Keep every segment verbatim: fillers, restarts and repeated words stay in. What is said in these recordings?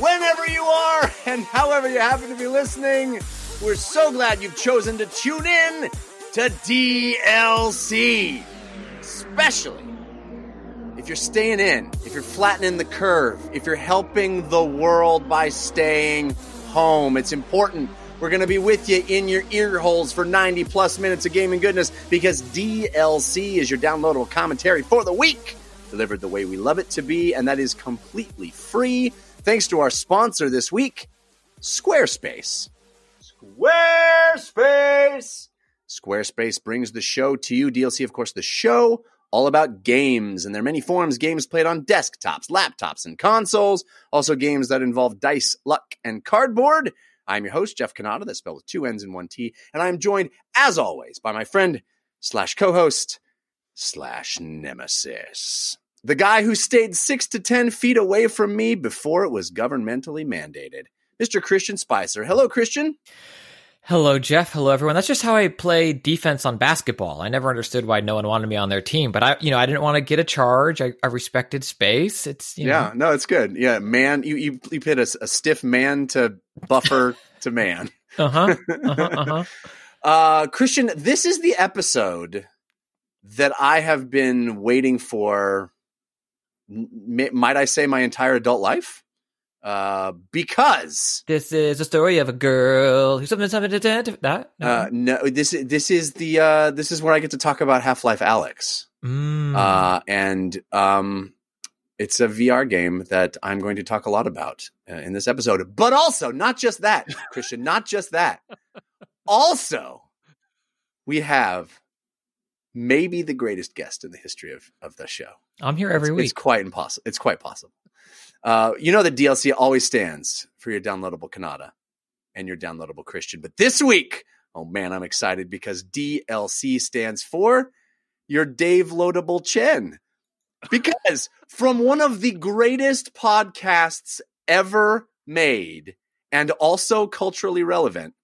whenever you are and however you happen to be listening. We're so glad you've chosen to tune in to D L C, especially if you're staying in, if you're flattening the curve, if you're helping the world by staying home. It's important. We're going to be with you in your ear holes for ninety plus minutes of gaming goodness, because D L C is your downloadable commentary for the week, delivered the way we love it to be, and that is completely free. Thanks to our sponsor this week, Squarespace. Squarespace! Squarespace brings the show to you. D L C, of course, the show, all about games. And there are many forms, games played on desktops, laptops, and consoles. Also games that involve dice, luck, and cardboard. I'm your host, Jeff Cannata, that's spelled with two N's and one T. And I'm joined, as always, by my friend, slash co-host, slash nemesis. The guy who stayed six to ten feet away from me before it was governmentally mandated. Mister Christian Spicer. Hello, Christian. Hello, Jeff. Hello, everyone. That's just how I play defense on basketball. I never understood why no one wanted me on their team, but I, you know, I didn't want to get a charge. I, I respected space. It's, you yeah, know. no, it's good. Yeah, man, you you, you put a, a stiff man to buffer to man. Uh-huh. Uh-huh. Uh-huh. uh, Christian, this is the episode that I have been waiting for, m- might I say, my entire adult life? Uh, because this is a story of a girl who's something, something, something, that. No. Uh, no, this this is the uh, this is where I get to talk about Half-Life Alyx, mm. uh, and um, it's a V R game that I'm going to talk a lot about uh, in this episode. But also, not just that, Christian, not just that. Also, we have maybe the greatest guest in the history of of the show. I'm here every it's, week. It's quite impossible. It's quite possible. Uh, you know that D L C always stands for your downloadable Cannata and your downloadable Christian. But this week, oh man, I'm excited because D L C stands for your Dave Loadable Chen. Because from one of the greatest podcasts ever made and also culturally relevant,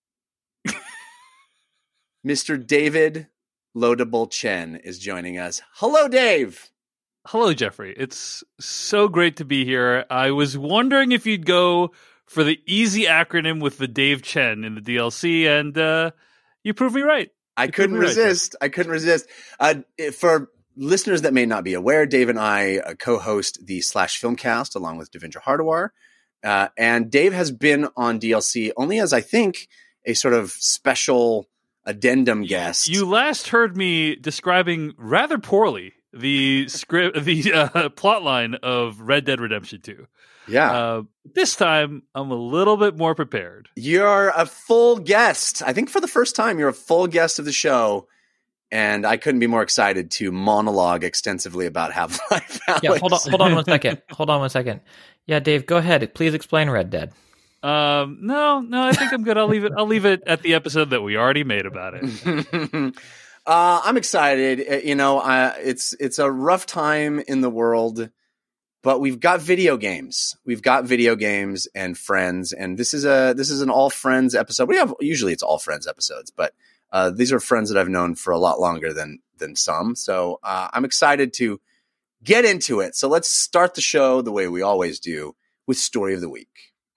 Mister David Loadable Chen is joining us. Hello, Dave. Hello, Jeffrey. It's so great to be here. I was wondering if you'd go for the easy acronym with the Dave Chen in the D L C, and uh, you proved me right. I you couldn't resist. Right I couldn't resist. Uh, for listeners that may not be aware, Dave and I uh, co-host the Slash Filmcast along with Devendra Hardawar. Uh, and Dave has been on D L C only as, I think, a sort of special addendum guest. You last heard me describing rather poorly the script, the uh, plot line of Red Dead Redemption two. Yeah. Uh, this time, I'm a little bit more prepared. You're a full guest. I think for the first time, you're a full guest of the show. And I couldn't be more excited to monologue extensively about Half-Life Alyx. Yeah, hold on, hold on one second. Hold on one second. Yeah, Dave, go ahead. Please explain Red Dead. Um, no, no, I think I'm good. I'll leave it. I'll leave it at the episode that we already made about it. Uh, I'm excited. You know, uh, it's it's a rough time in the world, but we've got video games. We've got video games and friends, and this is a this is an all friends episode. We have usually it's all friends episodes, but uh, these are friends that I've known for a lot longer than than some. So uh, I'm excited to get into it. So let's start the show the way we always do with Story of the Week.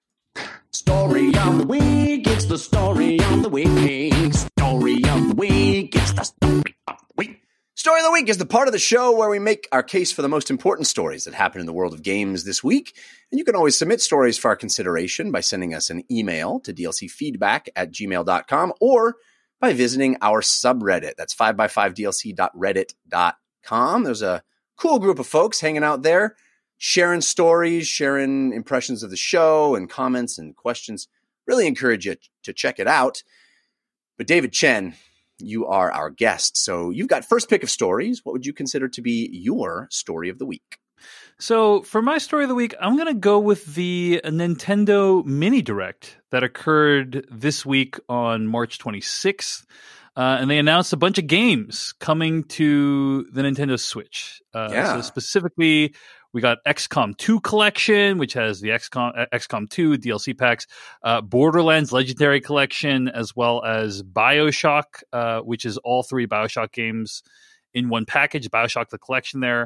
Story of the week, it's the story of the week. Story of the week, it's the story of the week. Story of the Week is the part of the show where we make our case for the most important stories that happen in the world of games this week. And you can always submit stories for our consideration by sending us an email to d l c feedback at gmail dot com or by visiting our subreddit. That's five by five d l c dot reddit dot com. There's a cool group of folks hanging out there, sharing stories, sharing impressions of the show and comments and questions. Really encourage you to check it out. But David Chen, you are our guest. So you've got first pick of stories. What would you consider to be your story of the week? So for my story of the week, I'm going to go with the Nintendo Mini Direct that occurred this week on March twenty-sixth. Uh, and they announced a bunch of games coming to the Nintendo Switch. Uh, yeah. So specifically, we got X COM two Collection, which has the X COM, X COM two D L C packs, uh, Borderlands Legendary Collection, as well as BioShock, uh, which is all three BioShock games in one package, BioShock the Collection there.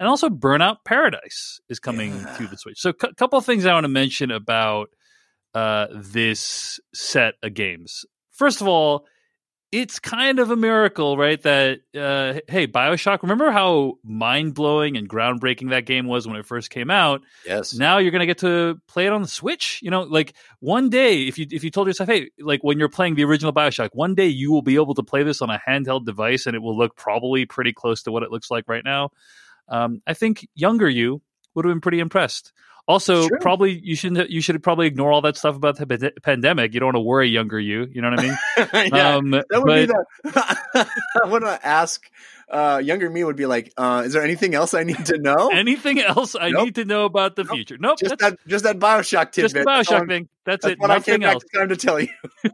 And also Burnout Paradise is coming yeah. to the Switch. So a cu- couple of things I want to mention about uh, this set of games. First of all, it's kind of a miracle, right? That, uh, hey, BioShock, remember how mind-blowing and groundbreaking that game was when it first came out? Yes. Now you're going to get to play it on the Switch. You know, like one day, if you if you told yourself, hey, like when you're playing the original BioShock, one day you will be able to play this on a handheld device and it will look probably pretty close to what it looks like right now. Um, I think younger you would have been pretty impressed. Also, probably you should you should probably ignore all that stuff about the p- pandemic. You don't want to worry younger you. You know what I mean? yeah, um, that would but, be the. I want to ask. Uh, younger me would be like, uh, "Is there anything else I need to know? Anything else I nope. need to know about the nope. future? Nope, just that, just that BioShock tidbit. Just the BioShock that's thing. That's, that's it. What Nothing I came else. back to time to tell you.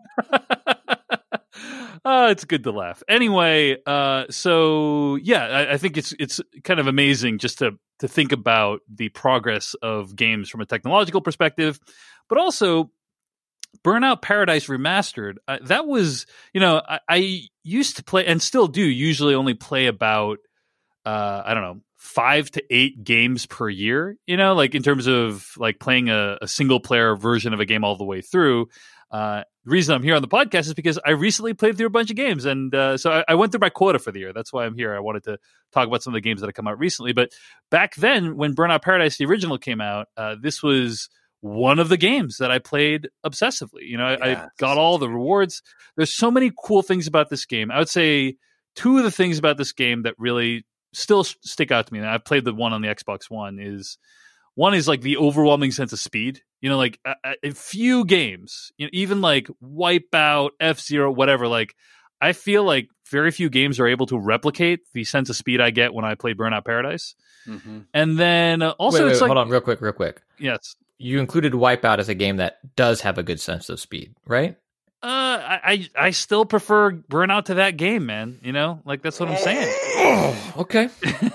Uh, it's good to laugh. Anyway, uh, so yeah, I, I think it's it's kind of amazing just to to think about the progress of games from a technological perspective, but also Burnout Paradise Remastered. Uh, that was, you know, I, I used to play and still do usually only play about uh, I don't know five to eight games per year. You know, like in terms of like playing a, a single player version of a game all the way through. Uh, the reason I'm here on the podcast is because I recently played through a bunch of games, and uh, so I, I went through my quota for the year. That's why I'm here. I wanted to talk about some of the games that have come out recently. But back then, when Burnout Paradise, the original, came out, uh, this was one of the games that I played obsessively. You know, I, yes. I got all the rewards. There's so many cool things about this game. I would say two of the things about this game that really still stick out to me, and I've played the one on the Xbox One, is one is like the overwhelming sense of speed. You know, like a, a few games, you know, even like Wipeout, F-Zero, whatever, like I feel like very few games are able to replicate the sense of speed I get when I play Burnout Paradise. Mm-hmm. And then uh, also wait, wait, it's wait, like... Hold on, real quick, real quick. Yes. You included Wipeout as a game that does have a good sense of speed, right? Uh, I, I, I still prefer Burnout to that game, man. You know, like that's what I'm saying. Oh, okay.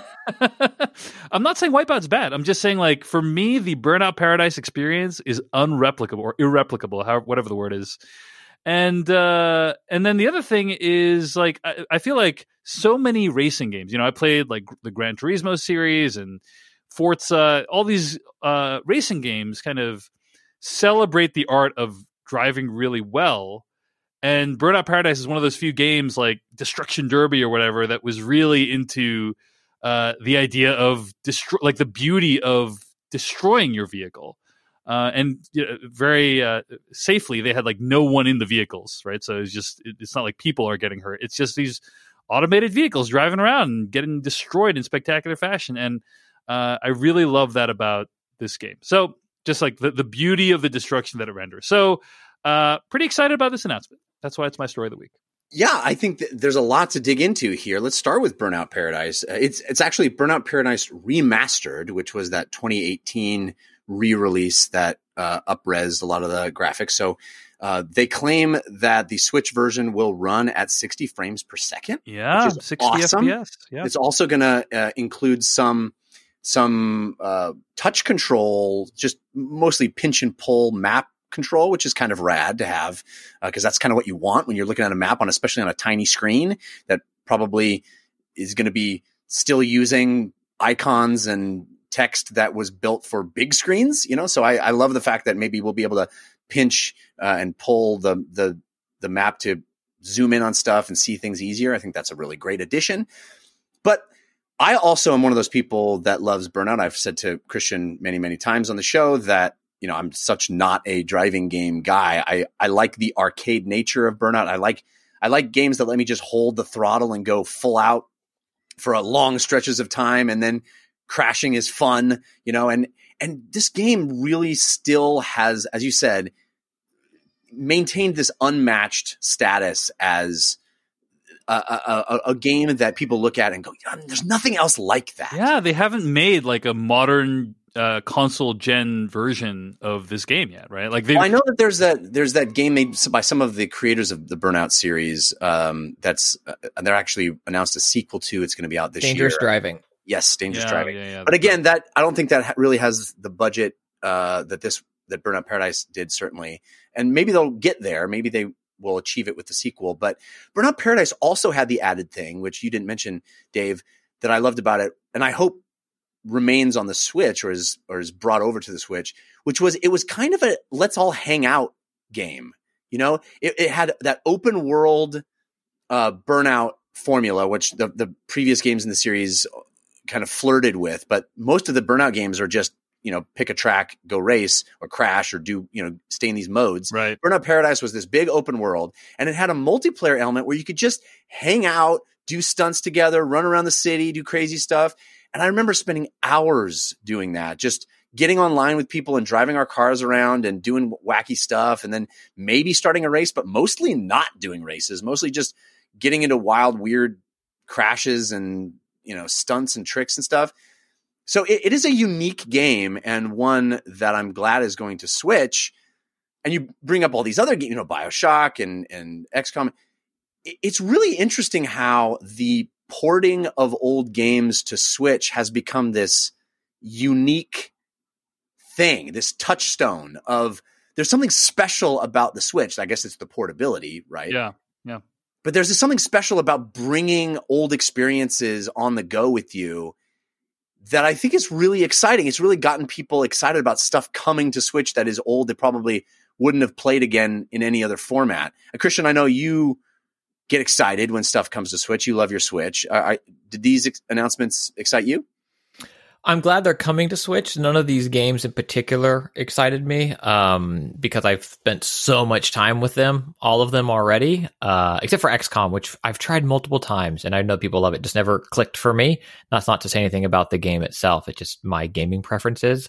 I'm not saying Wipeout's bad. I'm just saying, like, for me, the Burnout Paradise experience is unreplicable or irreplicable, however, whatever the word is. And uh, and then the other thing is, like, I, I feel like so many racing games. You know, I played like the Gran Turismo series and Forza. All these uh, racing games kind of celebrate the art of driving really well. And Burnout Paradise is one of those few games, like Destruction Derby or whatever, that was really into Uh, the idea of destroy, like the beauty of destroying your vehicle, uh, and you know, very uh, safely. They had like no one in the vehicles, right? So it's just it, it's not like people are getting hurt. It's just these automated vehicles driving around and getting destroyed in spectacular fashion. And uh, I really love that about this game. So just like the, the beauty of the destruction that it renders. So uh, pretty excited about this announcement. That's why it's my story of the week. Yeah, I think th- there's a lot to dig into here. Let's start with Burnout Paradise. Uh, it's it's actually Burnout Paradise Remastered, which was that twenty eighteen re-release that uh, up-res a lot of the graphics. So uh, they claim that the Switch version will run at sixty frames per second. Yeah, which is sixty awesome. F P S. Yeah. It's also going to uh, include some some uh, touch control, just mostly pinch and pull map control, which is kind of rad to have, because uh, that's kind of what you want when you're looking at a map on, especially on a tiny screen that probably is going to be still using icons and text that was built for big screens, you know? So I, I love the fact that maybe we'll be able to pinch uh, and pull the, the, the map to zoom in on stuff and see things easier. I think that's a really great addition. But I also am one of those people that loves Burnout. I've said to Christian many, many times on the show that, you know, I'm such not a driving game guy. I, I like the arcade nature of Burnout. I like I like games that let me just hold the throttle and go full out for a long stretches of time, and then crashing is fun, you know. And and this game really still has, as you said, maintained this unmatched status as a, a, a game that people look at and go, "There's nothing else like that." Yeah, they haven't made like a modern Uh, console gen version of this game yet, right? Like, well, I know that there's that there's that game made by some of the creators of the Burnout series. Um, that's uh, they're actually announced a sequel to. It's going to be out this Dangerous year. Driving. Yes, Dangerous yeah, Driving. Yeah, yeah, but again, that I don't think that really has the budget uh, that this that Burnout Paradise did, certainly. And maybe they'll get there. Maybe they will achieve it with the sequel. But Burnout Paradise also had the added thing, which you didn't mention, Dave, that I loved about it, and I hope remains on the Switch or is or is brought over to the Switch, which was it was kind of a let's all hang out game. You know, it, it had that open world uh, Burnout formula, which the, the previous games in the series kind of flirted with, but most of the Burnout games are just, you know, pick a track, go race or crash or do, you know, stay in these modes. Right. Burnout Paradise was this big open world, and it had a multiplayer element where you could just hang out, do stunts together, run around the city, do crazy stuff. And I remember spending hours doing that, just getting online with people and driving our cars around and doing wacky stuff, and then maybe starting a race, but mostly not doing races, mostly just getting into wild, weird crashes and, you know, stunts and tricks and stuff. So it, it is a unique game, and one that I'm glad is going to Switch. And you bring up all these other games, you know, BioShock and, and X COM. It, it's really interesting how the porting of old games to Switch has become this unique thing, this touchstone of there's something special about the Switch. I guess it's the portability, right? Yeah, yeah. But there's something special about bringing old experiences on the go with you that I think is really exciting. It's really gotten people excited about stuff coming to Switch that is old that probably wouldn't have played again in any other format. And Christian, I know you get excited when stuff comes to Switch. You love your Switch. Uh, I, did these ex- announcements excite you? I'm glad they're coming to Switch. None of these games in particular excited me um, because I've spent so much time with them, all of them already, uh, except for X COM, which I've tried multiple times, and I know people love it. Just never clicked for me. That's not to say anything about the game itself. It's just my gaming preferences.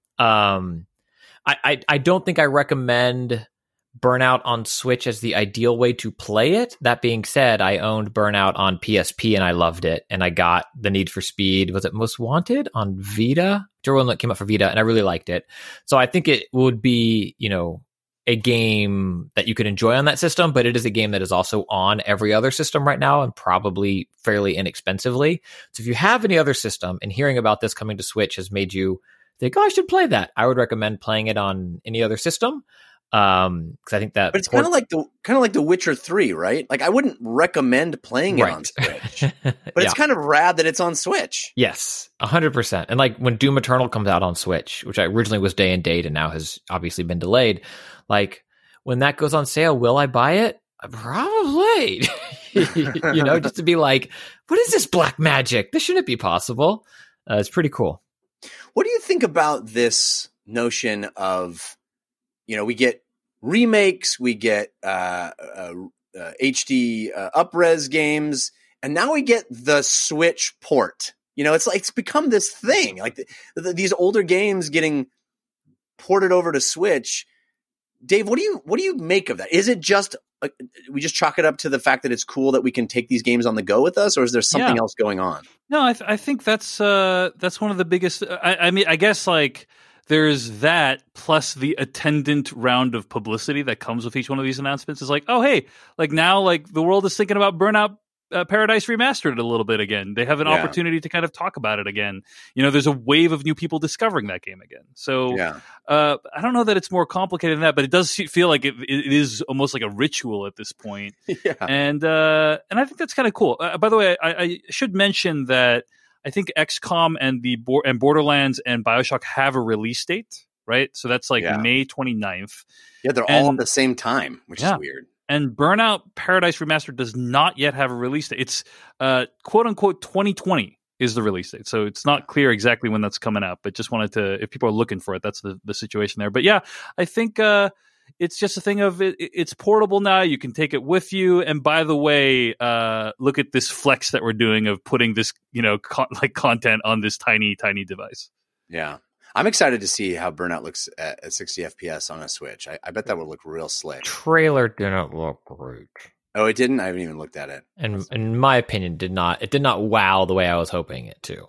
Um, I, I, I don't think I recommend Burnout on Switch as the ideal way to play it. That being said, I owned Burnout on P S P and I loved it. And I got the Need for Speed, was it Most Wanted on Vita? Whichever one that came out for Vita, and I really liked it. So I think it would be, you know, a game that you could enjoy on that system, but it is a game that is also on every other system right now and probably fairly inexpensively. So if you have any other system and hearing about this coming to Switch has made you think, oh, I should play that, I would recommend playing it on any other system. Um, because I think that, but it's kind of like the kind of like The Witcher three, right? Like I wouldn't recommend playing it right. on Switch, but yeah. it's kind of rad that it's on Switch. Yes, a hundred percent. And like when Doom Eternal comes out on Switch, which I originally was day and date and now has obviously been delayed, like when that goes on sale, will I buy it? Probably. You know, just to be like, what is this black magic? This shouldn't be possible. Uh, it's pretty cool. What do you think about this notion of, you know, we get remakes, we get uh, uh, uh, H D uh, up-res games, and now we get the Switch port. You know, it's like it's become this thing. Like the, the, these older games getting ported over to Switch. Dave, what do you what do you make of that? Is it just uh, we just chalk it up to the fact that it's cool that we can take these games on the go with us, or is there something yeah. else going on? No, I, th- I think that's uh, that's one of the biggest. I, I mean, I guess like. There's that plus the attendant round of publicity that comes with each one of these announcements is like, oh, hey, like now like the world is thinking about Burnout uh, Paradise Remastered a little bit again. They have an yeah. opportunity to kind of talk about it again. You know, there's a wave of new people discovering that game again. So yeah. uh, I don't know that it's more complicated than that, but it does feel like it, it is almost like a ritual at this point. yeah. And, uh, and I think that's kind of cool. Uh, by the way, I, I should mention that I think X COM and the Bo- and Borderlands and BioShock have a release date, right? So that's like yeah. May twenty-ninth. Yeah, they're and, all at the same time, which yeah. is weird. And Burnout Paradise Remastered does not yet have a release date. It's uh, quote unquote twenty twenty is the release date. So it's not clear exactly when that's coming out, but just wanted to, if people are looking for it, that's the, the situation there. But yeah, I think uh, it's just a thing of it, it's portable now. You can take it with you. And by the way, uh, look at this flex that we're doing of putting this, you know, con- like content on this tiny, tiny device. Yeah. I'm excited to see how Burnout looks at, at sixty F P S on a Switch. I, I bet that would look real slick. Trailer didn't look great. Oh, it didn't? I haven't even looked at it. And in my opinion, did not it did not wow the way I was hoping it to.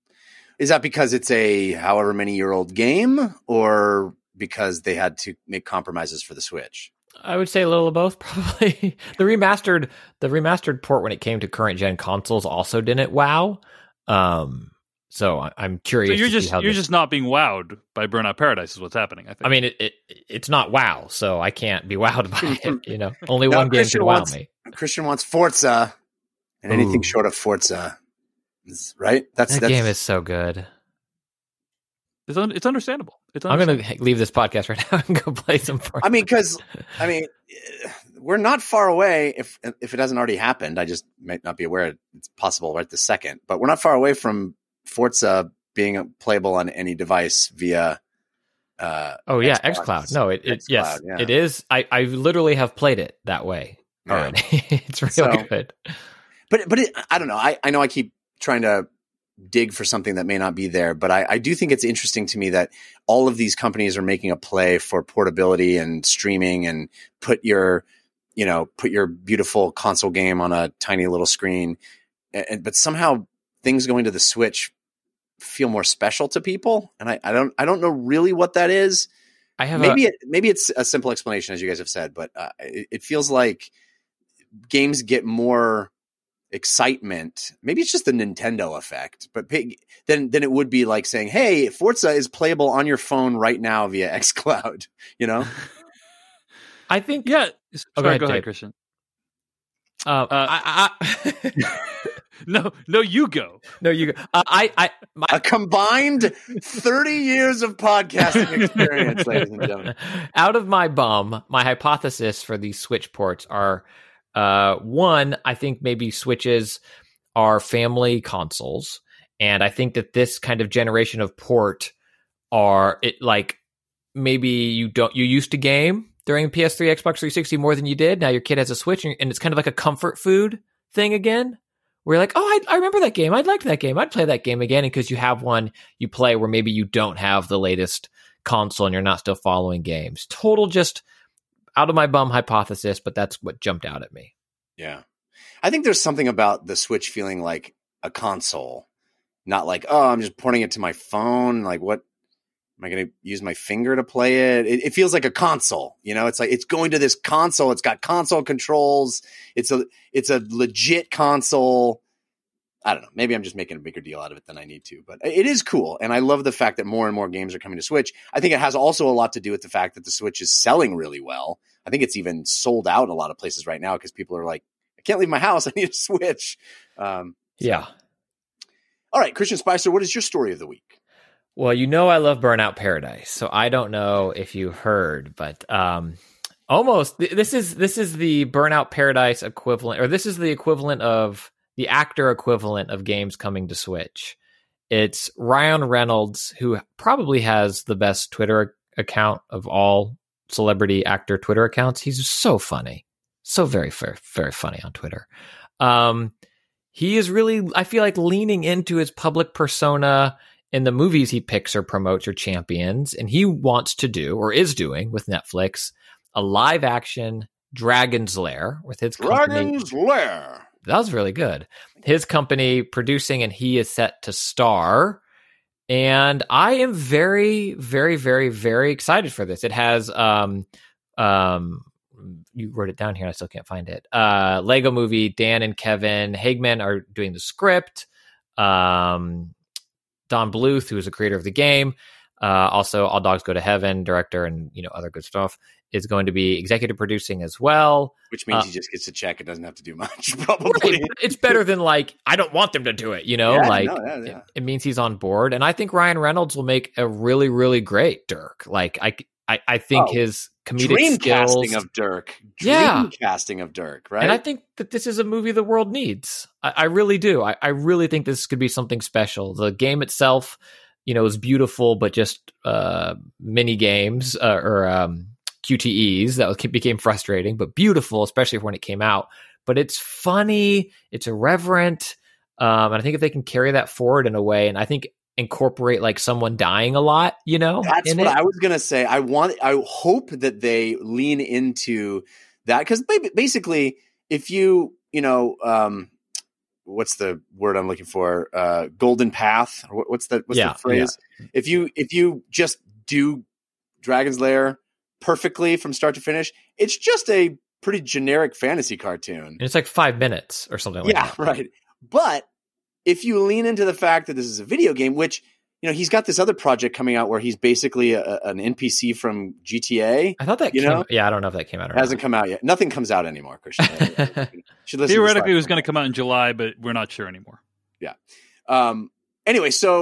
Is that because it's a however many year old game, or because they had to make compromises for the Switch? I would say a little of both, probably. the remastered the remastered port when it came to current gen consoles also didn't wow. Um So I- I'm curious. So you're to just see how you're this... just not being wowed by Burnout Paradise is what's happening. I think. I mean, it, it it's not wow, so I can't be wowed by it. You know, only No, one game Christian can wow wants, me. Christian wants Forza, and anything Ooh. short of Forza, is, right? That's That that's, game is so good. It's un- it's understandable. It's I'm understandable. going to leave this podcast right now and go play some Forza. I mean, because I mean, we're not far away. If if it hasn't already happened, I just might not be aware it's possible right this second. But we're not far away from Forza being playable on any device via. Uh, oh yeah, Xbox. xCloud. No, it, it xCloud, yes, yeah. it is. I I literally have played it that way already. Yeah. It's really So, good. But but it, I don't know. I I know I keep trying to dig for something that may not be there, but I, I do think it's interesting to me that all of these companies are making a play for portability and streaming and put your, you know, put your beautiful console game on a tiny little screen. And, but somehow things going to the Switch feel more special to people. And I, I don't, I don't know really what that is. I have maybe a, it, maybe it's a simple explanation, as you guys have said, but uh, it, it feels like games get more excitement. Maybe it's just the Nintendo effect, but pay, then then it would be like saying, "Hey, Forza is playable on your phone right now via xCloud." You know, I think. Yeah. Oh, Sorry, go ahead, go ahead Dave. Christian. Uh, Uh, I, I, No, no, you go. no, you. go. Uh, I, I, my, a combined thirty years of podcasting experience, ladies and gentlemen. Out of my bum, my hypothesis for these Switch ports are uh, one, I think maybe Switches are family consoles. And I think that this kind of generation of port are it like maybe you don't you used to game during P S three, Xbox three sixty more than you did. Now your kid has a Switch and it's kind of like a comfort food thing again. Where you're like, oh, I, I remember that game. I'd like that game. I'd play that game again. And because you have one you play where maybe you don't have the latest console and you're not still following games. Total just out of my bum hypothesis, but that's what jumped out at me. Yeah, I think there's something about the Switch feeling like a console, not like, oh, I'm just porting it to my phone. Like, what am I going to use my finger to play it? it? It feels like a console. You know, it's like it's going to this console. It's got console controls. It's a it's a legit console. I don't know. Maybe I'm just making a bigger deal out of it than I need to, but it is cool. And I love the fact that more and more games are coming to Switch. I think it has also a lot to do with the fact that the Switch is selling really well. I think it's even sold out in a lot of places right now because people are like, I can't leave my house. I need a Switch. Um, so. Yeah. All right, Christian Spicer, what is your story of the week? Well, you know I love Burnout Paradise, so I don't know if you heard, but um, almost this is this is the Burnout Paradise equivalent, or this is the equivalent of the actor equivalent of games coming to Switch. It's Ryan Reynolds, who probably has the best Twitter account of all celebrity actor Twitter accounts. He's so funny, so very, very, very funny on Twitter. Um, he is really, I feel like, leaning into his public persona in the movies he picks or promotes or champions, and he wants to do, or is doing with Netflix, a live action Dragon's Lair with his company. Dragon's Lair. That was really good. His company producing, and he is set to star. And I am very, very, very, very excited for this. It has, um, um, you wrote it down here. I still can't find it. Uh, Lego Movie. Dan and Kevin Hageman are doing the script. Um, Don Bluth, who is the creator of the game, uh, also All Dogs Go to Heaven, director, and you know other good stuff, is going to be executive producing as well. Which means uh, he just gets a check. It doesn't have to do much, probably. Right. It's better than like, I don't want them to do it, you know? Yeah, like no, yeah, yeah. It, it means he's on board. And I think Ryan Reynolds will make a really, really great Dirk. Like I I, I think Oh, his comedic Dream skills. casting of Dirk. Dream Yeah. casting of Dirk, right? And I think that this is a movie the world needs. I, I really do. I, I really think this could be something special. The game itself, you know, is beautiful, but just uh, mini games uh, or um, Q T Es that was, became frustrating, but beautiful, especially when it came out. But it's funny, it's irreverent, um, and I think if they can carry that forward in a way, and I think incorporate like someone dying a lot, you know, That's in what it. I was gonna say. I want. I hope that they lean into that because basically, if you, you know, um, what's the word I'm looking for? Uh, golden path. Or what's the what's Yeah, the phrase? If you if you just do Dragon's Lair perfectly from start to finish, it's just a pretty generic fantasy cartoon. And it's like five minutes or something like Yeah, that. right. But if you lean into the fact that this is a video game, which, you know, he's got this other project coming out where he's basically a, an N P C from G T A. I thought that You came, know? yeah, I don't know if that came out or It hasn't come out yet. Nothing comes out anymore, Christian. Should listen Theoretically, to it was going to come out in July, but we're not sure anymore. Yeah. Um, anyway, so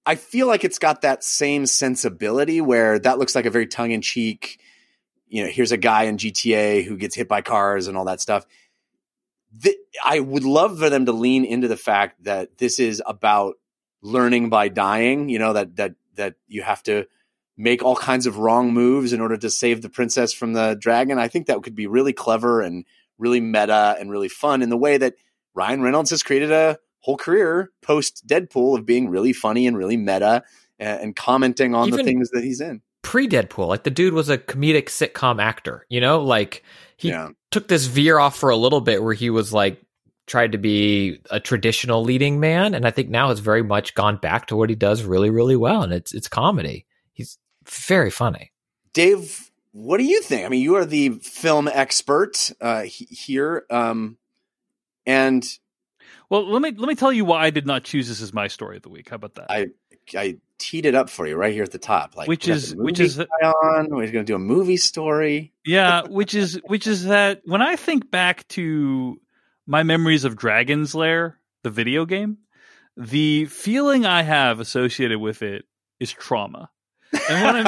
I feel like it's got that same sensibility where that looks like a very tongue in cheek, you know, here's a guy in G T A who gets hit by cars and all that stuff. The, I would love for them to lean into the fact that this is about learning by dying, you know, that, that, that you have to make all kinds of wrong moves in order to save the princess from the dragon. I think that could be really clever and really meta and really fun in the way that Ryan Reynolds has created a whole career post Deadpool of being really funny and really meta and, and commenting on Even the things that he's in. Pre-Deadpool, like the dude was a comedic sitcom actor, you know, like he Yeah. took this veer off for a little bit where he was like tried to be a traditional leading man, and I think now has very much gone back to what he does really, really well, and it's it's comedy. He's very funny. Dave, what do you think? I mean, you are the film expert uh, he- here, um, and Well, let me let me tell you why I did not choose this as my story of the week. How about that? I I teed it up for you right here at the top. Like, Which we got is- the which movie is- guy on. We're going to do a movie story. Yeah, which is which is that when I think back to my memories of Dragon's Lair, the video game, the feeling I have associated with it is trauma. And what I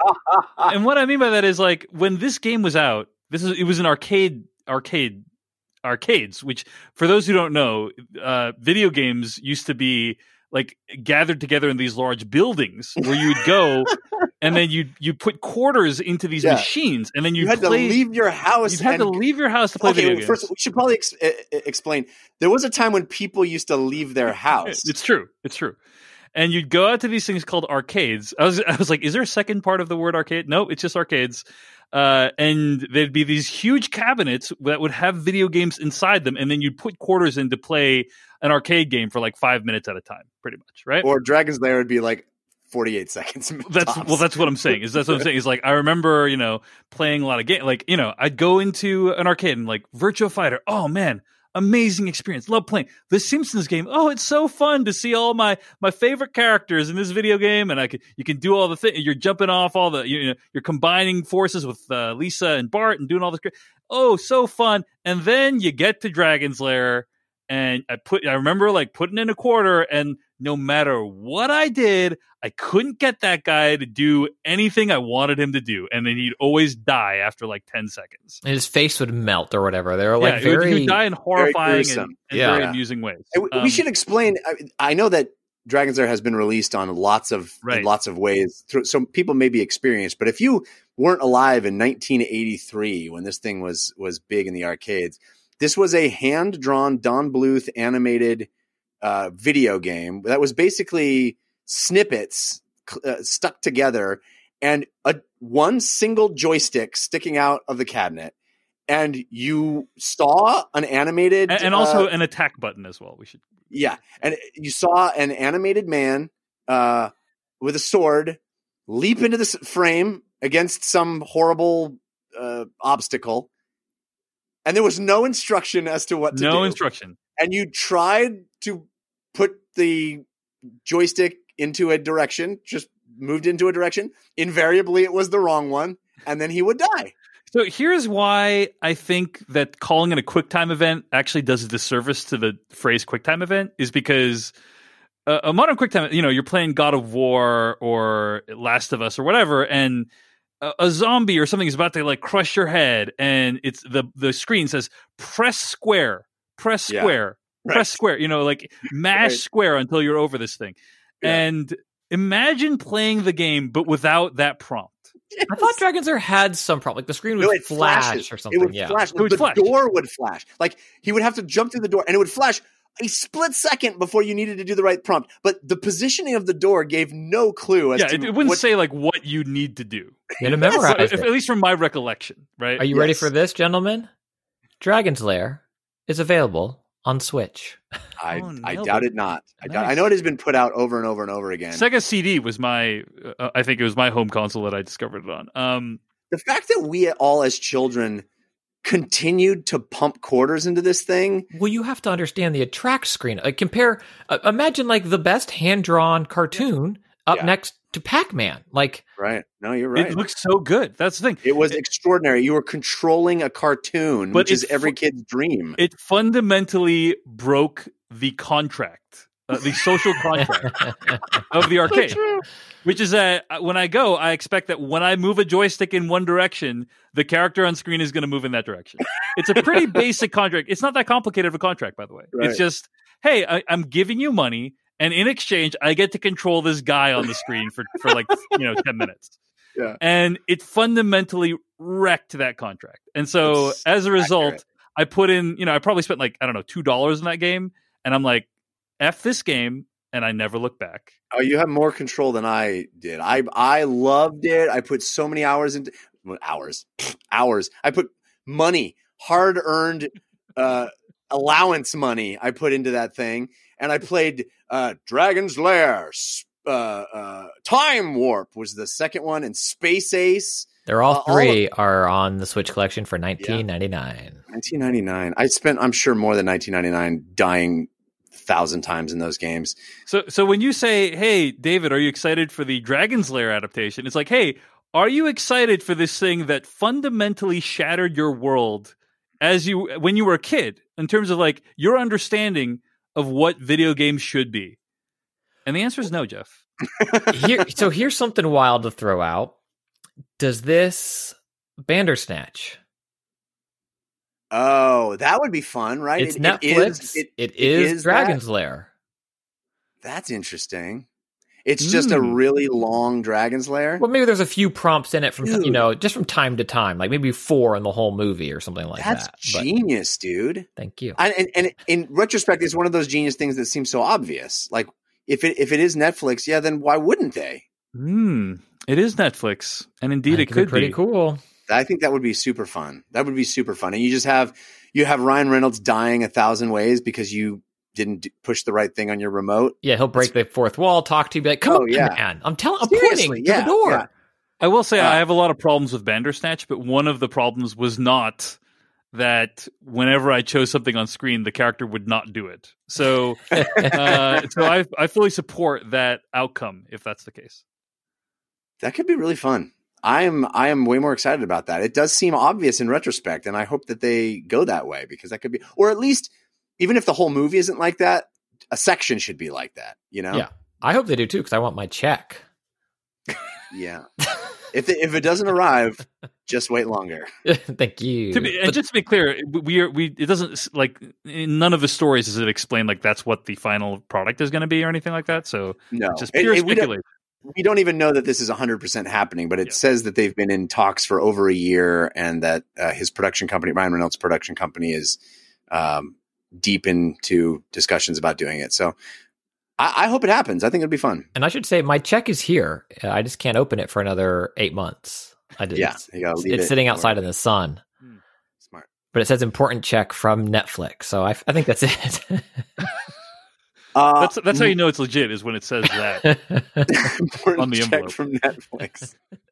mean and what I mean by that is like when this game was out, this is it was an arcade arcade arcades, which for those who don't know, uh, video games used to be like gathered together in these large buildings where you would go and then you you put quarters into these Yeah. machines and then You you had play. to leave your house. You had and, to leave your house to play okay, video well, games. first we should probably ex- uh, explain. There was a time when people used to leave their house. It's true. It's true. And you'd go out to these things called arcades. I was I was like, is there a second part of the word arcade? No, it's just arcades. Uh, and there'd be these huge cabinets that would have video games inside them, and then you'd put quarters in to play an arcade game for like five minutes at a time, pretty much, right? Or Dragon's Lair would be like forty-eight seconds. That's tops. well, that's what I'm saying. Is that's what I'm saying. Is like I remember, you know, playing a lot of games. Like you know, I'd go into an arcade and like Virtua Fighter. Oh man, amazing experience. Love playing the Simpsons game. Oh, it's so fun to see all my my favorite characters in this video game, and I could you can do all the things. You're jumping off all the you know you're combining forces with uh, Lisa and Bart and doing all this. Great. Oh, so fun. And then you get to Dragon's Lair, and I put I remember like putting in a quarter, and no matter what I did, I couldn't get that guy to do anything I wanted him to do, and then he'd always die after like ten seconds. And his face would melt or whatever. They were like yeah, he would- very. he would die in horrifying and, gruesome. and Yeah. very Yeah. amusing ways. And we- Um, we should explain. I, I know that Dragon's Lair has been released on lots of Right. in lots of ways, through- so people may be experienced. But if you weren't alive in nineteen eighty-three when this thing was was big in the arcades, this was a hand drawn Don Bluth animated uh, video game that was basically snippets uh, stuck together and a one single joystick sticking out of the cabinet. And you saw an animated and, and also uh, an attack button as well. We should. yeah, and you saw an animated man uh, with a sword leap into this frame against some horrible uh, obstacle, and there was no instruction as to what to do. No instruction. And you tried to put the joystick into a direction, just moved into a direction. Invariably, it was the wrong one, and then he would die. So here's why I think that calling it a QuickTime event actually does a disservice to the phrase QuickTime event is because a, a modern QuickTime, you know, you're playing God of War or Last of Us or whatever, and a, a zombie or something is about to like crush your head, and it's the the screen says press square, press Yeah. square, Right. press square, you know, like mash Right. square until you're over this thing. Yeah. And imagine playing the game but without that prompt. I thought Dragon's Lair had some problem. Like the screen would No, it flash flashes. or something. It would yeah. flash. It would the flash. door would flash. Like he would have to jump through the door, and it would flash a split second before you needed to do the right prompt. But the positioning of the door gave no clue as Yeah, to it, it wouldn't what, say like what you need to do. You had to memorize If- it. at least from my recollection, right? Are you ready Yes. for this, gentlemen? Dragon's Lair is available on Switch. I, Oh, I nailed doubt it. it not. I, doubt, Nice. I know it has been put out over and over and over again. Sega C D was my, uh, I think it was my home console that I discovered it on. Um, The fact that we all as children continued to pump quarters into this thing. Well, you have to understand the attract screen. Like compare, uh, imagine like the best hand drawn cartoon up Yeah. next to Pac Man. Like Right. No, you're right. It looks so good. That's the thing. It was extraordinary. You were controlling a cartoon, But which is it every fu- kid's dream. It fundamentally broke the contract uh, the social contract of the arcade, which is that when I go, I expect that when I move a joystick in one direction, the character on screen is going to move in that direction. It's a pretty basic contract. It's not that complicated of a contract, by the way. Right. It's just, hey, I, I'm giving you money, and in exchange, I get to control this guy on the screen for, for like, you know, ten minutes. Yeah. And it fundamentally wrecked that contract. And so it's as a result, accurate. I put in, you know, I probably spent like, I don't know, two dollars in that game. And I'm like, F this game. And I never look back. Oh, you have more control than I did. I I loved it. I put so many hours into hours, hours. I put money, hard earned uh, allowance money. I put into that thing. And I played uh, Dragon's Lair, Uh, uh, Time Warp was the second one, and Space Ace. They're all uh, three all of, are on the Switch collection for nineteen ninety-nine. Yeah. nineteen ninety-nine. I spent, I'm sure, more than nineteen ninety-nine dying a thousand times in those games. So, so when you say, "Hey, David, are you excited for the Dragon's Lair adaptation?" It's like, "Hey, are you excited for this thing that fundamentally shattered your world as you when you were a kid in terms of like your understanding of what video games should be?" And the answer is no, Jeff. Here, so here's something wild to throw out. Does this Bandersnatch? Oh, that would be fun, right? It's it, Netflix. It is, it, it is, it is Dragon's that. Lair. That's interesting. It's just mm. a really long Dragon's Lair. Well, maybe there's a few prompts in it from Dude. you know just from time to time, like maybe four in the whole movie or something like That's that. That's genius, dude. Thank you. I, and, and in retrospect, it's one of those genius things that seems so obvious. Like if it if it is Netflix, yeah, then why wouldn't they? Hmm. It is Netflix, and indeed, it could pretty be cool. I think that would be super fun. That would be super fun. And you just have you have Ryan Reynolds dying a thousand ways because you didn't d- push the right thing on your remote. Yeah, he'll break the fourth wall, talk to you, be like, "Come Oh, on, yeah. man! I'm telling, I'm Seriously, pointing yeah, to the door." yeah. I will say Uh, I have a lot of problems with Bandersnatch, but one of the problems was not that whenever I chose something on screen, the character would not do it. So, uh, so I I fully support that outcome if that's the case. That could be really fun. I am I am way more excited about that. It does seem obvious in retrospect, and I hope that they go that way because that could be, or at least even if the whole movie isn't like that, a section should be like that. You know? Yeah, I hope they do too because I want my check. Yeah. If it, if it doesn't arrive, just wait longer. Thank you. To be, and But- just to be clear, we are we it doesn't like in none of the stories does it explain like that's what the final product is going to be or anything like that. So No, it's just It- pure it- we don't- speculation. We don't even know that this is one hundred percent happening, but it Yeah. says that they've been in talks for over a year and that uh, his production company, Ryan Reynolds' production company, is um, deep into discussions about doing it. So I, I hope it happens. I think it'll be fun. And I should say, my check is here. Uh, I just can't open it for another eight months. I did. Yeah, It's, you gotta leave it's it sitting where outside it in the is. sun, Smart. but it says important check from Netflix. So I, I think that's it. Uh, That's that's how you know it's legit is when it says that. important on the check envelope. from Netflix.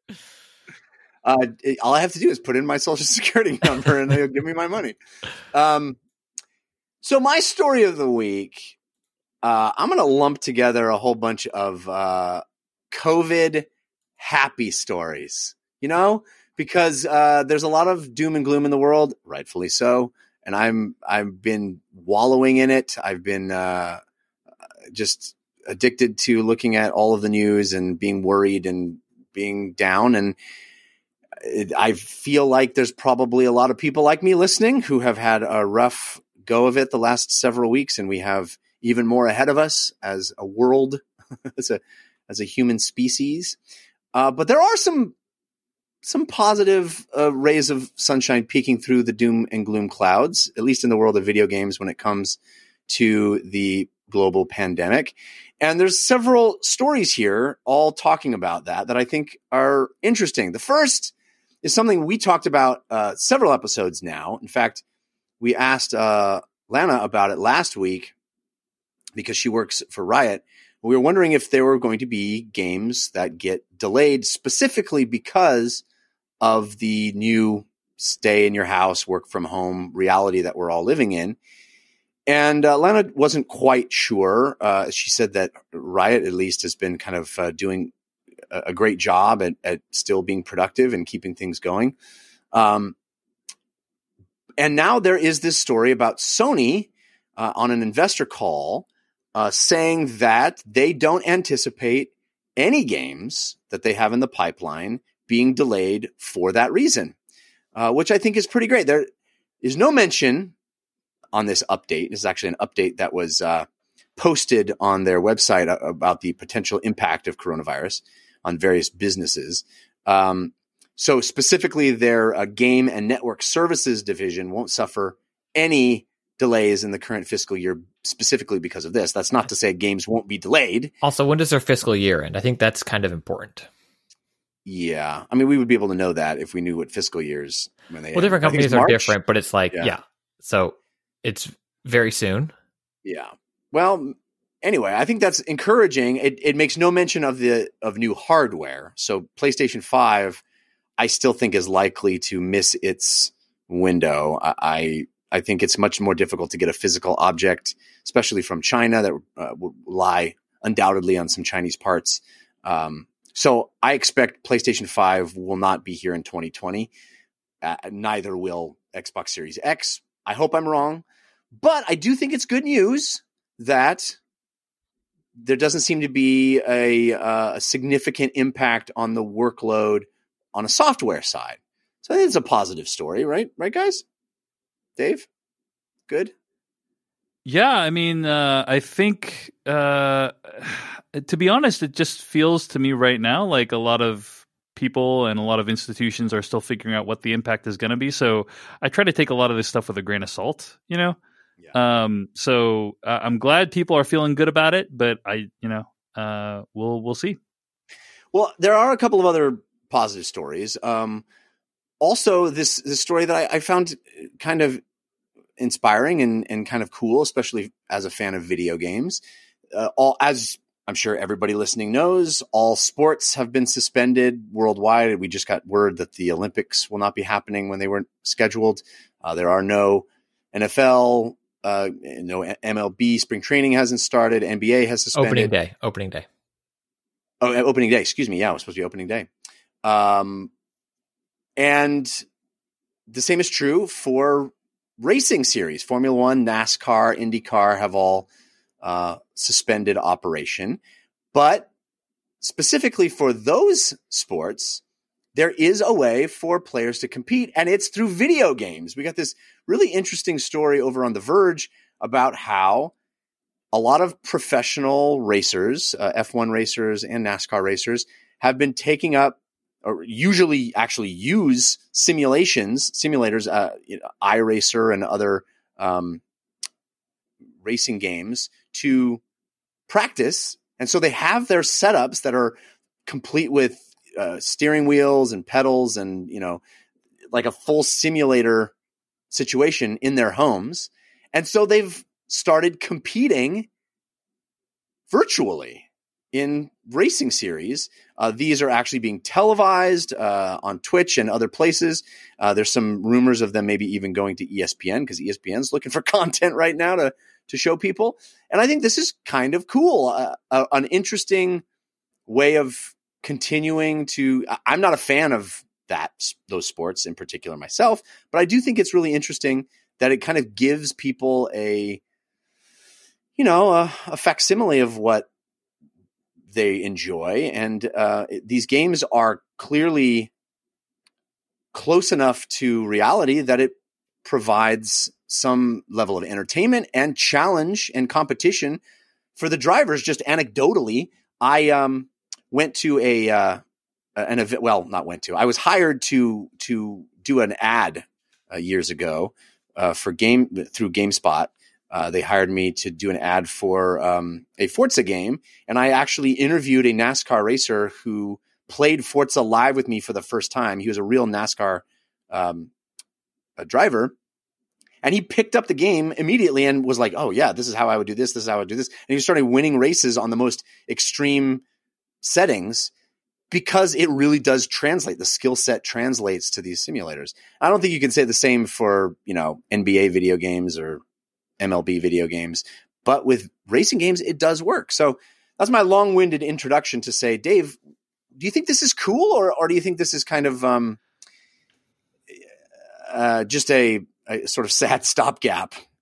Uh, it- all I have to do is put in my social security number and they'll give me my money. Um, so my story of the week, uh, I'm going to lump together a whole bunch of uh, COVID happy stories, you know, because uh, there's a lot of doom and gloom in the world, rightfully so. And I'm I've been wallowing in it. I've been uh, just addicted to looking at all of the news and being worried and being down. And it, I feel like there's probably a lot of people like me listening who have had a rough go of it the last several weeks. And we have even more ahead of us as a world, as a, as a human species. Uh, but there are some, some positive uh, rays of sunshine peeking through the doom and gloom clouds, at least in the world of video games when it comes to the global pandemic. And there's several stories here all talking about that that I think are interesting. The first is something we talked about uh, several episodes now. In fact, we asked uh, Lana about it last week because she works for Riot. We were wondering if there were going to be games that get delayed specifically because of the new stay in your house, work from home reality that we're all living in. And uh, Lana wasn't quite sure. Uh, she said that Riot at least has been kind of uh, doing a, a great job at, at still being productive and keeping things going. Um, and now there is this story about Sony uh, on an investor call uh, saying that they don't anticipate any games that they have in the pipeline being delayed for that reason, uh, which I think is pretty great. There is no mention on this update. This is actually an update that was uh, posted on their website about the potential impact of coronavirus on various businesses. Um, so specifically, their uh, game and network services division won't suffer any delays in the current fiscal year specifically because of this. That's not to say games won't be delayed. Also, when does their fiscal year end? I think that's kind of important. Yeah. I mean, we would be able to know that if we knew what fiscal years when they Well, different end. companies are different, but it's like, Yeah. yeah. So it's very soon. Yeah. Well, anyway, I think that's encouraging. It it makes no mention of the of new hardware. So PlayStation five, I still think is likely to miss its window. I I, I think it's much more difficult to get a physical object, especially from China, that uh, will lie undoubtedly on some Chinese parts. Um, so I expect PlayStation five will not be here in twenty twenty. Uh, neither will Xbox Series X. I hope I'm wrong, but I do think it's good news that there doesn't seem to be a, uh, a significant impact on the workload on a software side. So I think it's a positive story, right? Right, guys? Dave? Good? Yeah, I mean, uh, I think, uh, to be honest, it just feels to me right now like a lot of people and a lot of institutions are still figuring out what the impact is going to be. So I try to take a lot of this stuff with a grain of salt, you know? Yeah. Um, so uh, I'm glad people are feeling good about it, but I, you know, uh, we'll, we'll see. Well, there are a couple of other positive stories. Um, also this, this story that I, I found kind of inspiring and, and kind of cool, especially as a fan of video games. Uh, all, as I'm sure everybody listening knows, all sports have been suspended worldwide. We just got word that the Olympics will not be happening when they weren't scheduled. Uh, there are no N F L, uh, no M L B. Spring training hasn't started. N B A has suspended. Opening day. Opening day. Oh, opening day. Excuse me. Yeah, it was supposed to be opening day. Um, and the same is true for racing series. Formula One, NASCAR, IndyCar have all uh, suspended operation. But specifically for those sports, there is a way for players to compete, and it's through video games. We got this really interesting story over on The Verge about how a lot of professional racers, uh, F one racers and NASCAR racers, have been taking up or usually actually use simulations, simulators, uh, you know, iRacer and other um, racing games to practice. And so they have their setups that are complete with uh, steering wheels and pedals and, you know, like a full simulator situation in their homes. And so they've started competing virtually in racing series. Uh, these are actually being televised uh, on Twitch and other places. Uh, there's some rumors of them maybe even going to E S P N because E S P N's looking for content right now to to show people. And I think this is kind of cool, uh, uh, an interesting way of continuing to. I'm not a fan of that those sports in particular myself, but I do think it's really interesting that it kind of gives people a, you know, a, a facsimile of what they enjoy. And uh, these games are clearly close enough to reality that it provides some level of entertainment and challenge and competition for the drivers. Just anecdotally, I um, went to a uh, an event. Well, not went to. I was hired to to do an ad uh, years ago uh, for game through GameSpot. Uh, they hired me to do an ad for um, a Forza game, and I actually interviewed a NASCAR racer who played Forza live with me for the first time. He was a real NASCAR um, a driver, and he picked up the game immediately and was like, "Oh yeah, this is how I would do this. This is how I would do this." And he started winning races on the most extreme settings because it really does translate. The skill set translates to these simulators. I don't think you can say the same for, you know, N B A video games or M L B video games, but with racing games, it does work. So that's my long-winded introduction to say, Dave, do you think this is cool, or or do you think this is kind of um, uh, just a, a sort of sad stopgap?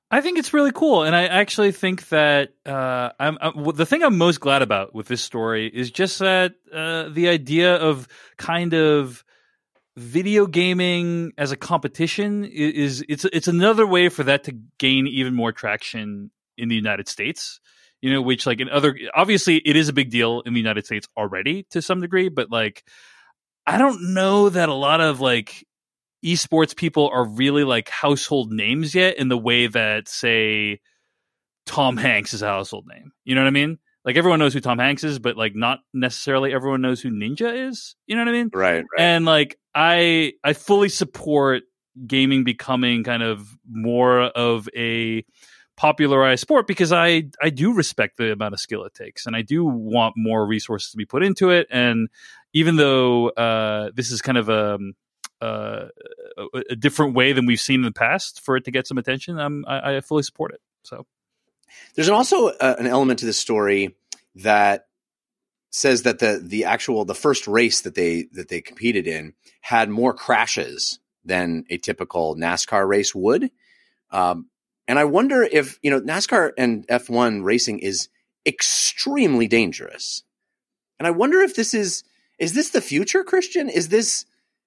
I think it's really cool, and I actually think that uh, I'm, I'm the thing I'm most glad about with this story is just that uh, the idea of kind of video gaming as a competition is, is it's it's another way for that to gain even more traction in the United States. You know, which like in other, obviously it is a big deal in the United States already to some degree, but like I don't know that a lot of like esports people are really like household names yet in the way that, say, Tom Hanks is a household name. You know what I mean? Like everyone knows who Tom Hanks is, but like not necessarily everyone knows who Ninja is. You know what I mean? Right. right. And like I, I fully support gaming becoming kind of more of a popularized sport because I, I do respect the amount of skill it takes, and I do want more resources to be put into it. And even though uh, this is kind of a Uh, a, a different way than we've seen in the past for it to get some attention, um, I, I fully support it. So there's also uh, an element to this story that says that the the actual the first race that they that they competed in had more crashes than a typical NASCAR race would, um, and I wonder if you know NASCAR and F one racing is extremely dangerous, and I wonder if this is is this the future, Christian? Is this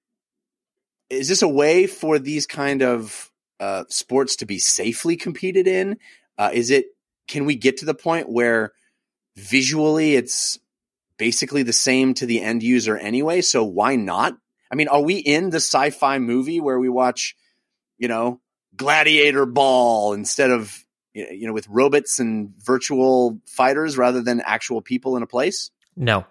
Is this a way for these kind of uh, sports to be safely competed in? Uh, is it? Can we get to the point where visually it's basically the same to the end user anyway? So why not? I mean, are we in the sci-fi movie where we watch, you know, Gladiator Ball instead of you know with robots and virtual fighters rather than actual people in a place? No.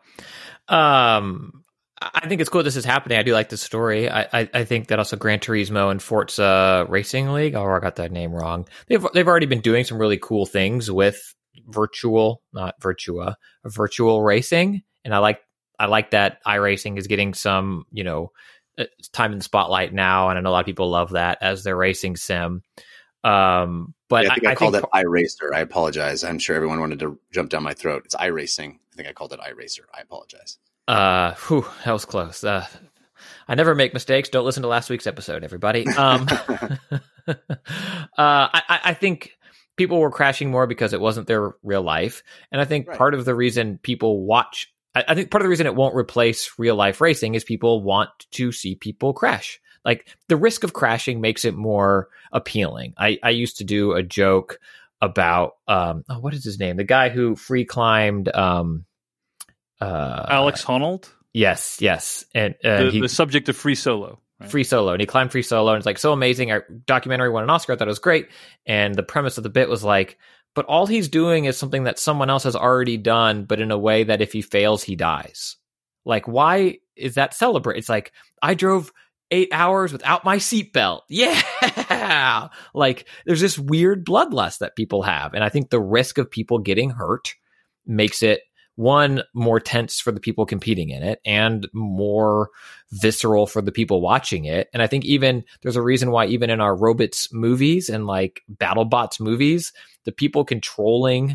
Um I think it's cool this is happening. I do like this story. I, I, I think that also Gran Turismo and Forza Racing League, oh, I got that name wrong. They've they've already been doing some really cool things with virtual, not Virtua, virtual racing. And I like I like that iRacing is getting some, you know, time in the spotlight now. And I know a lot of people love that as their racing sim. Um, but yeah, I think I, I called think, it iRacer. I apologize. I'm sure everyone wanted to jump down my throat. It's iRacing. I think I called it iRacer. I apologize. Uh, whew, that was close. Uh, I never make mistakes. Don't listen to last week's episode, everybody. Um, uh, I, I think people were crashing more because it wasn't their real life. And I think right. part of the reason people watch, I, I think part of the reason it won't replace real life racing is people want to see people crash. Like the risk of crashing makes it more appealing. I, I used to do a joke about, um, oh, what is his name? The guy who free climbed, um, Uh, Alex Honnold? Yes, yes. And uh, the, he, the subject of Free Solo. Right? Free Solo. And he climbed Free Solo, and it's like so amazing. Our documentary won an Oscar. I thought it was great. And the premise of the bit was like, but all he's doing is something that someone else has already done, but in a way that if he fails, he dies. Like, why is that celebrate? It's like, I drove eight hours without my seatbelt. Yeah. Like, there's this weird bloodlust that people have. And I think the risk of people getting hurt makes it, one, more tense for the people competing in it and more visceral for the people watching it. And I think even there's a reason why even in our robots movies and like BattleBots movies, the people controlling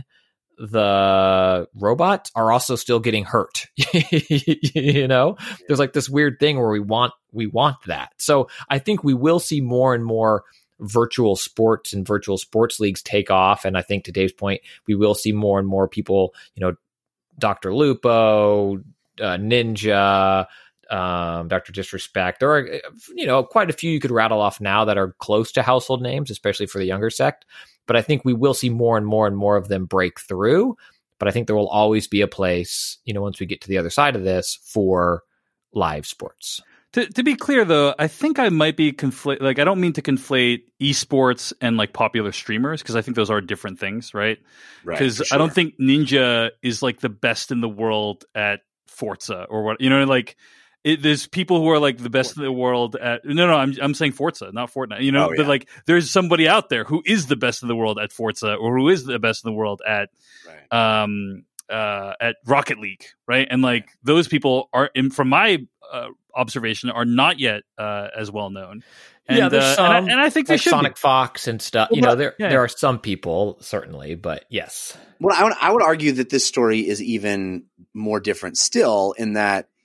the robot are also still getting hurt. You know, there's like this weird thing where we want, we want that. So I think we will see more and more virtual sports and virtual sports leagues take off. And I think to Dave's point, we will see more and more people, you know, Doctor Lupo, uh, Ninja, um, Doctor Disrespect. There are, you know, quite a few you could rattle off now that are close to household names, especially for the younger sect. But I think we will see more and more and more of them break through. But I think there will always be a place, you know, once we get to the other side of this, for live sports. To, to be clear, though, I think I might be conflate. Like, I don't mean to conflate esports and like popular streamers, because I think those are different things, right? Because right, sure. I don't think Ninja is like the best in the world at Forza or what. You know, like it, there's people who are like the best Fortnite. in the world at. No, no, I'm I'm saying Forza, not Fortnite. You know, oh, but yeah. like there's somebody out there who is the best in the world at Forza, or who is the best in the world at. Right. Um, uh, at Rocket League, right? And like those people are, in, from my uh, observation, are not yet uh, as well known. And, yeah, there's uh, some, and, I, and I think like they should Sonic be. Fox and stuff. Well, you know, but, there yeah, there yeah. are some people certainly, but yes. Well, I would, I would argue that this story is even more different still, in that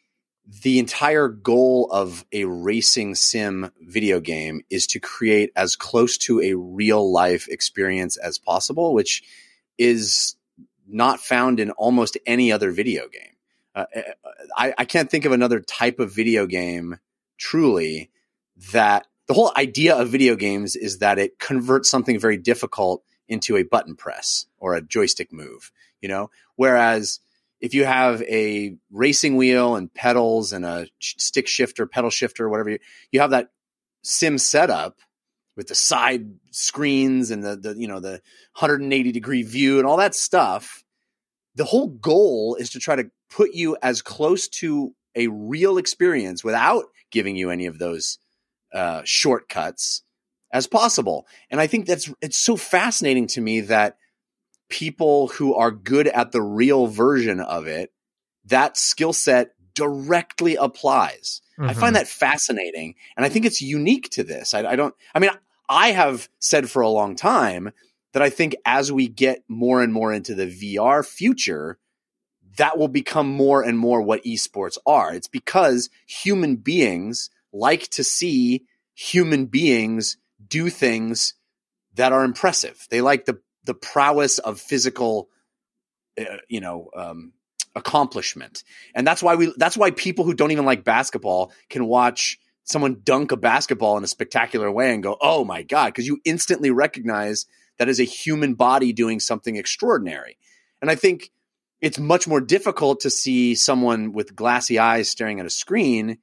the entire goal of a racing sim video game is to create as close to a real life experience as possible, which is not found in almost any other video game. Uh, I, I can't think of another type of video game truly that the whole idea of video games is that it converts something very difficult into a button press or a joystick move, you know, whereas if you have a racing wheel and pedals and a stick shifter, pedal shifter, whatever, you, you have that sim setup with the side screens and the, the, you know, the one hundred eighty degree view and all that stuff. The whole goal is to try to put you as close to a real experience without giving you any of those uh, shortcuts as possible. And I think that's, it's so fascinating to me that people who are good at the real version of it, that skill set directly applies. Mm-hmm. I find that fascinating. And I think it's unique to this. I, I don't, I mean, I have said for a long time that I think as we get more and more into the V R future, that will become more and more what esports are. It's because human beings like to see human beings do things that are impressive. They like the the prowess of physical, uh, you know, um, accomplishment. And that's why we, that's why people who don't even like basketball can watch someone dunk a basketball in a spectacular way and go, oh my God, because you instantly recognize that is a human body doing something extraordinary. And I think it's much more difficult to see someone with glassy eyes staring at a screen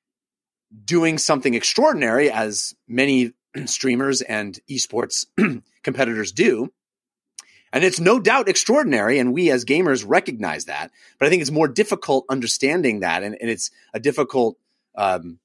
doing something extraordinary, as many streamers and esports competitors do. And it's no doubt extraordinary, and we as gamers recognize that. But I think it's more difficult understanding that, and, and it's a difficult um,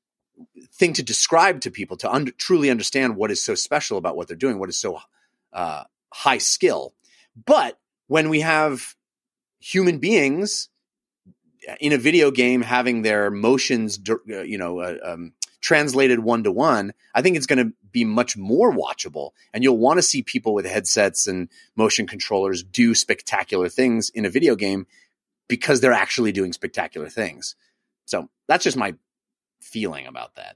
thing to describe to people to under, truly understand what is so special about what they're doing, what is so uh, high skill. But when we have human beings in a video game having their motions, you know, uh, um, translated one-to-one, I think it's going to be much more watchable. And you'll want to see people with headsets and motion controllers do spectacular things in a video game because they're actually doing spectacular things. So that's just my feeling about that.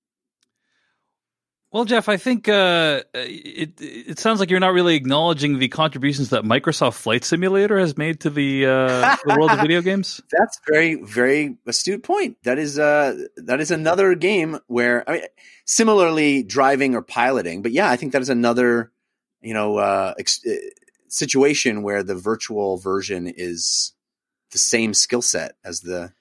Well, Jeff, I think uh, it it sounds like you're not really acknowledging the contributions that Microsoft Flight Simulator has made to the, uh, the world of video games. That's very, very astute point. That is uh, that is another game where, I mean, similarly driving or piloting, but yeah, I think that is another, you know, uh, ex- situation where the virtual version is the same skill set as the.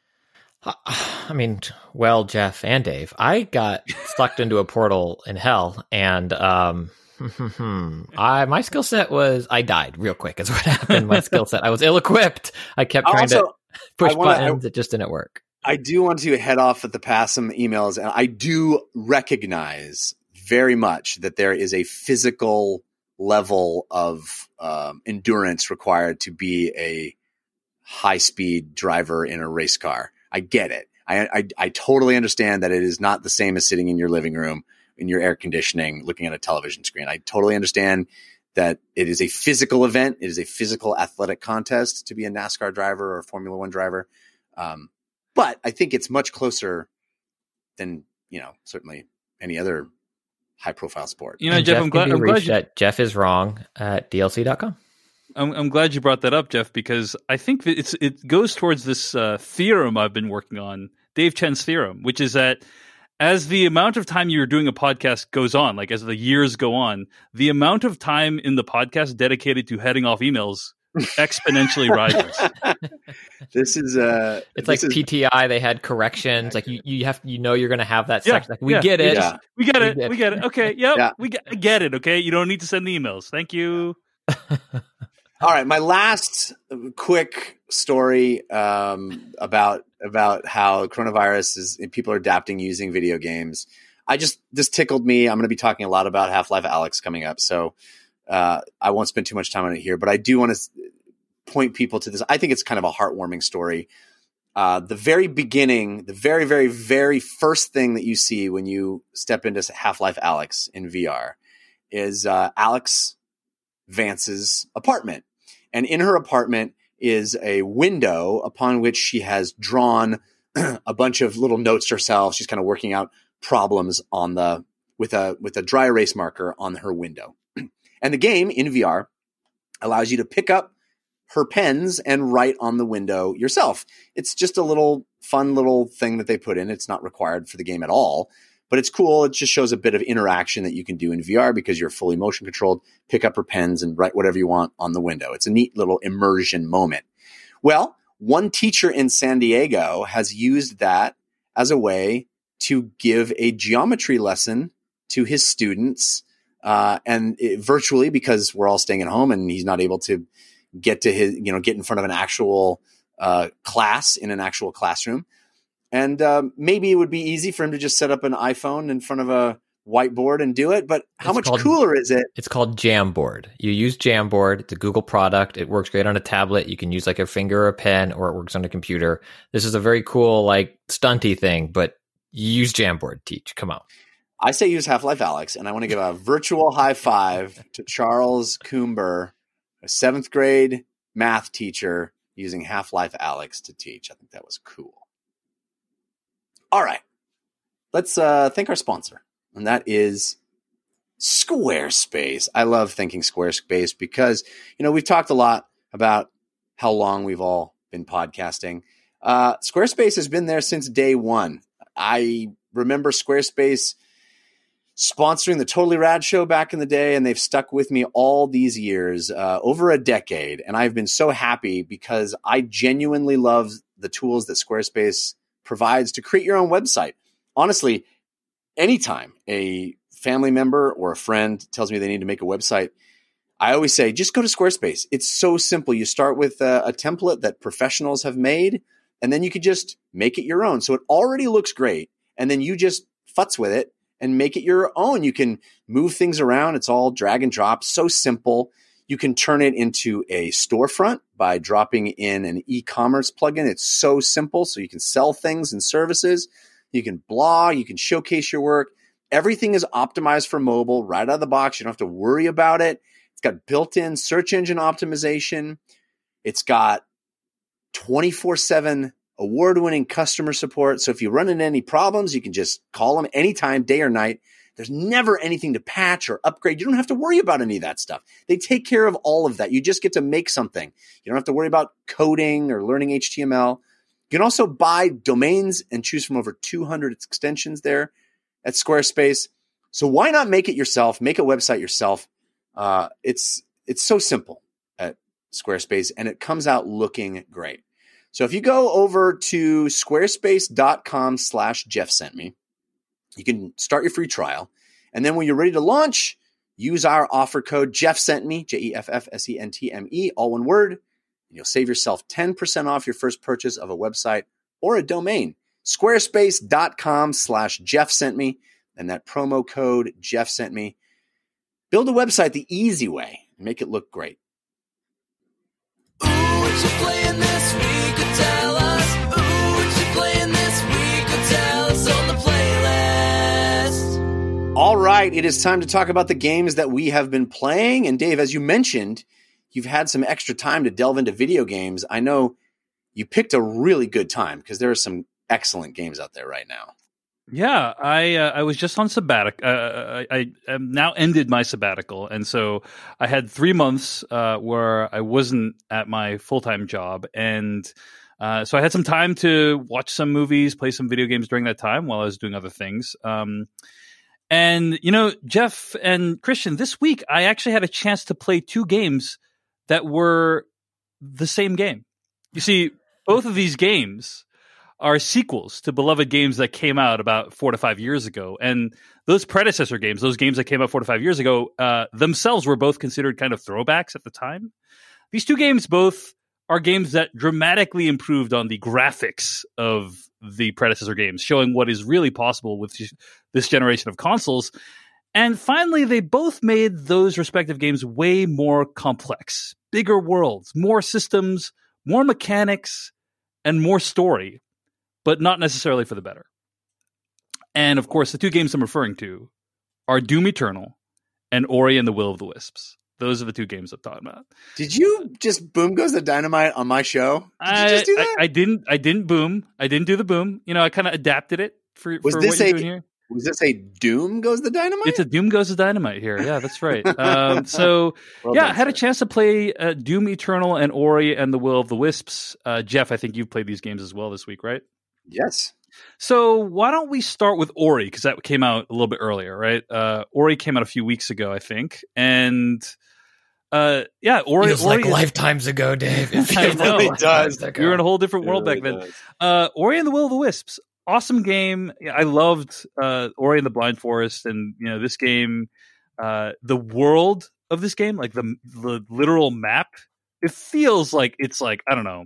I mean, well, Jeff and Dave, I got sucked into a portal in hell, and um, I my skill set was I died real quick. Is what happened. My skill set, I was ill-equipped. I kept trying also, to push wanna, buttons; I, it just didn't work. I do want to head off at the pass some emails, and I do recognize very much that there is a physical level of um, endurance required to be a high-speed driver in a race car. I get it. I, I I totally understand that it is not the same as sitting in your living room in your air conditioning, looking at a television screen. I totally understand that it is a physical event. It is a physical athletic contest to be a NASCAR driver or a Formula One driver. Um, but I think it's much closer than, you know, certainly any other high profile sport. You know, and Jeff, Jeff, I'm glad, I'm glad you- that Jeff is wrong at D L C dot com. I'm, I'm glad you brought that up, Jeff, because I think that it's it goes towards this uh, theorem I've been working on, Dave Chen's theorem, which is that as the amount of time you're doing a podcast goes on, like as the years go on, the amount of time in the podcast dedicated to heading off emails exponentially rises. This is uh it's this like is, P T I. They had corrections. Like you, you have, you know, you're going to have that yeah, section. Like, we yeah, get it. Yeah. We get it. We get it. We get it. Okay. Yep. Yeah. We get, I get it. Okay. You don't need to send the emails. Thank you. All right, my last quick story um, about about how coronavirus is people are adapting using video games. I just this tickled me. I'm going to be talking a lot about Half-Life Alyx coming up, so uh, I won't spend too much time on it here. But I do want to point people to this. I think it's kind of a heartwarming story. Uh, the very beginning, the very, very, very first thing that you see when you step into Half-Life Alyx in V R is uh, Alex Vance's apartment. And in her apartment is a window upon which she has drawn a bunch of little notes to herself. She's kind of working out problems on the with a with a dry erase marker on her window. And the game in V R allows you to pick up her pens and write on the window yourself. It's just a little fun little thing that they put in. It's not required for the game at all, but it's cool. It just shows a bit of interaction that you can do in V R because you're fully motion controlled. Pick up her pens and write whatever you want on the window. It's a neat little immersion moment. Well, one teacher in San Diego has used that as a way to give a geometry lesson to his students, uh, and it, virtually, because we're all staying at home and he's not able to get to his, you know, get in front of an actual uh, class in an actual classroom. And uh, maybe it would be easy for him to just set up an iPhone in front of a whiteboard and do it. But how It's much called- cooler is it? It's called Jamboard. You use Jamboard. It's a Google product. It works great on a tablet. You can use like a finger or a pen, or it works on a computer. This is a very cool, like stunty thing, but you use Jamboard. Teach. Come on. I say use Half-Life Alyx, and I want to give a virtual high five to Charles Coomber, a seventh grade math teacher using Half-Life Alyx to teach. I think that was cool. All right. Let's uh, thank our sponsor, and that is Squarespace. I love thanking Squarespace because, you know, we've talked a lot about how long we've all been podcasting. Uh, Squarespace has been there since day one. I remember Squarespace sponsoring the Totally Rad show back in the day, and they've stuck with me all these years, uh, over a decade. And I've been so happy because I genuinely love the tools that Squarespace provides to create your own website. Honestly, anytime a family member or a friend tells me they need to make a website, I always say, just go to Squarespace. It's so simple. You start with a, a template that professionals have made, and then you could just make it your own. So it already looks great. And then you just futz with it and make it your own. You can move things around. It's all drag and drop. So simple. You can turn it into a storefront by dropping in an e-commerce plugin. It's so simple. So you can sell things and services. You can blog. You can showcase your work. Everything is optimized for mobile right out of the box. You don't have to worry about it. It's got built-in search engine optimization. It's got twenty-four seven award-winning customer support. So if you run into any problems, you can just call them anytime, day or night. There's never anything to patch or upgrade. You don't have to worry about any of that stuff. They take care of all of that. You just get to make something. You don't have to worry about coding or learning H T M L. You can also buy domains and choose from over two hundred extensions there at Squarespace. So why not make it yourself? Make a website yourself. Uh, it's it's so simple at Squarespace, and it comes out looking great. So if you go over to squarespace.com slash Jeff sent me, you can start your free trial. And then when you're ready to launch, use our offer code Jeff sent me, J E F F S E N T M E, all one word. And you'll save yourself ten percent off your first purchase of a website or a domain. Squarespace.com slash Jeff sent me. And that promo code Jeff sent me. Build a website the easy way and make it look great. Ooh, what you playing this week? Tell us. Ooh, what you playing this week? Tell us on the playlist. All right, it is time to talk about the games that we have been playing. And Dave, as you mentioned, you've had some extra time to delve into video games. I know you picked a really good time because there are some excellent games out there right now. Yeah, I uh, I was just on sabbatical. Uh, I, I have now ended my sabbatical, and so I had three months uh, where I wasn't at my full time job, and uh, so I had some time to watch some movies, play some video games during that time while I was doing other things. Um, and you know, Jeff and Christian, this week I actually had a chance to play two games that were the same game. You see, both of these games are sequels to beloved games that came out about four to five years ago. And those predecessor games, those games that came out four to five years ago, uh, themselves were both considered kind of throwbacks at the time. These two games both are games that dramatically improved on the graphics of the predecessor games, showing what is really possible with this generation of consoles. And finally, they both made those respective games way more complex, bigger worlds, more systems, more mechanics, and more story, but not necessarily for the better. And of course, the two games I'm referring to are Doom Eternal and Ori and the Will of the Wisps. Those are the two games I'm talking about. Did you just boom goes the dynamite on my show? Did I, you just do that? I, I didn't. I didn't boom. I didn't do the boom. You know, I kind of adapted it for, Was for this what you're a- doing here. Was this a Doom goes the dynamite? It's a Doom Goes to Dynamite here. Yeah, that's right. Um, so, Well yeah, done, I had a sir. chance to play uh, Doom Eternal and Ori and the Will of the Wisps. Uh, Jeff, I think you've played these games as well this week, right? Yes. So why don't we start with Ori, because that came out a little bit earlier, right? Uh, Ori came out a few weeks ago, I think. And, uh, yeah, Ori... Feels Ori like is- lifetimes ago, Dave. It I feels know. like It lifetimes does. ago. We were in a whole different It world really back then. does. Uh, Ori and the Will of the Wisps, awesome game. Yeah, I loved uh, Ori and the Blind Forest, and you know this game, uh, the world of this game, like the the literal map, it feels like it's like I don't know,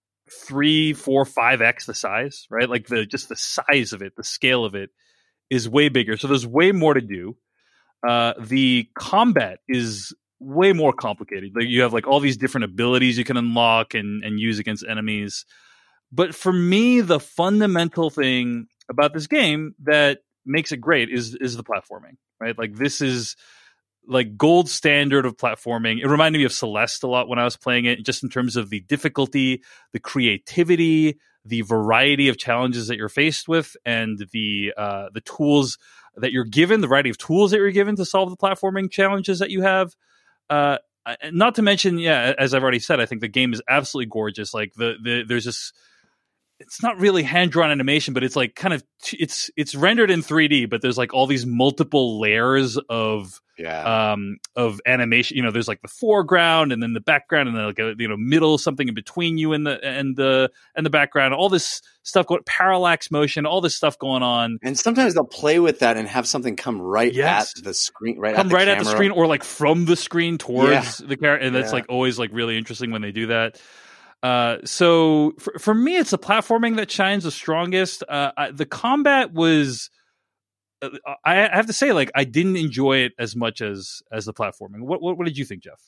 three, four, five x the size, right? Like the just the size of it, the scale of it is way bigger. So there's way more to do. Uh, the combat is way more complicated. Like you have like all these different abilities you can unlock and and use against enemies. But for me, the fundamental thing about this game that makes it great is is the platforming, right? Like this is like gold standard of platforming. It reminded me of Celeste a lot when I was playing it, just in terms of the difficulty, the creativity, the variety of challenges that you're faced with, and the uh, the tools that you're given, the variety of tools that you're given to solve the platforming challenges that you have. Uh, not to mention, yeah, as I've already said, I think the game is absolutely gorgeous. Like the, the there's this. It's not really hand-drawn animation, but it's like kind of it's it's rendered in three D, but there's like all these multiple layers of Yeah. um of animation. You know, there's like the foreground and then the background and then like a you know middle something in between you and the and the and the background. All this stuff going parallax motion, all this stuff going on. And sometimes they'll play with that and have something come right Yes. at the screen, right Come at the right camera. at the screen or like from the screen towards Yeah. the character, and that's Yeah. like always like really interesting when they do that. Uh, so for, for me, it's the platforming that shines the strongest. Uh, I, the combat was, uh, I, I have to say, like I didn't enjoy it as much as as the platforming. What what, what did you think, Jeff?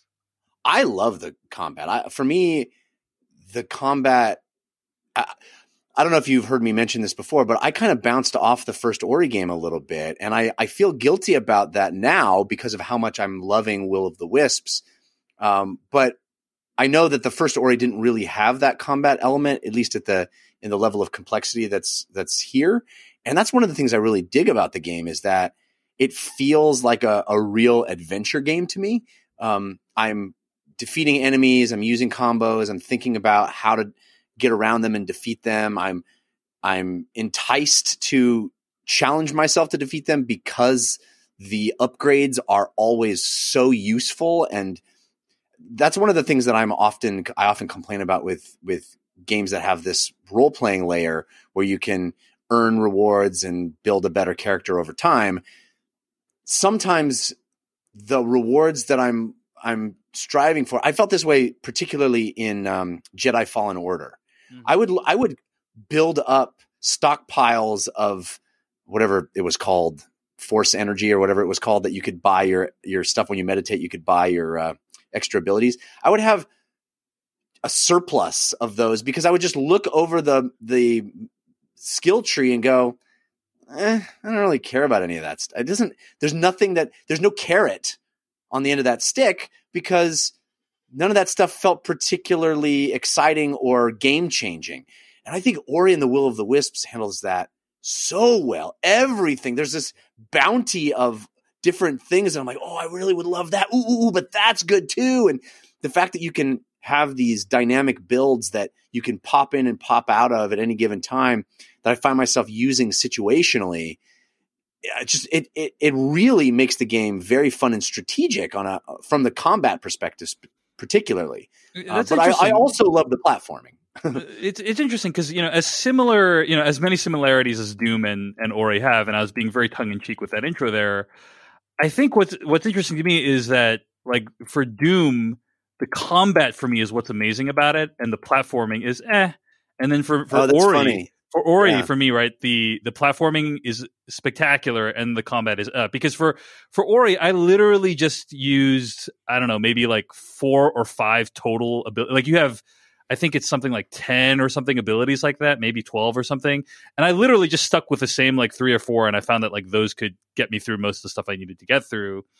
I love the combat. I, for me, the combat. I, I don't know if you've heard me mention this before, but I kind of bounced off the first Ori game a little bit, and I, I feel guilty about that now because of how much I'm loving Will of the Wisps. Um, but I know that the first Ori didn't really have that combat element, at least at the in the level of complexity that's that's here. And that's one of the things I really dig about the game is that it feels like a, a real adventure game to me. Um, I'm defeating enemies, I'm using combos, I'm thinking about how to get around them and defeat them. I'm I'm enticed to challenge myself to defeat them because the upgrades are always so useful, and that's one of the things that I'm often I often complain about with with games that have this role playing layer where you can earn rewards and build a better character over time. Sometimes the rewards that I'm I'm striving for, I felt this way particularly in um, Jedi Fallen Order. Mm-hmm. I would I would build up stockpiles of whatever it was called, force energy or whatever it was called, that you could buy your your stuff when you meditate. You could buy your uh, extra abilities. I would have a surplus of those because I would just look over the the skill tree and go, eh, I don't really care about any of that stuff. It doesn't. There's nothing that there's no carrot on the end of that stick because none of that stuff felt particularly exciting or game changing. And I think Ori and the Will of the Wisps handles that so well. Everything, there's this bounty of different things, and I'm like, oh, I really would love that. Ooh, ooh, ooh, but that's good too. And the fact that you can have these dynamic builds that you can pop in and pop out of at any given time that I find myself using situationally, it just it it it really makes the game very fun and strategic on a from the combat perspective, particularly. Uh, but I, I also love the platforming. it's it's interesting because you know as similar you know as many similarities as Doom and, and Ori have, and I was being very tongue in cheek with that intro there. I think what's what's interesting to me is that like for Doom, the combat for me is what's amazing about it, and the platforming is eh. And then for for oh, that's Ori, funny. for Ori Yeah. for me, right, the the platforming is spectacular, and the combat is up. Because for for Ori, I literally just used I don't know maybe like four or five total ability. Like you have. I think it's something like ten or something abilities like that, maybe twelve or something. And I literally just stuck with the same like three or four. And I found that like those could get me through most of the stuff I needed to get through.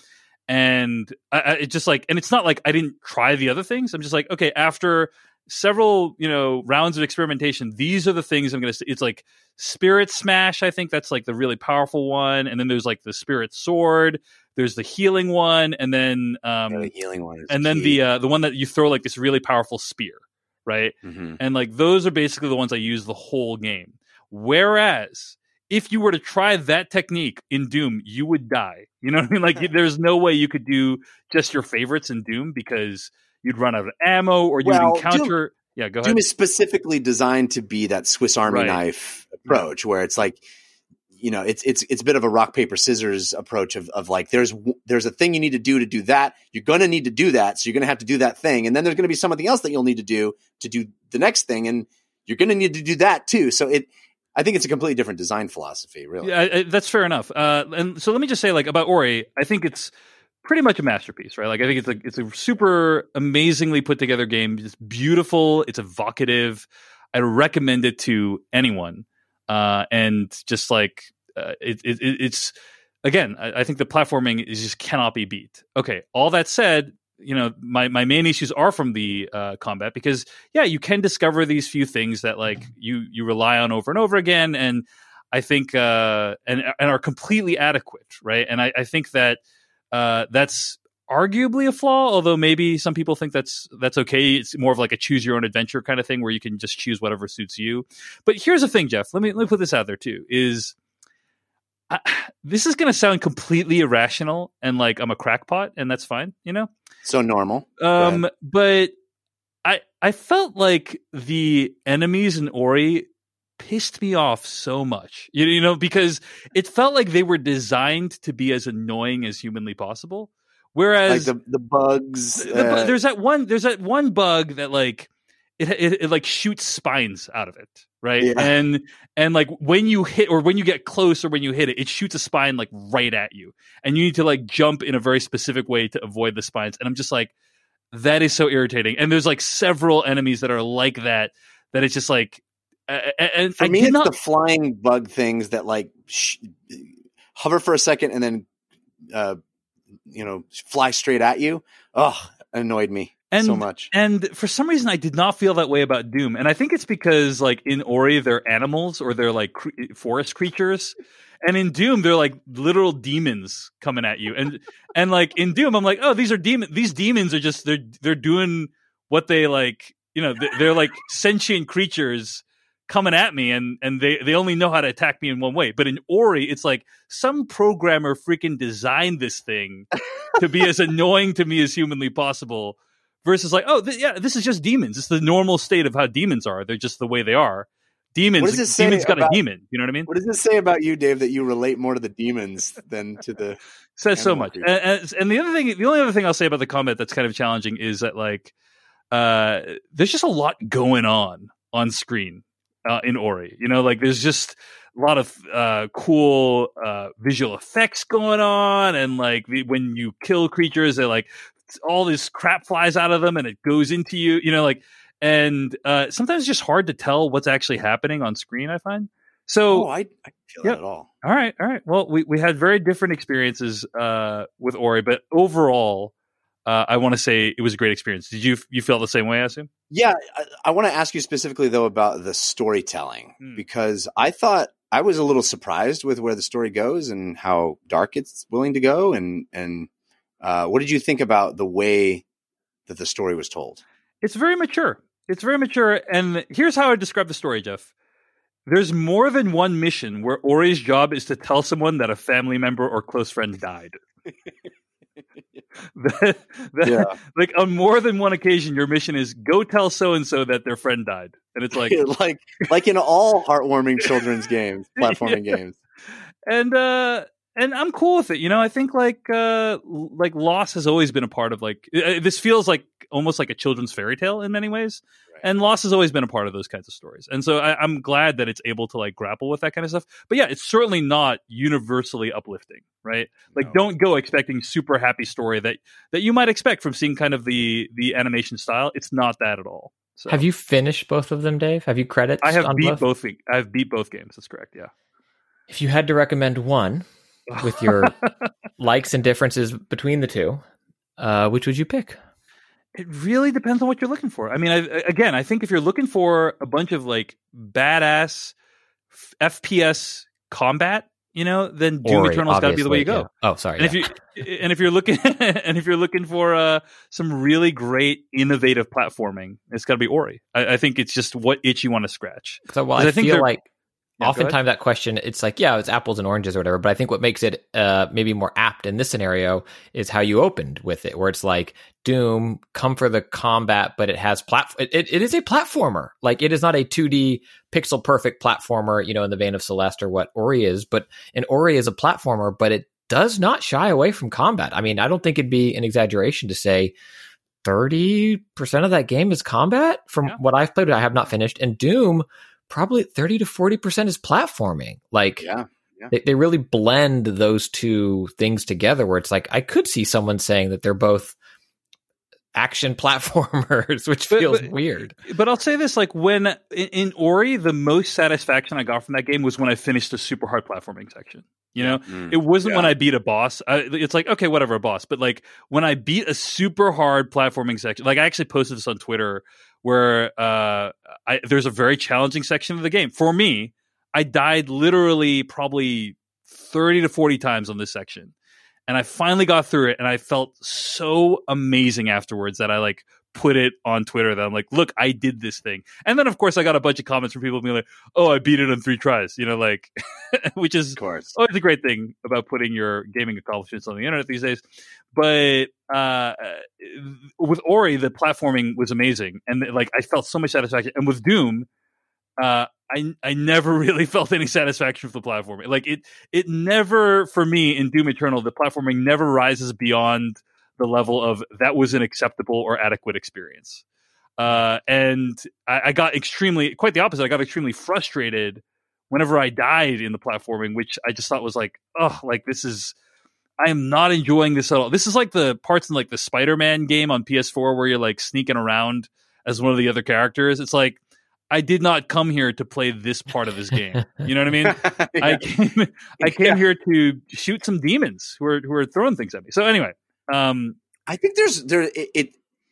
and I, I, it just like, and it's not like I didn't try the other things. I'm just like, okay, after several, you know, rounds of experimentation, these are the things I'm going to. It's like Spirit Smash. I think that's like the really powerful one, and then there's like the Spirit Sword. There's the healing one, and then um, yeah, the healing one, is and key. then the uh, the one that you throw like this really powerful spear, right? Mm-hmm. And like those are basically the ones I use the whole game. Whereas if you were to try that technique in Doom, you would die. You know what I mean? Like, there's no way you could do just your favorites in Doom because you'd run out of ammo or you'd Well, encounter. Doom, yeah, go ahead. Doom is specifically designed to be that Swiss Army Right. knife approach, where it's like, you know, it's it's it's a bit of a rock paper scissors approach of of like, there's there's a thing you need to do to do that. You're going to need to do that, so you're going to have to do that thing, and then there's going to be something else that you'll need to do to do the next thing, and you're going to need to do that too. So it. I think it's a completely different design philosophy, really. Yeah, I, I, that's fair enough. Uh, and so let me just say, like, about Ori, I think it's pretty much a masterpiece, right? Like, I think it's a it's a super amazingly put together game. It's beautiful. It's evocative. I recommend it to anyone. Uh, and just like uh, it, it, it's again, I, I think the platforming is just cannot be beat. Okay, all that said, you know, my, my main issues are from the uh, combat because, yeah, you can discover these few things that like you you rely on over and over again, and I think uh, and and are completely adequate, right? And I, I think that uh, that's arguably a flaw, although maybe some people think that's that's okay. It's more of like a choose your own adventure kind of thing where you can just choose whatever suits you. But here's the thing, Jeff. Let me let me put this out there too. Is I, this is going to sound completely irrational and like I'm a crackpot, and that's fine, you know. So normal. Um, but I I felt like the enemies in Ori pissed me off so much, you, you know, because it felt like they were designed to be as annoying as humanly possible. Whereas like the the bugs, the, uh, there's that one there's that one bug that like it it, it like shoots spines out of it, right? Yeah. And and like when you hit or when you get close or when you hit it, it shoots a spine like right at you, and you need to like jump in a very specific way to avoid the spines. And I'm just like, that is so irritating. And there's like several enemies that are like that. That it's just like, uh, and for I me, did it's not... the flying bug things that like sh- hover for a second and then, uh, you know, fly straight at you. Oh, annoyed me. And, so much. And for some reason, I did not feel that way about Doom. And I think it's because, like, in Ori, they're animals or they're, like, cre- forest creatures. And in Doom, they're, like, literal demons coming at you. And, and like, in Doom, I'm like, oh, these are demons. These demons are just, they're, they're doing what they, like, you know, they're, they're like, sentient creatures coming at me. And, and they, they only know how to attack me in one way. But in Ori, it's like some programmer freaking designed this thing to be as annoying to me as humanly possible. Versus like, oh, th- yeah, this is just demons. It's the normal state of how demons are. They're just the way they are. Demons, What does it say demons got about- a demon. You know what I mean? What does this say about you, Dave, that you relate more to the demons than to the Says so animal much. And, creatures? and, and the other thing, the only other thing I'll say about the combat that's kind of challenging is that like, uh, there's just a lot going on on screen uh, in Ori. You know, like there's just a lot of uh, cool uh, visual effects going on, and like the, when you kill creatures, they're like all this crap flies out of them and it goes into you, you know, like, and uh, sometimes it's just hard to tell what's actually happening on screen, I find. So, oh, I, I feel Yep. that at all. all right, all right. Well, we, we had very different experiences uh, with Ori, but overall, uh, I want to say it was a great experience. Did you you feel the same way, I assume? Yeah, I, I want to ask you specifically though about the storytelling Hmm. because I thought I was a little surprised with where the story goes and how dark it's willing to go. And and uh, what did you think about the way that the story was told? It's very mature. It's very mature. And here's how I describe the story, Jeff. There's more than one mission where Ori's job is to tell someone that a family member or close friend died. that, that, Yeah. Like on more than one occasion, your mission is go tell so-and-so that their friend died. And it's like, like like in all heartwarming children's games, platforming Yeah. games. and, uh, and I'm cool with it. You know, I think like, uh, like loss has always been a part of like, uh, this feels like almost like a children's fairy tale in many ways. Right. And loss has always been a part of those kinds of stories. And so I, I'm glad that it's able to like grapple with that kind of stuff. But yeah, it's certainly not universally uplifting, right? Like No. don't go expecting super happy story that, that you might expect from seeing kind of the, the animation style. It's not that at all. So Have you finished both of them, Dave? Have you credits? I have on beat both? both. I've beat both games. That's correct. Yeah. If you had to recommend one, with your likes and differences between the two, uh, which would you pick? It really depends on what you're looking for. I mean, I, again, I think if you're looking for a bunch of like badass F P S combat, you know, then Doom Ori, Eternal's got to be the way you go. yeah. Oh, sorry. And yeah. if you and if you're looking and if you're looking for uh, some really great innovative platforming, it's got to be Ori. I, I think it's just what itch you want to scratch. So, well, 'Cause I, I think feel they're- like Yeah, go oftentimes that question, it's like, yeah, it's apples and oranges or whatever. But I think what makes it uh, maybe more apt in this scenario is how you opened with it, where it's like Doom, come for the combat, but it has plat. It, it, it is a platformer. Like it is not a two D pixel perfect platformer, you know, in the vein of Celeste or what Ori is. But an Ori is a platformer, but it does not shy away from combat. I mean, I don't think it'd be an exaggeration to say thirty percent of that game is combat from Yeah. what I've played. I have not finished, and Doom. Probably thirty to forty percent is platforming. Like Yeah. they, they really blend those two things together where it's like, I could see someone saying that they're both action platformers, which But- feels but- weird. But I'll say this: like when in, in Ori, the most satisfaction I got from that game was when I finished the super hard platforming section. You know, Mm. it wasn't when Yeah. I beat a boss. I, it's like, okay, whatever, a boss. But like when I beat a super hard platforming section, like I actually posted this on Twitter, where uh, I, there's a very challenging section of the game for me. I died literally probably thirty to forty times on this section, and I finally got through it, and I felt so amazing afterwards that I like put it on Twitter that I'm like, look, I did this thing. And then of course I got a bunch of comments from people being like, oh, I beat it in three tries, you know, like, which is Of course. always a great thing about putting your gaming accomplishments on the internet these days. But uh, with Ori, the platforming was amazing, and like I felt so much satisfaction. And with Doom, uh, I I never really felt any satisfaction for the platforming. Like it it never, for me in Doom Eternal, the platforming never rises beyond the level of that was an acceptable or adequate experience. Uh, and I, I got extremely, quite the opposite. I got extremely frustrated whenever I died in the platforming, which I just thought was like, oh, like this is, I am not enjoying this at all. This is like the parts in like the Spider-Man game on P S four where you're like sneaking around as one of the other characters. It's like, I did not come here to play this part of this game. You know what I mean? I came, I came Yeah. here to shoot some demons who are who are throwing things at me. So anyway, um, I think there's there it, it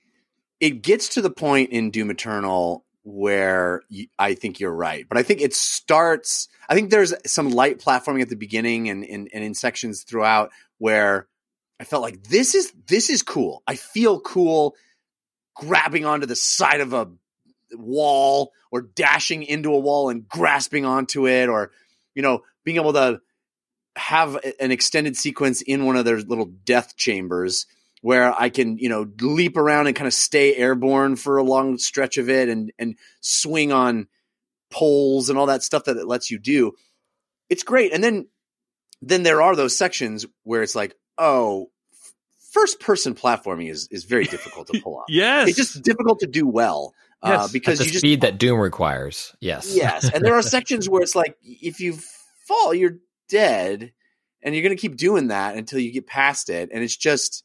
it gets to the point in Doom Eternal where you, I think you're right, but I think it starts. I think there's some light platforming at the beginning and, and and in sections throughout where I felt like this is this is cool. I feel cool grabbing onto the side of a wall or dashing into a wall and grasping onto it, or you know being able to have an extended sequence in one of their little death chambers where I can, you know, leap around and kind of stay airborne for a long stretch of it and and swing on poles and all that stuff that it lets you do. It's great. And then then there are those sections where it's like, oh, first person platforming is is very difficult to pull off. yes, It's just difficult to do well. Uh, Yes. because At the you just speed that Doom requires. Yes. Yes, and there are sections where it's like if you fall, you're dead, and you're going to keep doing that until you get past it, and it's just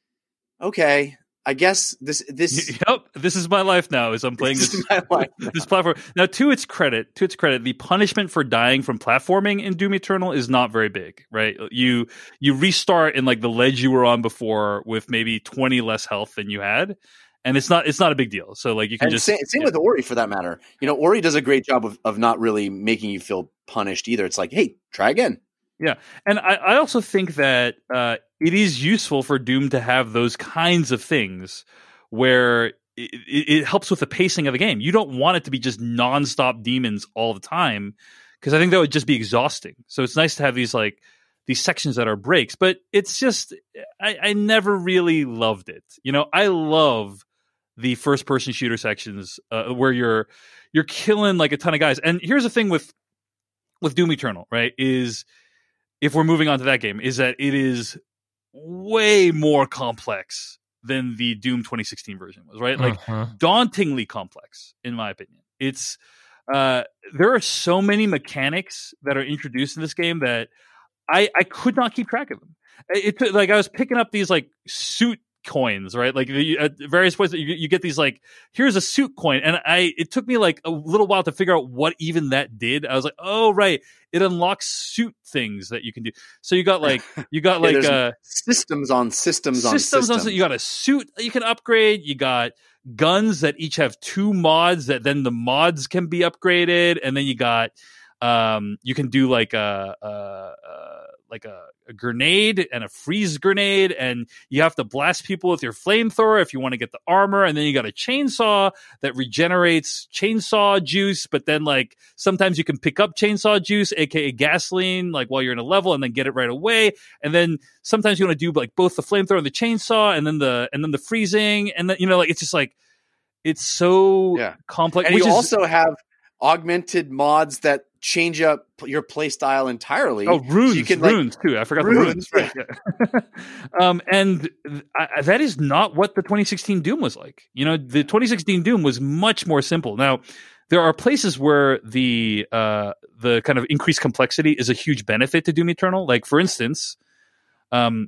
okay. I guess this this Yep, this is my life now. As I'm playing this this is my life. this platform now. To its credit, to its credit, the punishment for dying from platforming in Doom Eternal is not very big, right? You you restart in like the ledge you were on before with maybe twenty less health than you had, and it's not it's not a big deal. So like you can And just same, same yeah. with Ori for that matter. You know, Ori does a great job of of not really making you feel punished either. It's like, hey, try again. Yeah, and I, I also think that uh, it is useful for Doom to have those kinds of things where it, it, it helps with the pacing of the game. You don't want it to be just nonstop demons all the time, because I think that would just be exhausting. So it's nice to have these like these sections that are breaks, but it's just I, I never really loved it. You know, I love the first person shooter sections uh, where you're you're killing like a ton of guys. And here's the thing with with Doom Eternal, right? Is if we're moving on to that game, is that it is way more complex than the Doom twenty sixteen version was, right? Like Mhm. dauntingly complex, in my opinion. It's uh, there are so many mechanics that are introduced in this game that I, I could not keep track of them. It took like I was picking up these like suit coins, right? Like you, at various points, you, you get these like, here's a suit coin, and I it took me like a little while to figure out what even that did. I was like, oh right, it unlocks suit things that you can do. So you got like you got Yeah, like there's uh, systems on systems, on systems systems. on you got a suit that you can upgrade. You got guns that each have two mods that then the mods can be upgraded, and then you got um you can do like a, a, a like a, a grenade and a freeze grenade, and you have to blast people with your flamethrower if you want to get the armor, and then you got a chainsaw that regenerates chainsaw juice, but then like sometimes you can pick up chainsaw juice, aka gasoline, like while you're in a level, and then get it right away, and then sometimes you want to do like both the flamethrower and the chainsaw, and then the and then the freezing, and then you know like it's just like it's so Yeah. complex. And which you is, also have augmented mods that change up your play style entirely. Oh, runes, So you can, like, runes too. I forgot runes, the runes. Right, yeah. um, and I, that is not what the twenty sixteen Doom was like. You know, the twenty sixteen Doom was much more simple. Now, there are places where the uh, the kind of increased complexity is a huge benefit to Doom Eternal. Like, for instance, um,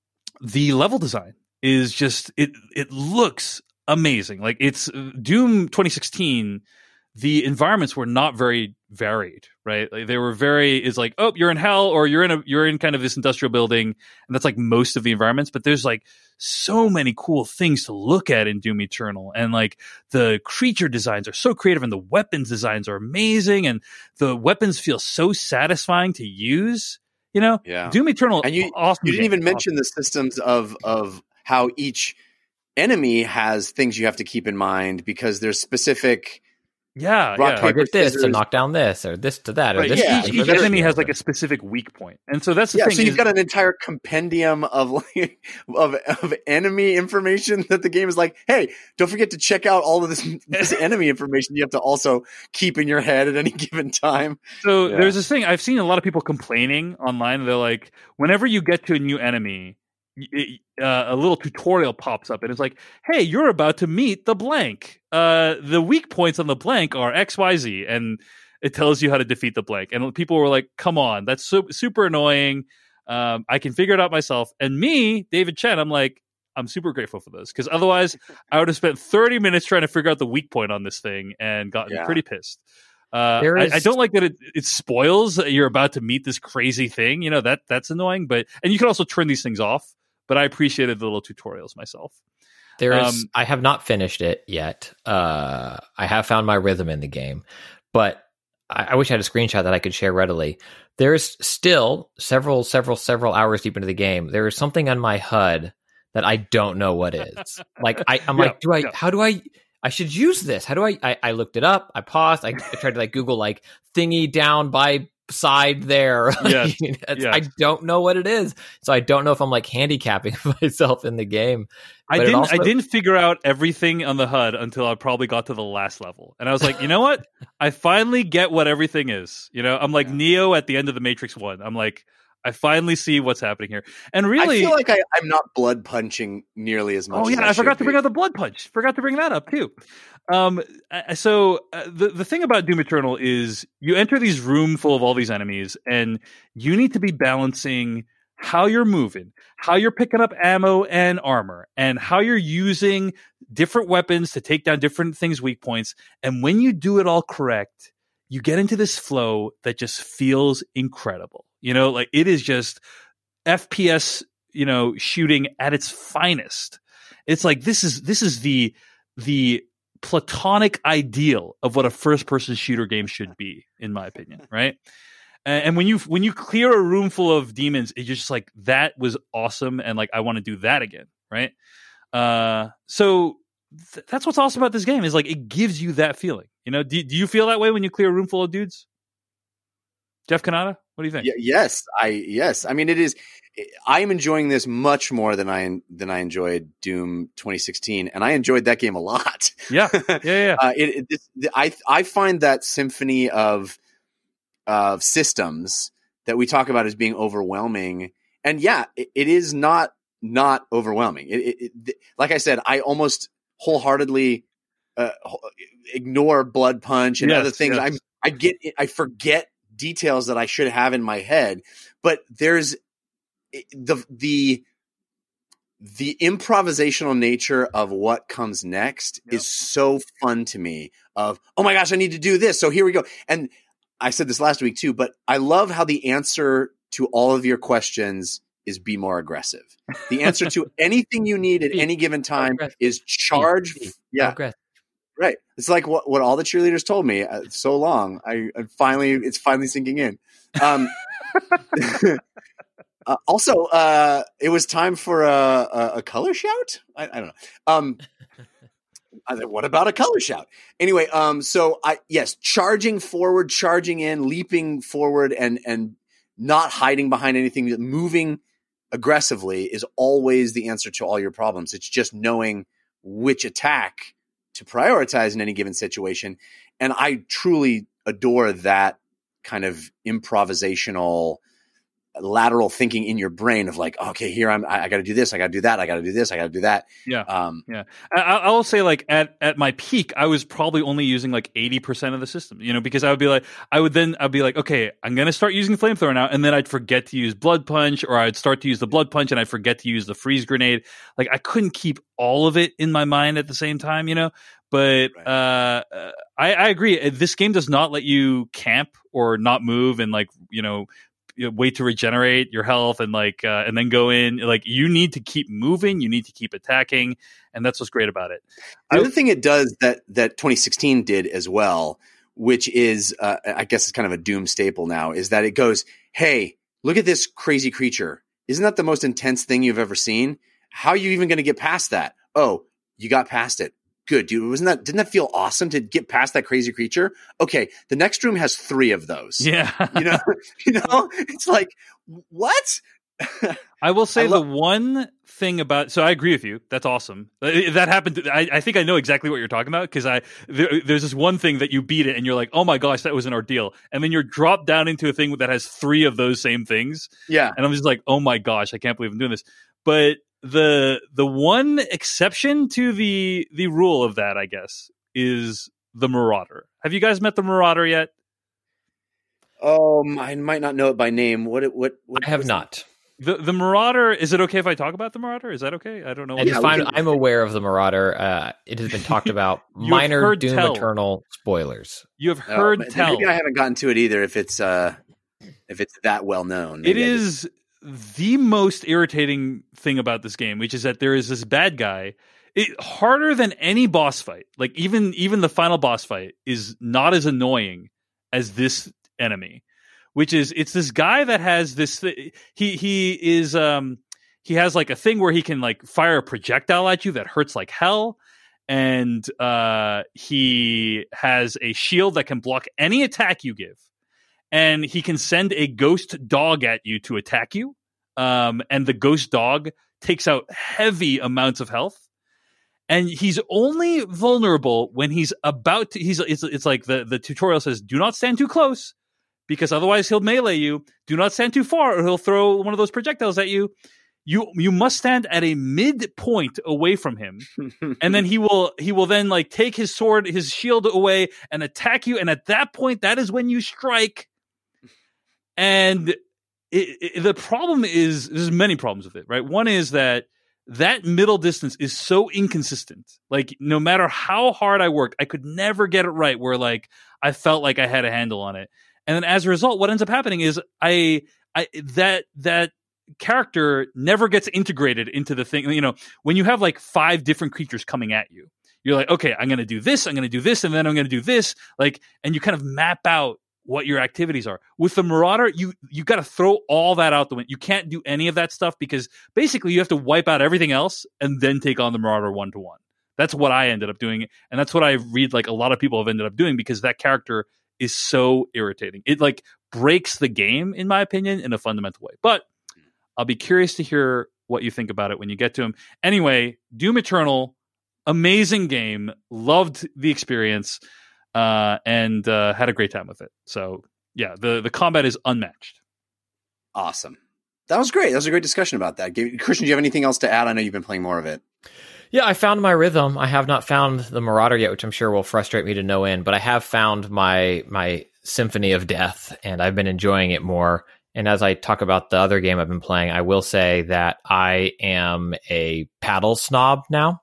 the level design is just it. It looks amazing. Like it's Doom twenty sixteen. The environments were not very varied, right? Like they were very, it's like, oh, you're in hell, or you're in a, you're in kind of this industrial building, and that's like most of the environments. But there's like so many cool things to look at in Doom Eternal, and like the creature designs are so creative, and the weapons designs are amazing, and the weapons feel so satisfying to use. You know, Yeah. Doom Eternal, And you, awesome. you didn't game. even mention the systems of of how each enemy has things you have to keep in mind, because there's specific Yeah, rock, yeah. paper, Target this to scissors. knock down this, or this to that, or Right, this. yeah, each, to each this. enemy has like a specific weak point, and so that's the Yeah, thing. so you've is- got an entire compendium of like of of enemy information that the game is like, hey, don't forget to check out all of this, this enemy information you have to also keep in your head at any given time. So Yeah. there's this thing I've seen a lot of people complaining online. They're like, whenever you get to a new enemy, y- uh, a little tutorial pops up and it's like, hey, you're about to meet the blank. Uh, the weak points on the blank are X, Y, Z, and it tells you how to defeat the blank. And people were like, come on, that's so, super annoying. Um, I can figure it out myself. And me, David Chen, I'm like, I'm super grateful for this, because otherwise I would have spent thirty minutes trying to figure out the weak point on this thing and gotten Yeah. pretty pissed. Uh, There I, is- I don't like that it, it spoils that you're about to meet this crazy thing. You know, that that's annoying, but, and you can also turn these things off, but I appreciated the little tutorials myself. There is. Um, I have not finished it yet. Uh, I have found my rhythm in the game, but I, I wish I had a screenshot that I could share readily. There's still several, several, several hours deep into the game. There is something on my H U D that I don't know what is. Like I, I'm Yeah, like, do I? yeah. How do I? I should use this. How do I? I, I looked it up. I paused. I, I tried to like Google like thingy down by side there. Yes, It's- yes. I don't know what it is, so I don't know if I'm like handicapping myself in the game. I But it didn't. also- I didn't figure out everything on the H U D until I probably got to the last level, and I was like, you know what? I finally get what everything is. You know, I'm like Yeah. Neo at the end of the Matrix One. I'm like, I finally see what's happening here, and really, I feel like I, I'm not blood punching nearly as much. oh as yeah, I, I forgot should to bring be. out the blood punch. Forgot to bring that up too. Um, uh, so uh, the the thing about Doom Eternal is you enter these room full of all these enemies, and you need to be balancing how you're moving, how you're picking up ammo and armor, and how you're using different weapons to take down different things' weak points. And when you do it all correct, you get into this flow that just feels incredible. You know, like it is just F P S, you know, shooting at its finest. It's like this is this is the the platonic ideal of what a first person shooter game should be, in my opinion, right? And, and when you when you clear a room full of demons, it's just like that was awesome, and like I want to do that again, right? Uh, so th- that's what's awesome about this game is like it gives you that feeling. You know, do, do you feel that way when you clear a room full of dudes? Jeff Kanata, what do you think? Y- yes, I yes. I mean, it is. I am enjoying this much more than I than I enjoyed Doom twenty sixteen, and I enjoyed that game a lot. Yeah, yeah, yeah. uh, it, it, this, the, I I find that symphony of of systems that we talk about as being overwhelming, and yeah, it, it is not not overwhelming. It, it, it, like I said, I almost wholeheartedly uh, ignore Blood Punch and Yes, other things. yes. I I get I forget details that I should have in my head, but there's the the the improvisational nature of what comes next Yep. is so fun to me. Of, oh my gosh, I need to do this. So here we go. And I said this last week too, but I love how the answer to all of your questions is be more aggressive. The answer to anything you need at Be any given time aggressive. is charge. Be- be Yeah, aggressive. right. It's like what, what all the cheerleaders told me uh, so long. I, I finally, it's finally sinking in. Um, uh, also, uh, it was time for a, a, a color shout. I, I don't know. Um, I said, what about a color shout? Anyway, um, so I yes, charging forward, charging in, leaping forward, and and not hiding behind anything, moving aggressively is always the answer to all your problems. It's just knowing which attack to prioritize in any given situation. And I truly adore that kind of improvisational lateral thinking in your brain of like, okay, here I'm, I, I got to do this. I got to do that. I got to do this. I got to do that. Yeah. Um, Yeah. I, I will say like at, at my peak, I was probably only using like eighty percent of the system, you know, because I would be like, I would then, I'd be like, okay, I'm going to start using flamethrower now. And then I'd forget to use blood punch, or I'd start to use the blood punch and I'd forget to use the freeze grenade. Like I couldn't keep all of it in my mind at the same time, you know, but, Right. uh, uh, I, I agree. This game does not let you camp or not move and like, you know, you know, wait to regenerate your health and like uh, and then go in. Like you need to keep moving, you need to keep attacking, and that's what's great about it. The other thing it does that that twenty sixteen did as well, which is uh, I guess it's kind of a Doom staple now, is that it goes, hey, look at this crazy creature. Isn't that the most intense thing you've ever seen? How are you even going to get past that? Oh, you got past it. Good, dude. Wasn't that, didn't that feel awesome to get past that crazy creature? Okay, the next room has three of those. Yeah. You know, you know, it's like, what? I will say I love- the one thing about, so I agree with you. That's awesome. Uh, That happened. To, I, I think I know exactly what you're talking about because I there, there's this one thing that you beat it and you're like, oh my gosh, that was an ordeal, and then you're dropped down into a thing that has three of those same things, Yeah. and I'm just like, oh my gosh, I can't believe I'm doing this. But the the one exception to the the rule of that, I guess, is the Marauder. Have you guys met the Marauder yet? Oh, I might not know it by name. What? What? what I have what's not. The the Marauder, is it okay if I talk about the Marauder? Is that okay? I don't know. And Yeah, if we I'm, can- I'm aware of the Marauder. Uh, it has been talked about. You have Minor heard Doom tell. Eternal spoilers. You have Oh, heard maybe tell. I haven't gotten to it either. If it's uh, if it's that well known, It Maybe I just- is the most irritating thing about this game, which is that there is this bad guy. It, harder than any boss fight, like even even the final boss fight, is not as annoying as this enemy. Which is, it's this guy that has this. Th- he he is um he has like a thing where he can like fire a projectile at you that hurts like hell, and uh he has a shield that can block any attack you give. And he can send a ghost dog at you to attack you. Um, and the ghost dog takes out heavy amounts of health. And he's only vulnerable when he's about to. He's it's, it's like the, the tutorial says, do not stand too close because otherwise he'll melee you. Do not stand too far or he'll throw one of those projectiles at you. You you must stand at a midpoint away from him, and then he will he will then like take his sword, his shield away and attack you. And at that point, that is when you strike. And it, it, the problem is, there's many problems with it, right? One is that that middle distance is so inconsistent. Like, no matter how hard I worked, I could never get it right where, like, I felt like I had a handle on it. And then as a result, what ends up happening is I, I that that character never gets integrated into the thing. You know, when you have, like, five different creatures coming at you, you're like, okay, I'm going to do this, I'm going to do this, and then I'm going to do this. Like, and you kind of map out what your activities are. With the Marauder, you you got to throw all that out the window. You can't do any of that stuff because basically you have to wipe out everything else and then take on the Marauder one to one. That's what I ended up doing, and that's what I read like a lot of people have ended up doing because that character is so irritating. It like breaks the game, in my opinion, in a fundamental way. But I'll be curious to hear what you think about it when you get to him. Anyway, Doom Eternal, amazing game. Loved the experience. Uh, and uh, had a great time with it. So yeah, the, the combat is unmatched. Awesome. That was great. That was a great discussion about that. Christian, do you have anything else to add? I know you've been playing more of it. Yeah, I found my rhythm. I have not found the Marauder yet, which I'm sure will frustrate me to no end, but I have found my my Symphony of Death, and I've been enjoying it more. And as I talk about the other game I've been playing, I will say that I am a paddle snob now.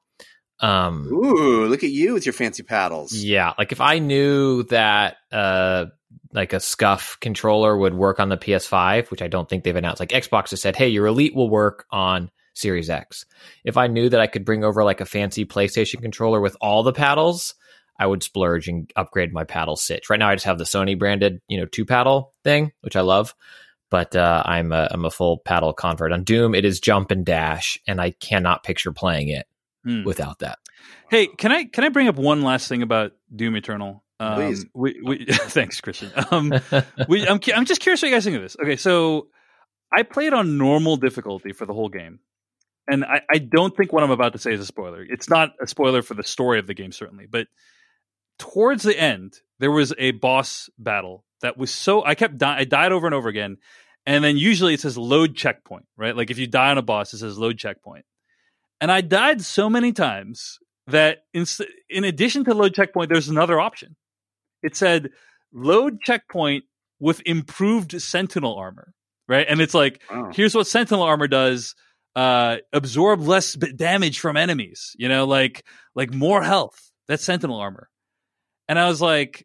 Um, Ooh, look at you with your fancy paddles. Yeah, like if I knew that uh, like a SCUF controller would work on the P S five, which I don't think they've announced. Like Xbox has said, hey, your Elite will work on Series X. If I knew that I could bring over like a fancy PlayStation controller with all the paddles, I would splurge and upgrade my paddle sitch. Right now, I just have the Sony branded, you know, two paddle thing, which I love. But uh, I'm a, I'm a full paddle convert. On Doom, it is jump and dash, and I cannot picture playing it hmm. without that. Hey, can I can I bring up one last thing about Doom Eternal? Um, Please. We, we, thanks, Christian. Um, we, I'm I'm just curious what you guys think of this. Okay, so I played on normal difficulty for the whole game, and I, I don't think what I'm about to say is a spoiler. It's not a spoiler for the story of the game, certainly, but towards the end, there was a boss battle that was so I kept di- I died over and over again, and then usually it says load checkpoint, right? Like if you die on a boss, it says load checkpoint, and I died so many times that in, in addition to load checkpoint, there's another option. It said load checkpoint with improved Sentinel armor, right? And it's like, oh. here's what Sentinel armor does: uh, absorb less damage from enemies. You know, like like more health. That's Sentinel armor. And I was like,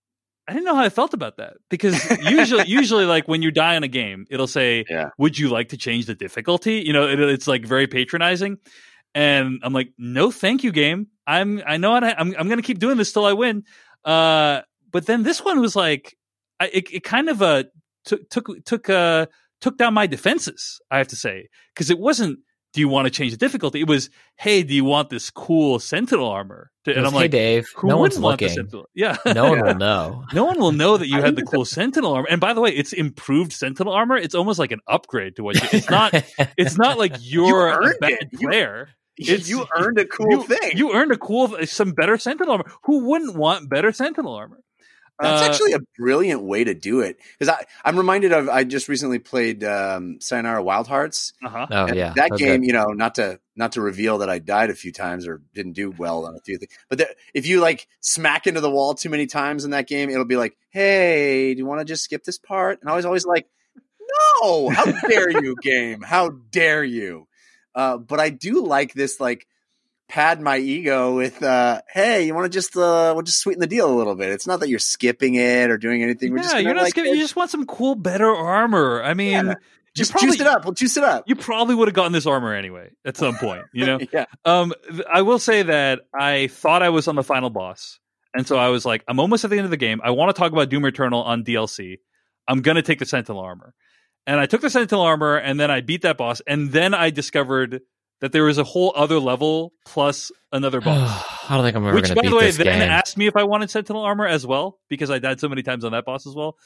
I didn't know how I felt about that, because usually, usually, like when you die in a game, it'll say, yeah. "Would you like to change the difficulty?" You know, it, it's like very patronizing. And I'm like, "No, thank you, game. I'm I know how to, I'm I'm going to keep doing this till I win." Uh, but then this one was like, I, it it kind of uh took took took uh took down my defenses, I have to say, because it wasn't, do you want to change the difficulty? It was, hey, do you want this cool Sentinel armor? And was, I'm hey, like, Dave, who no wouldn't one's want looking. the Sentinel? Yeah, no one yeah. will know. No one will know that you had the cool Sentinel armor. And by the way, it's improved Sentinel armor. It's almost like an upgrade to what you. It's not. It's not like you're you a bad it. player. You, It's, you earned a cool you, thing. You earned a cool, some better Sentinel armor. Who wouldn't want better Sentinel armor? That's uh, actually a brilliant way to do it, because I I'm reminded of I just recently played um, Sayonara Wild Hearts. Uh-huh. Oh and yeah, that game. good. You know, not to not to reveal that I died a few times or didn't do well on a few things, but there, if you like smack into the wall too many times in that game, it'll be like, "Hey, do you want to just skip this part?" And I was always like, "No, how dare you, game? How dare you?" Uh, but I do like this, like, pad my ego with, uh, hey, you want to just, uh, we'll just sweeten the deal a little bit. It's not that you're skipping it or doing anything. We're yeah, just gonna, you're not like, skipping. You just want some cool, better armor. I mean, yeah, just probably, juice it up. We'll juice it up. You probably would have gotten this armor anyway at some point, you know? yeah. Um, th- I will say that I thought I was on the final boss. And so I was like, I'm almost at the end of the game. I want to talk about Doom Eternal on D L C. I'm going to take the Sentinel armor. And I took the Sentinel armor, and then I beat that boss. And then I discovered that there was a whole other level plus another boss. I don't think I'm ever Which, going to by beat the way, this then game. asked me if I wanted Sentinel armor as well, because I died so many times on that boss as well.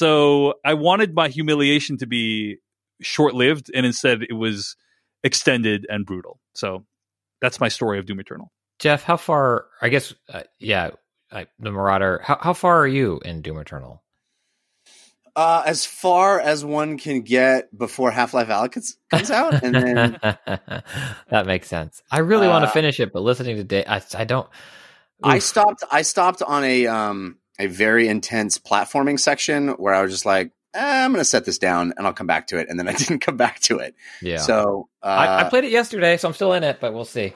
So I wanted my humiliation to be short-lived, and instead it was extended and brutal. So that's my story of Doom Eternal. Jeff, how far? I guess, uh, yeah, I, the Marauder. How how far are you in Doom Eternal? Uh, as far as one can get before Half-Life Alyx comes out, and then that makes sense. I really uh, want to finish it, but listening to Dave, I, I don't. Oof. I stopped. I stopped on a um a very intense platforming section where I was just like, eh, I'm going to set this down and I'll come back to it, and then I didn't come back to it. Yeah. So uh, I, I played it yesterday, so I'm still in it, but we'll see.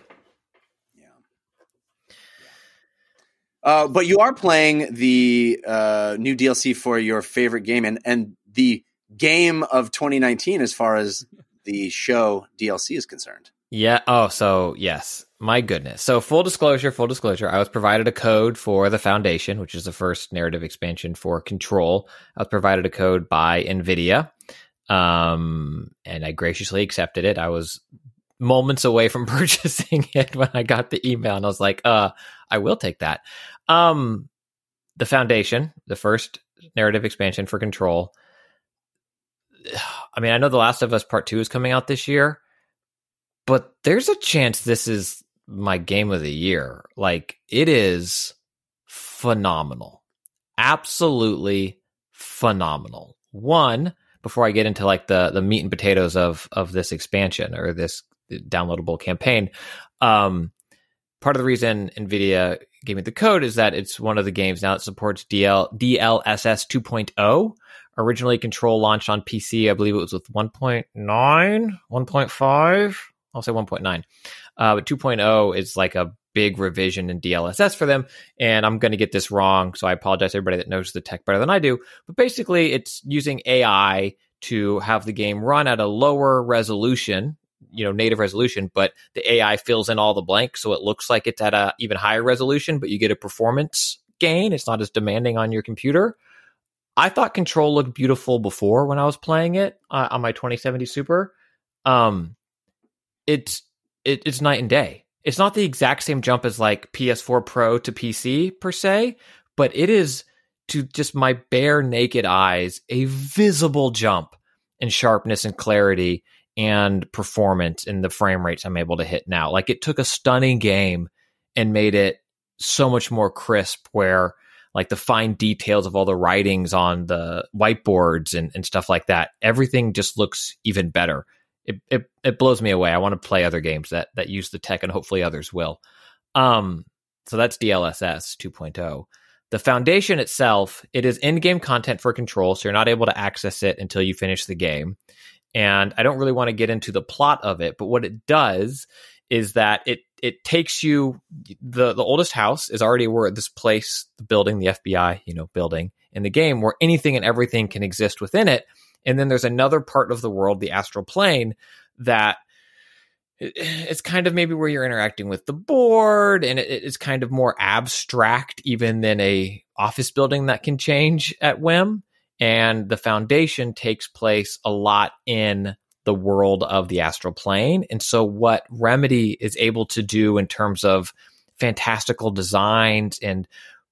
Uh, but you are playing the uh, new D L C for your favorite game, and, and the game of twenty nineteen as far as the show D L C is concerned. Yeah. Oh, so yes. My goodness. So full disclosure, full disclosure, I was provided a code for the Foundation, which is the first narrative expansion for Control. I was provided a code by NVIDIA, um, and I graciously accepted it. I was moments away from purchasing it when I got the email, and I was like, uh, I will take that. Um, the Foundation, the first narrative expansion for Control. I mean, I know The Last of Us Part Two is coming out this year, but there's a chance this is my game of the year. Like, it is phenomenal. Absolutely phenomenal. One, before I get into like the the meat and potatoes of of this expansion or this downloadable campaign, um, part of the reason NVIDIA gave me the code is that it's one of the games now that supports D L D L S S two point oh, Originally, Control launched on P C. I believe it was with one point nine, one point five. I'll say one point nine. Uh, but two point oh is like a big revision in D L S S for them. And I'm going to get this wrong, so I apologize to everybody that knows the tech better than I do. But basically, it's using A I to have the game run at a lower resolution, you know, native resolution, but the A I fills in all the blanks, so it looks like it's at a even higher resolution, but you get a performance gain. It's not as demanding on your computer. I thought Control looked beautiful before when I was playing it uh, on my twenty seventy Super. Um, it's it, it's night and day. It's not the exact same jump as like P S four Pro to P C per se, but it is, to just my bare naked eyes, a visible jump in sharpness and clarity and performance in the frame rates I'm able to hit now. Like, it took a stunning game and made it so much more crisp, where like the fine details of all the writings on the whiteboards and, and stuff like that, everything just looks even better. It, it it blows me away. I want to play other games that that use the tech, and hopefully others will. Um, so that's D L S S two point oh. The Foundation itself, it is in-game content for Control, so you're not able to access it until you finish the game. And I don't really want to get into the plot of it, but what it does is that it it takes you, the the oldest house is already where this place, the building, the F B I, you know, building in the game, where anything and everything can exist within it. And then there's another part of the world, the astral plane, that it's kind of maybe where you're interacting with the board, and it, it's kind of more abstract even than a office building that can change at whim. And the Foundation takes place a lot in the world of the astral plane. And so what Remedy is able to do in terms of fantastical designs and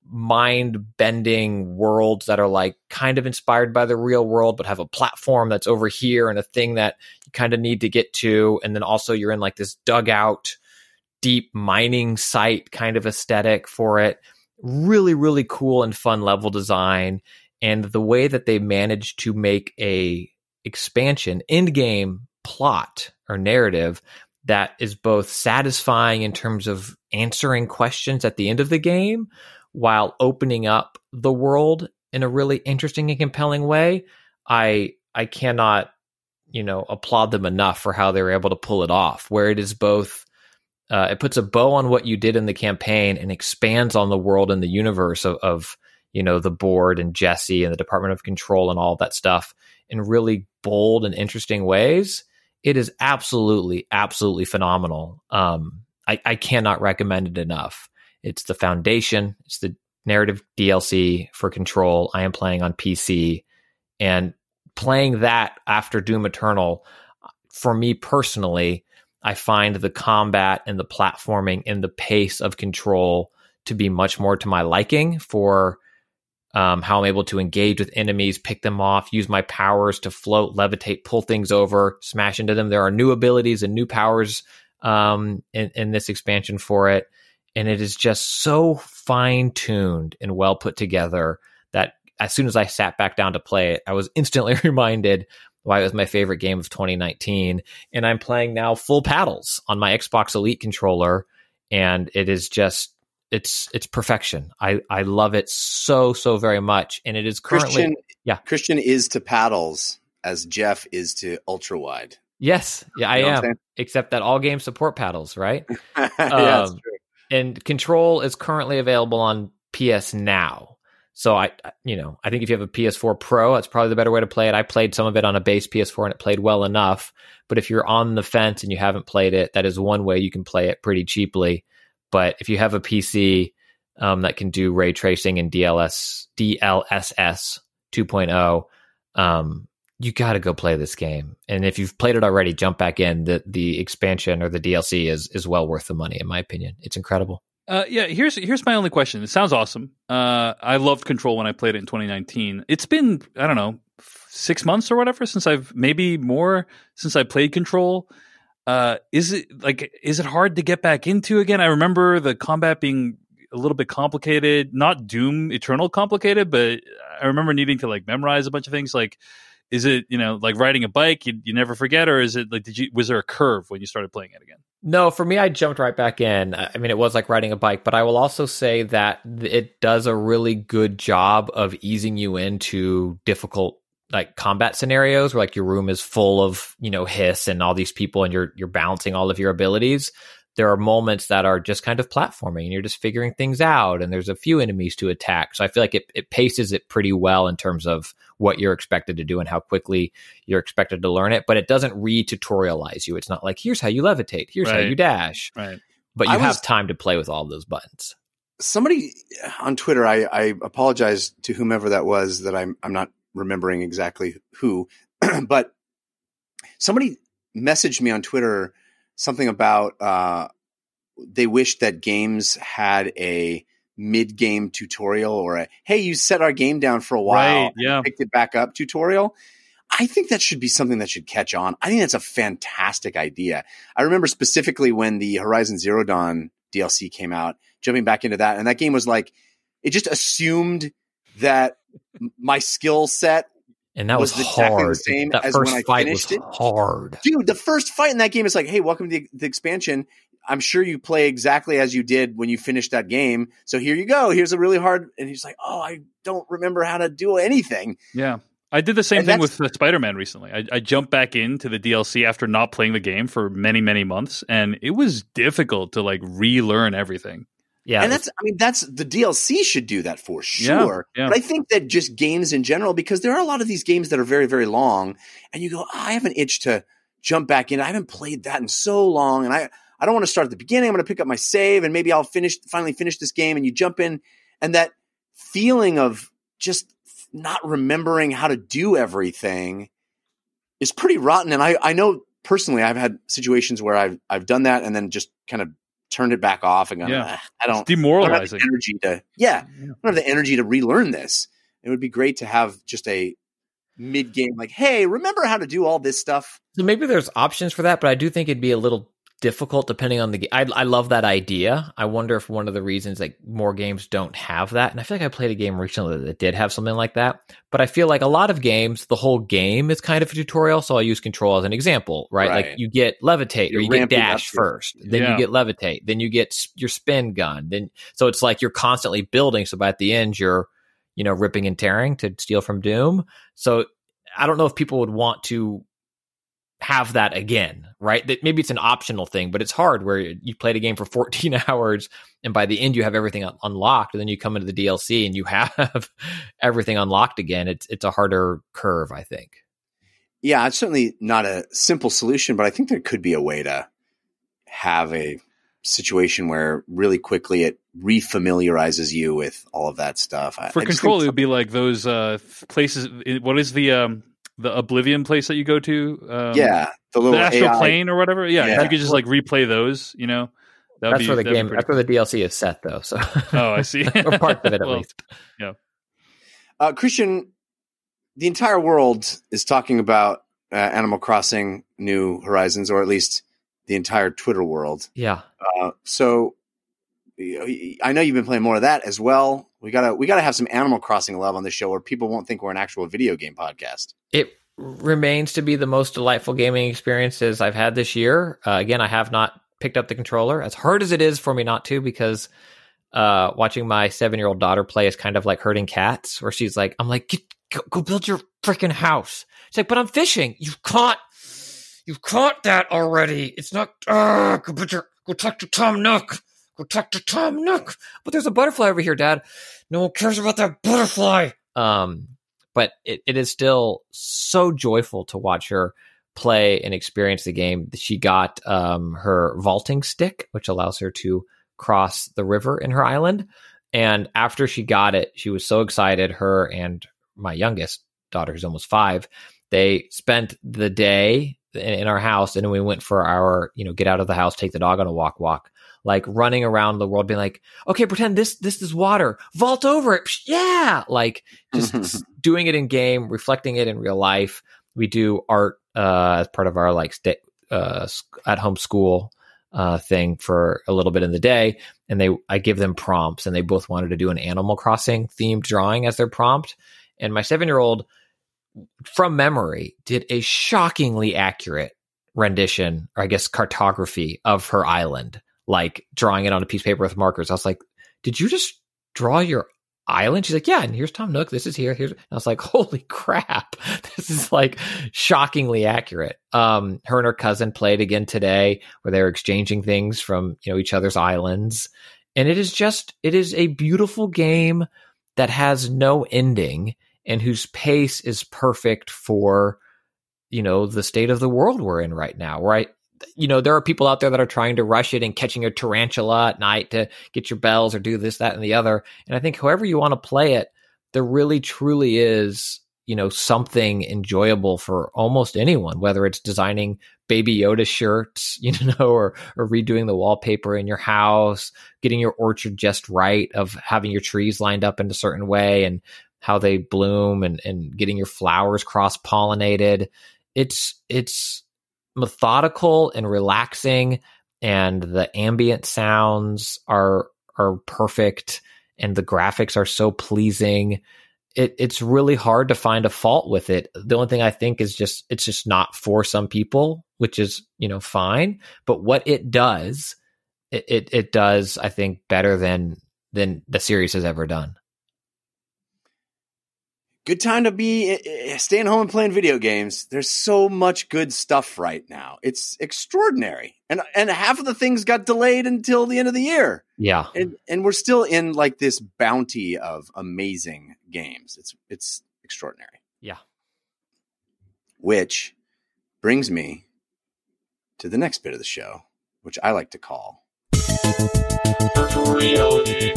mind-bending worlds that are like kind of inspired by the real world, but have a platform that's over here and a thing that you kind of need to get to. And then also you're in like this dugout, deep mining site kind of aesthetic for it. Really, really cool and fun level design. And the way that they managed to make a expansion, end-game plot or narrative that is both satisfying in terms of answering questions at the end of the game, while opening up the world in a really interesting and compelling way. I I cannot, you know, applaud them enough for how they were able to pull it off, where it is both, uh, it puts a bow on what you did in the campaign and expands on the world and the universe of, of, you know, the board and Jesse and the Department of Control and all of that stuff in really bold and interesting ways. It is absolutely, absolutely phenomenal. Um, I, I cannot recommend it enough. It's the Foundation. It's the narrative D L C for Control. I am playing on P C, and playing that after Doom Eternal, for me personally, I find the combat and the platforming and the pace of Control to be much more to my liking for um, how I'm able to engage with enemies, pick them off, use my powers to float, levitate, pull things over, smash into them. There are new abilities and new powers um, in, in this expansion for it. And it is just so fine-tuned and well put together that as soon as I sat back down to play it, I was instantly reminded why it was my favorite game of twenty nineteen. And I'm playing now full paddles on my Xbox Elite controller, and it is just, it's it's perfection. I, I love it so, so very much. And it is currently... Christian, yeah. Christian is to paddles as Jeff is to ultra-wide. Yes, yeah, I You know what am. I'm saying? Except that all games support paddles, right? yeah, that's Um, true. And Control is currently available on P S Now. So I, you know, I think if you have a P S four Pro, that's probably the better way to play it. I played some of it on a base P S four and it played well enough. But if you're on the fence and you haven't played it, that is one way you can play it pretty cheaply. But if you have a P C um, that can do ray tracing and D L S, D L S S two point oh, um, you got to go play this game. And if you've played it already, jump back in. The the expansion or the D L C is is well worth the money, in my opinion. It's incredible. Uh, yeah, here's here's my only question. It sounds awesome. Uh, I loved Control when I played it in twenty nineteen. It's been, I don't know, six months or whatever since I've, maybe more, since I played Control. Uh, is it like, is it hard to get back into again? I remember the combat being a little bit complicated, not Doom Eternal complicated, but I remember needing to like memorize a bunch of things. Like, is it, you know, like riding a bike, you, you never forget, or is it like, did you, was there a curve when you started playing it again? No, for me, I jumped right back in. I mean, it was like riding a bike, but I will also say that it does a really good job of easing you into difficult like combat scenarios where like your room is full of, you know, hiss and all these people and you're you're balancing all of your abilities. There are moments that are just kind of platforming and you're just figuring things out and there's a few enemies to attack. So I feel like it, it paces it pretty well in terms of what you're expected to do and how quickly you're expected to learn it, but it doesn't re-tutorialize you. It's not like, here's how you levitate, here's Right. how you dash. Right. But you I have was- time to play with all of those buttons. Somebody on Twitter, I, I apologize to whomever that was that I'm I'm not remembering exactly who, but somebody messaged me on Twitter something about uh, they wished that games had a mid-game tutorial or a, hey, you set our game down for a while Right, yeah. and picked it back up tutorial. I think that should be something that should catch on. I think that's a fantastic idea. I remember specifically when the Horizon Zero Dawn D L C came out, jumping back into that. And that game was like, it just assumed that my skill set, And that was, was exactly the hard. same that as first when I fight was finished it. hard. dude, the first fight in that game is like, hey, welcome to the, the expansion. I'm sure you play exactly as you did when you finished that game. So here you go. Here's a really hard. And he's like, oh, I don't remember how to do anything. Yeah. I did the same And thing that's- with uh, Spider-Man recently. I, I jumped back into the D L C after not playing the game for many, many months, and it was difficult to like relearn everything. Yeah. And that's, I mean, that's the D L C should do that for sure. Yeah, yeah. But I think that just games in general, because there are a lot of these games that are very, very long, and you go, oh, I have an itch to jump back in. I haven't played that in so long, and I, I don't want to start at the beginning. I'm going to pick up my save, and maybe I'll finish, finally finish this game. And you jump in, and that feeling of just not remembering how to do everything is pretty rotten. And I, I know personally, I've had situations where I've, I've done that and then just kind of turned it back off and gone, Yeah. "Ah, I don't, It's I don't have demoralizing. the energy to, yeah, I don't have the energy to relearn this. It would be great to have just a mid game, like, hey, remember how to do all this stuff? So maybe there's options for that, but I do think it'd be a little difficult depending on the game. I, I love that idea. I wonder if one of the reasons like more games don't have that, and I feel like I played a game recently that did have something like that, but I feel like a lot of games, the whole game is kind of a tutorial. So I'll use Control as an example, right? Right. Like you get levitate You're or you get ramping up dash your- first, then Yeah. you get levitate, then you get s- your spin gun. Then so it's like you're constantly building. So by at the end, you're, you know, ripping and tearing to steal from Doom. So I don't know if people would want to have that again, right? That maybe it's an optional thing, but it's hard where you played a game for fourteen hours and by the end you have everything un- unlocked, and then you come into the D L C and you have everything unlocked again. It's it's a harder curve, I think. Yeah, it's certainly not a simple solution, but I think there could be a way to have a situation where really quickly it refamiliarizes you with all of that stuff. I- For I just Control, it think would be like those uh, places. What is the um, the Oblivion place that you go to? Um, yeah, the little the astral A I plane or whatever. Yeah, Yeah. if you could just like replay those, you know, that'd That's be, where the that'd be game. pretty That's where the D L C is set, though. So Oh, I see. or parts of it at Well, least. Uh, Christian, the entire world is talking about uh, Animal Crossing New Horizons, or at least the entire Twitter world. Yeah. Uh, so y- I know you've been playing more of that as well. We gotta we gotta have some Animal Crossing love on this show, where people won't think we're an actual video game podcast. It remains to be the most delightful gaming experiences I've had this year. Uh, again, I have not picked up the controller, as hard as it is for me not to, because uh, watching my seven-year-old daughter play is kind of like herding cats, where she's like, I'm like, Get, go, go build your freaking house. She's like, but I'm fishing. You caught, you caught that already. It's not, uh, go, build your, go talk to Tom Nook. Go talk to Tom Nook. But there's a butterfly over here, Dad. No one cares about that butterfly. Um, but it, it is still so joyful to watch her play and experience the game. She got um, her vaulting stick, which allows her to cross the river in her island. And after she got it, she was so excited. Her and my youngest daughter, who's almost five, they spent the day in, in our house, and then we went for our, you know, get out of the house, take the dog on a walk, walk, like running around the world, being like, okay, pretend this this is water, vault over it, Psh, yeah, like just doing it in game, reflecting it in real life. We do art uh, as part of our like sta- uh, at home school uh, thing for a little bit in the day, and they I give them prompts, and they both wanted to do an Animal Crossing themed drawing as their prompt. And my seven-year-old, from memory, did a shockingly accurate rendition, or I guess cartography of her island, like drawing it on a piece of paper with markers. I was like, did you just draw your island? She's like, yeah, and here's Tom Nook. This is here. Here's, and I was like, holy crap. This is like shockingly accurate. Um, her and her cousin played again today where they were exchanging things from, you know, each other's islands. And it is just, it is a beautiful game that has no ending and whose pace is perfect for, you know, the state of the world we're in right now, right? You know, there are people out there that are trying to rush it and catching a tarantula at night to get your bells or do this, that, and the other. And I think however you want to play it, there really truly is, you know, something enjoyable for almost anyone, whether it's designing Baby Yoda shirts, you know, or, or redoing the wallpaper in your house, getting your orchard just right, of having your trees lined up in a certain way and how they bloom, and, and getting your flowers cross-pollinated. It's, it's, methodical and relaxing, and the ambient sounds are are perfect, and the graphics are so pleasing. It it's really hard to find a fault with it. The only thing I think is just it's just not for some people, which is, you know, fine. But what it does, it it, it does, I think, better than than the series has ever done. Good time to be staying home and playing video games. There's so much good stuff right now. It's extraordinary. And and half of the things got delayed until the end of the year. Yeah. And and we're still in like this bounty of amazing games. It's it's extraordinary. Yeah. Which brings me to the next bit of the show, which I like to call Virtual reality.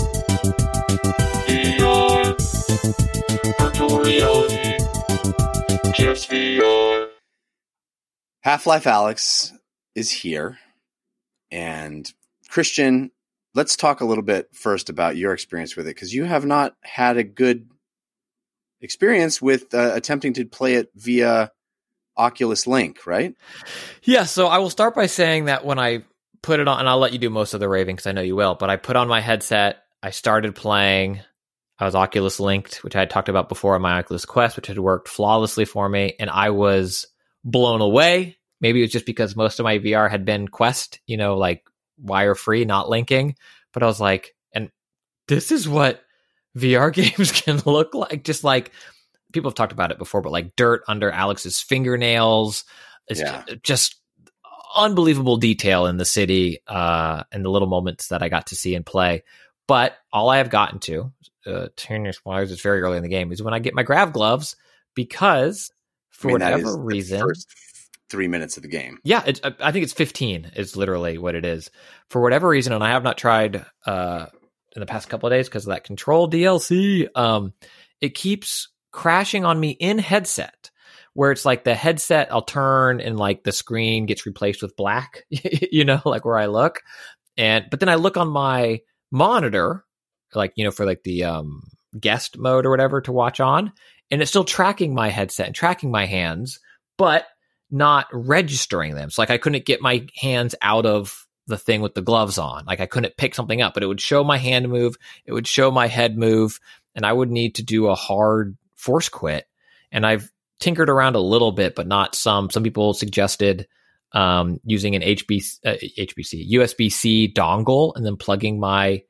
V R. Virtual reality. Just V R. Half-Life Alyx is here. And Christian, let's talk a little bit first about your experience with it, because you have not had a good experience with uh, attempting to play it via Oculus Link, right? Yeah, so I will start by saying that when I put it on, and I'll let you do most of the raving because I know you will, but I put on my headset, I started playing, I was Oculus linked, which I had talked about before on my Oculus Quest, which had worked flawlessly for me, and I was blown away. Maybe it was just because most of my V R had been Quest, you know, like wire-free, not linking, but I was like, and this is what V R games can look like, just like, people have talked about it before, but like dirt under Alex's fingernails. It's Yeah. just, just unbelievable detail in the city uh, and the little moments that I got to see and play. But all I have gotten to, uh, ten years wise, it's very early in the game, is when I get my grav gloves, because for I mean, that whatever is the reason, first three minutes of the game. yeah, it's, I think it's fifteen is literally what it is. For whatever reason, and I have not tried uh, in the past couple of days because of that Control D L C, um, it keeps crashing on me in headset, where it's like the headset, I'll turn and like the screen gets replaced with black, you know, like where I look. And, but then I look on my monitor, like, you know, for like the um, guest mode or whatever to watch on, and it's still tracking my headset and tracking my hands, but not registering them. So like I couldn't get my hands out of the thing with the gloves on. Like I couldn't pick something up, but it would show my hand move. It would show my head move, and I would need to do a hard force quit. And I've tinkered around a little bit, but not some. Some people suggested um, using an H B C, uh, H B C, U S B-C dongle and then plugging my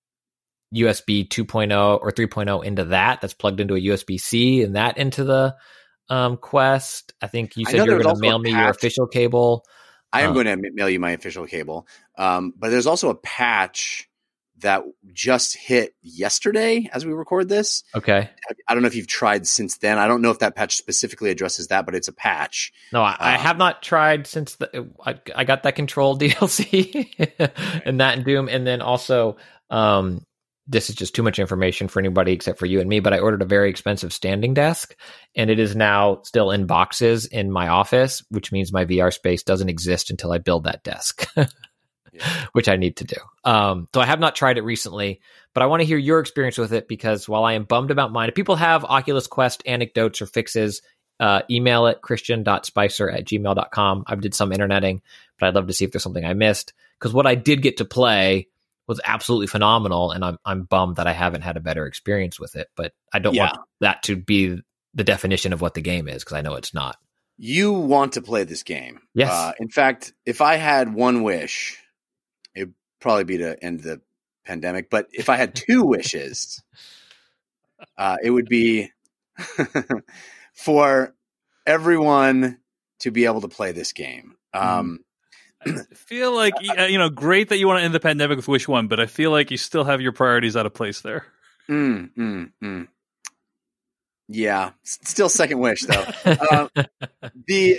U S B two point oh or three point oh into that. That's plugged into a U S B-C and that into the um, Quest. I think you I said know you were there was going to also mail a me your patch. official cable. I am Uh. going to mail you my official cable. Um, but there's also a patch that just hit yesterday as we record this. Okay. I don't know if you've tried since then. I don't know if that patch specifically addresses that, but it's a patch. No, I, I Uh, have not tried since the, I, I got that Control D L C and that and Doom. And then also, um, this is just too much information for anybody except for you and me, but I ordered a very expensive standing desk, and it is now still in boxes in my office, which means my V R space doesn't exist until I build that desk, Yeah. which I need to do. Um, so I have not tried it recently, but I want to hear your experience with it, because while I am bummed about mine, if people have Oculus Quest anecdotes or fixes, uh, email it christian.spicer at gmail dot com. I did some interneting, but I'd love to see if there's something I missed, because what I did get to play was absolutely phenomenal, and I'm I'm bummed that I haven't had a better experience with it. But I don't Yeah. want that to be the definition of what the game is, because I know it's not. You want to play this game. Yes. Uh, in fact, if I had one wish, it'd probably be to end the pandemic. But if I had two wishes, Uh, it would be for everyone to be able to play this game. Um, I feel like, you know, great that you want to end the pandemic with Wish one, but I feel like you still have your priorities out of place there. mm, mm, mm. Yeah, S- still second wish though. uh, the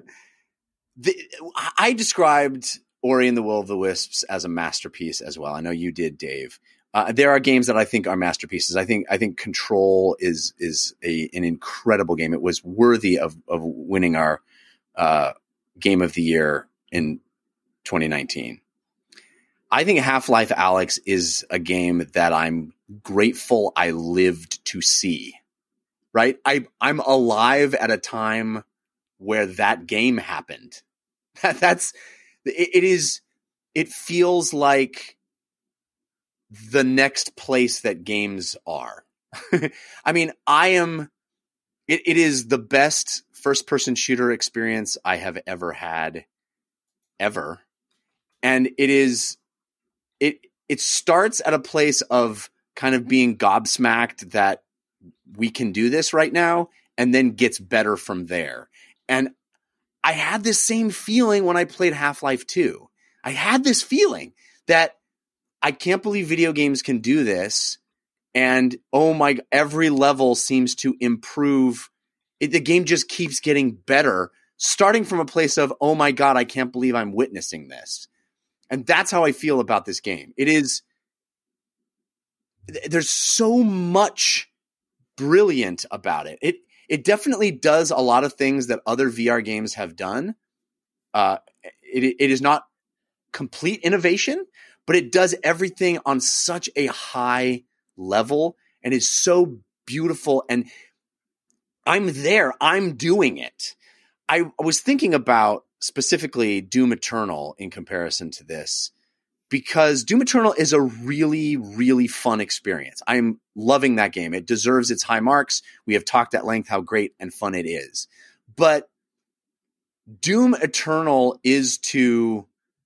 the I described Ori and the Will of the Wisps as a masterpiece as well. I know you did, Dave. Uh, there are games that I think are masterpieces. I think I think Control is is a an incredible game. It was worthy of of winning our uh, Game of the Year in twenty nineteen. I think Half-Life Alyx is a game that I'm grateful I lived to see. Right? I I'm alive at a time where that game happened. That's it, it is it feels like the next place that games are. I mean, I am it, it is the best first person shooter experience I have ever had ever. And it is it it starts at a place of kind of being gobsmacked that we can do this right now, and then gets better from there. And I had this same feeling when I played Half-Life two. I had this feeling that I can't believe video games can do this. And oh my, every level seems to improve. It, the game just keeps getting better, starting from a place of, oh my God, I can't believe I'm witnessing this. And that's how I feel about this game. It is, there's so much brilliant about it. It it definitely does a lot of things that other V R games have done. Uh, it it is not complete innovation, but it does everything on such a high level and is so beautiful. And I'm there. I'm doing it. I was thinking about specifically Doom Eternal in comparison to this, because Doom Eternal is a really, really fun experience. I'm loving that game. It deserves its high marks. We have talked at length how great and fun it is. But Doom Eternal is to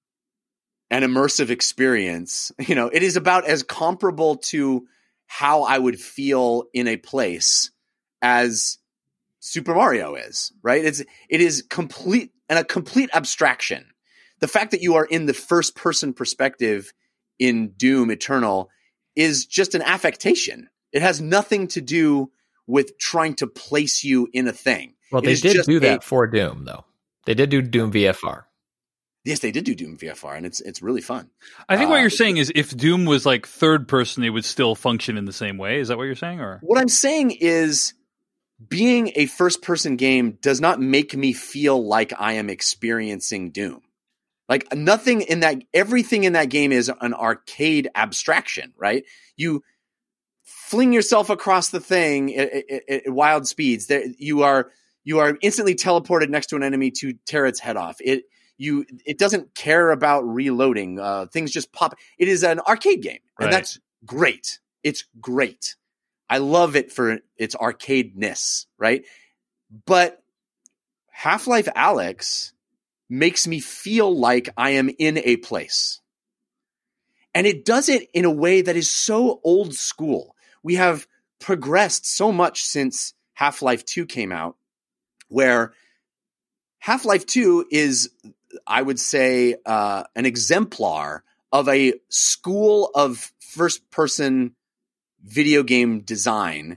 an immersive experience. You know, it is about as comparable to how I would feel in a place as Super Mario is, right? It's it is complete and a complete abstraction. The fact that you are in the first person perspective in Doom Eternal is just an affectation. It has nothing to do with trying to place you in a thing. Well, It they is did just do a- that for Doom, though. They did do Doom V F R. Yes, they did do Doom V F R, and it's it's really fun. I think what Uh, you're saying is if Doom was like third person, it would still function in the same way. Is that what you're saying? Or What I'm saying is, being a first person game does not make me feel like I am experiencing Doom. Like nothing in that, everything in that game is an arcade abstraction, right? You fling yourself across the thing at, at, at wild speeds. There, you are you are instantly teleported next to an enemy to tear its head off. It you it doesn't care about reloading. Uh, things just pop. It is an arcade game, and Right. that's great. It's great. I love it for its arcadeness, right? But Half-Life Alyx makes me feel like I am in a place. And it does it in a way that is so old school. We have progressed so much since Half-Life two came out, where Half-Life two is, I would say, uh, an exemplar of a school of first-person video game design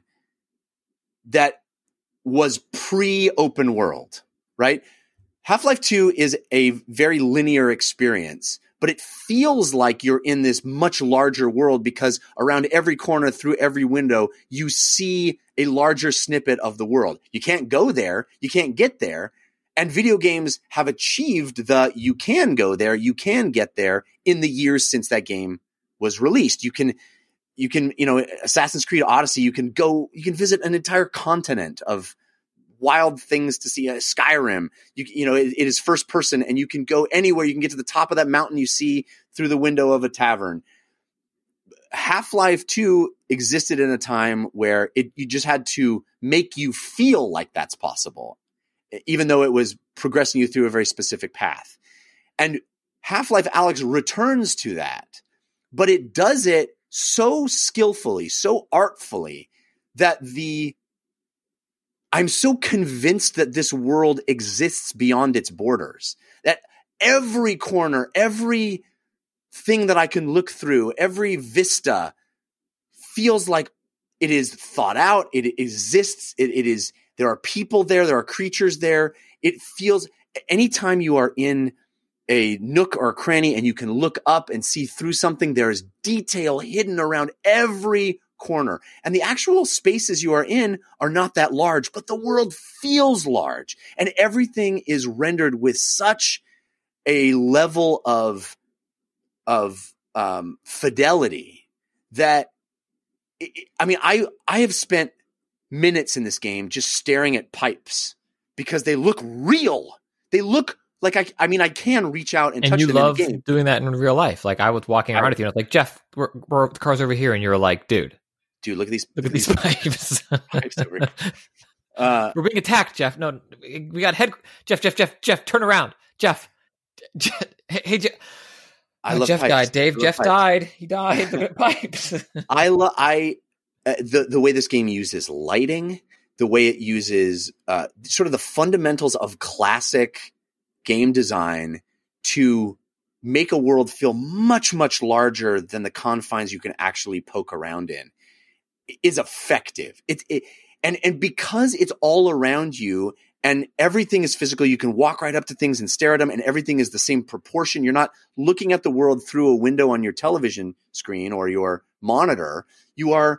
that was pre-open world, right? Half-Life two is a very linear experience, but it feels like you're in this much larger world because around every corner, through every window, you see a larger snippet of the world. You can't go there. You can't get there. And video games have achieved the you can go there, you can get there in the years since that game was released. You can, you can, you know, Assassin's Creed Odyssey, you can go, you can visit an entire continent of wild things to see. uh, Skyrim, you you know, it, it is first person, and you can go anywhere. You can get to the top of that mountain you see through the window of a tavern. Half-Life two existed in a time where it you just had to make you feel like that's possible, even though it was progressing you through a very specific path. And Half-Life Alyx returns to that, but it does it so skillfully, so artfully, that the I'm so convinced that this world exists beyond its borders, that every corner, every thing that I can look through, every vista feels like it is thought out. It exists. It, it is, there are people there. There are creatures there. It feels, anytime you are in a nook or a cranny and you can look up and see through something, there is detail hidden around every corner. And the actual spaces you are in are not that large, but the world feels large. And everything is rendered with such a level of, of um, fidelity that, it, I mean, I, I have spent minutes in this game just staring at pipes because they look real. They look like I, I mean, I can reach out and, and touch you them love in the game. doing that in real life. Like I was walking around with you and I was like, Jeff, we're, we're, the car's over here. And you were like, dude, dude, look at these, look at these pipes. pipes over here. Uh, we're being attacked, Jeff. No, we got head, Jeff, Jeff, Jeff, Jeff, turn around. Jeff, Jeff hey, hey, Jeff. I oh, love Jeff pipes. died. Dave, Jeff pipes. died. He died. Look at pipes. I love, I, uh, the, the way this game uses lighting, the way it uses, uh, sort of the fundamentals of classic game design to make a world feel much, much larger than the confines you can actually poke around in is effective. It, it, and, and because it's all around you and everything is physical, you can walk right up to things and stare at them and everything is the same proportion. You're not looking at the world through a window on your television screen or your monitor. You are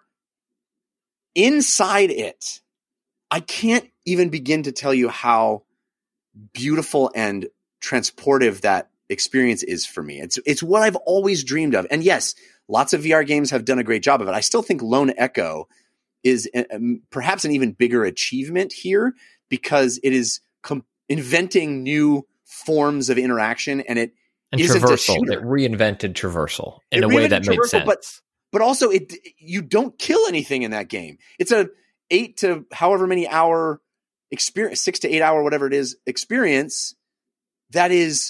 inside it. I can't even begin to tell you how beautiful and transportive that experience is for me. It's it's what I've always dreamed of. And yes, lots of V R games have done a great job of it. I still think Lone Echo is a, um, perhaps an even bigger achievement here because it is com- inventing new forms of interaction and it and isn't traversal. a shooter. It reinvented traversal in It a way reinvented that made traversal, sense. But, but also it you don't kill anything in that game. It's a eight to however many hour experience, six to eight hour, whatever it is, experience that is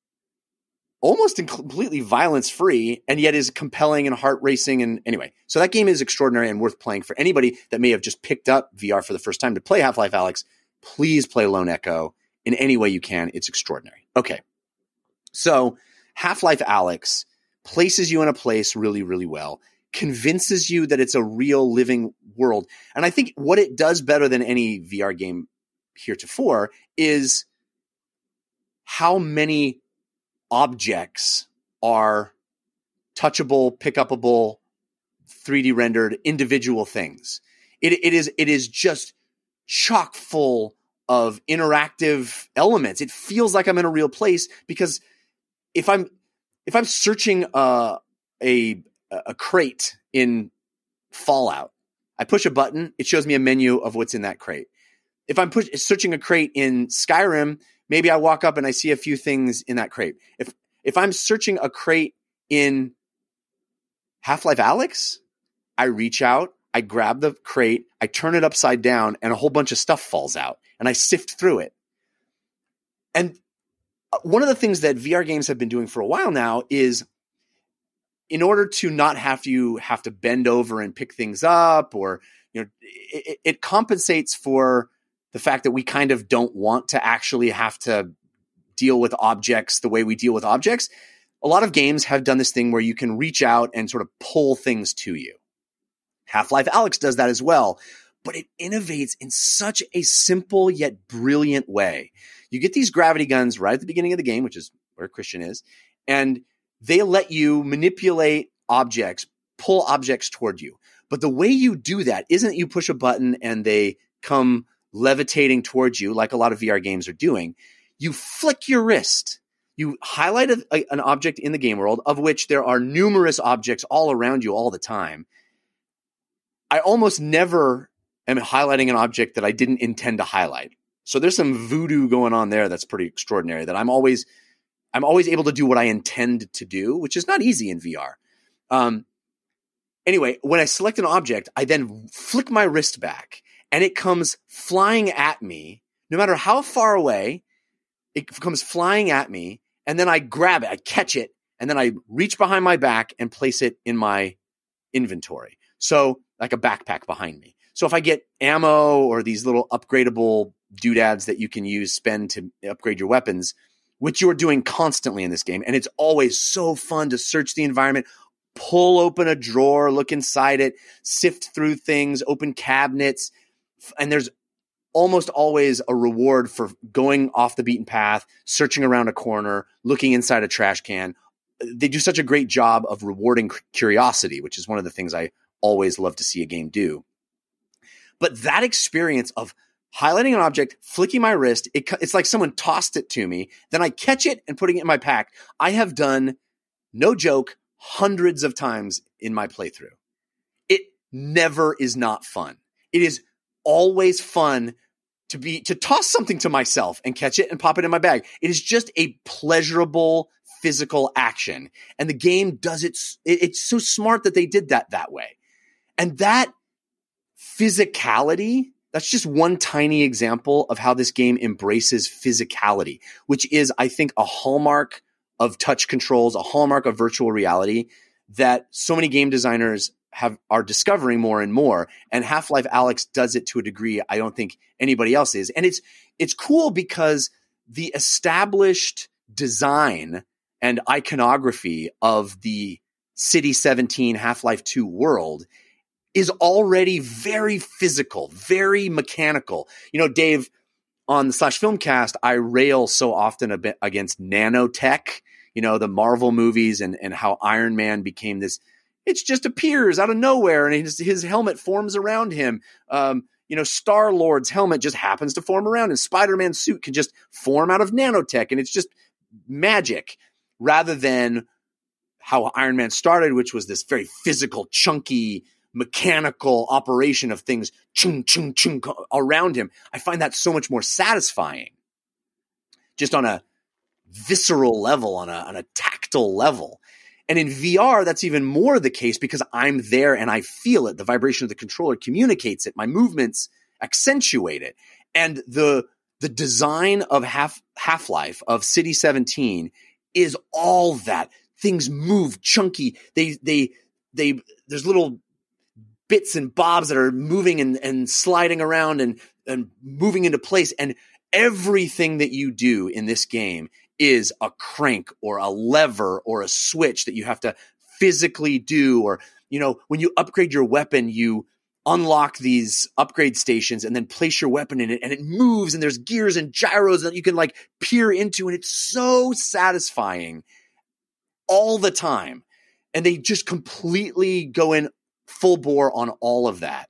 almost and completely violence free and yet is compelling and heart racing. And anyway, so that game is extraordinary and worth playing for anybody that may have just picked up V R for the first time to play Half-Life Alyx. Please play Lone Echo in any way you can. It's extraordinary. Okay. So Half-Life Alyx places you in a place really, really well, convinces you that it's a real living world. And I think what it does better than any V R game heretofore is how many objects are touchable, pick-upable, three D rendered individual things. It, it is, it is just chock full of interactive elements. It feels like I'm in a real place because if I'm, if I'm searching uh, a, a crate in Fallout, I push a button, it shows me a menu of what's in that crate. If I'm push, searching a crate in Skyrim, maybe I walk up and I see a few things in that crate. If if I'm searching a crate in Half-Life Alyx, I reach out, I grab the crate, I turn it upside down, and a whole bunch of stuff falls out, and I sift through it. And one of the things that V R games have been doing for a while now is in order to not have to have to bend over and pick things up, or you know, it, it compensates for the fact that we kind of don't want to actually have to deal with objects the way we deal with objects. A lot of games have done this thing where you can reach out and sort of pull things to you. Half-Life Alyx does that as well, but it innovates in such a simple yet brilliant way. You get these gravity guns right at the beginning of the game, which is where Christian is, and they let you manipulate objects, pull objects toward you. But the way you do that isn't you push a button and they come levitating towards you like a lot of V R games are doing. You flick your wrist. You highlight a, a, an object in the game world, of which there are numerous objects all around you all the time. I almost never am highlighting an object that I didn't intend to highlight. So there's some voodoo going on there that's pretty extraordinary, that I'm always I'm always able to do what I intend to do, which is not easy in V R. Um, anyway, when I select an object, I then flick my wrist back and it comes flying at me, no matter how far away. It comes flying at me, and then I grab it, I catch it, and then I reach behind my back and place it in my inventory. So, like a backpack behind me. So if I get ammo or these little upgradable doodads that you can use, spend to upgrade your weapons, which you're doing constantly in this game, and it's always so fun to search the environment, pull open a drawer, look inside it, sift through things, open cabinets, and there's almost always a reward for going off the beaten path, searching around a corner, looking inside a trash can. They do such a great job of rewarding curiosity, which is one of the things I always love to see a game do. But that experience of highlighting an object, flicking my wrist, it, it's like someone tossed it to me, then I catch it and putting it in my pack. I have done, no joke, hundreds of times in my playthrough. It never is not fun. It is always fun to be to toss something to myself and catch it and pop it in my bag. It is just a pleasurable physical action. And the game does it. it it's so smart that they did that that way. And that physicality, that's just one tiny example of how this game embraces physicality, which is, I think, a hallmark of touch controls, a hallmark of virtual reality that so many game designers have are discovering more and more. And Half-Life Alyx does it to a degree I don't think anybody else is. And it's it's cool because the established design and iconography of the City seventeen Half-Life two world is already very physical, very mechanical. You know, Dave, on the Slash Filmcast, I rail so often a bit against nanotech, you know, the Marvel movies and, and how Iron Man became this, it just appears out of nowhere and his, his helmet forms around him. Um, you know, Star-Lord's helmet just happens to form around and Spider-Man's suit can just form out of nanotech and it's just magic rather than how Iron Man started, which was this very physical, chunky, mechanical operation of things chung, chung, chung around him. I find that so much more satisfying just on a visceral level, on a, on a tactile level. And in V R, that's even more the case because I'm there and I feel it. The vibration of the controller communicates it. My movements accentuate it. And the, the design of Half, Half-Life, of City seventeen is all that. Things move chunky. They, they, they, there's little bits and bobs that are moving and, and sliding around and, and moving into place. And everything that you do in this game is a crank or a lever or a switch that you have to physically do. Or, you know, when you upgrade your weapon, you unlock these upgrade stations and then place your weapon in it and it moves and there's gears and gyros that you can like peer into. And it's so satisfying all the time. And they just completely go in full bore on all of that.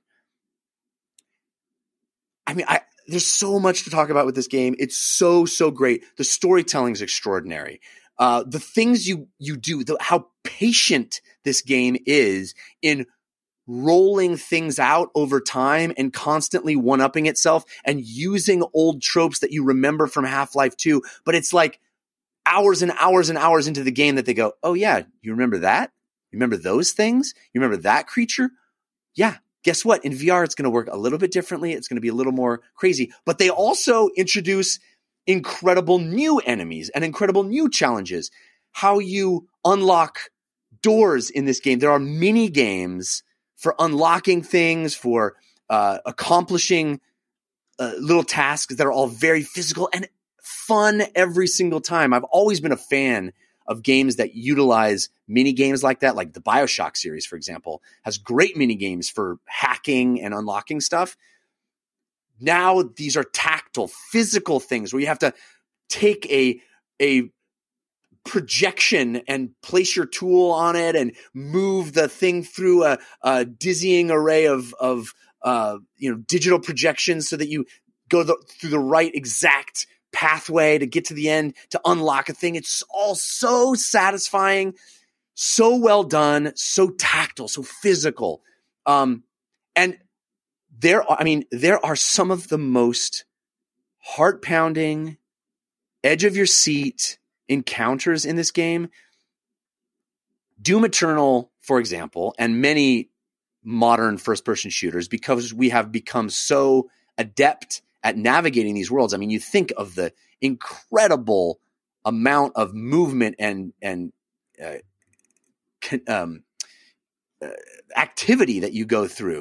I mean, I, there's so much to talk about with this game. It's so, so great. The storytelling is extraordinary. Uh, the things you, you do, the, how patient this game is in rolling things out over time and constantly one-upping itself and using old tropes that you remember from Half-Life two. But it's like hours and hours and hours into the game that they go, oh yeah, you remember that? You remember those things? You remember that creature? Yeah. Guess what? In V R, it's going to work a little bit differently. It's going to be a little more crazy. But they also introduce incredible new enemies and incredible new challenges. How you unlock doors in this game. There are mini games for unlocking things, for uh, accomplishing uh, little tasks that are all very physical and fun every single time. I've always been a fan of games that utilize mini games like that, like the BioShock series, for example, has great mini games for hacking and unlocking stuff. Now these are tactile, physical things where you have to take a, a projection and place your tool on it and move the thing through a, a dizzying array of, of uh, you know, digital projections so that you go the, through the right exact pathway to get to the end to unlock a thing. It's all so satisfying, so well done, so tactile, so physical. Um, and there are, I mean, there are some of the most heart pounding, edge of your seat encounters in this game. Doom Eternal, for example, and many modern first person shooters, because we have become so adept at navigating these worlds. I mean, you think of the incredible amount of movement and and uh, um, uh, activity that you go through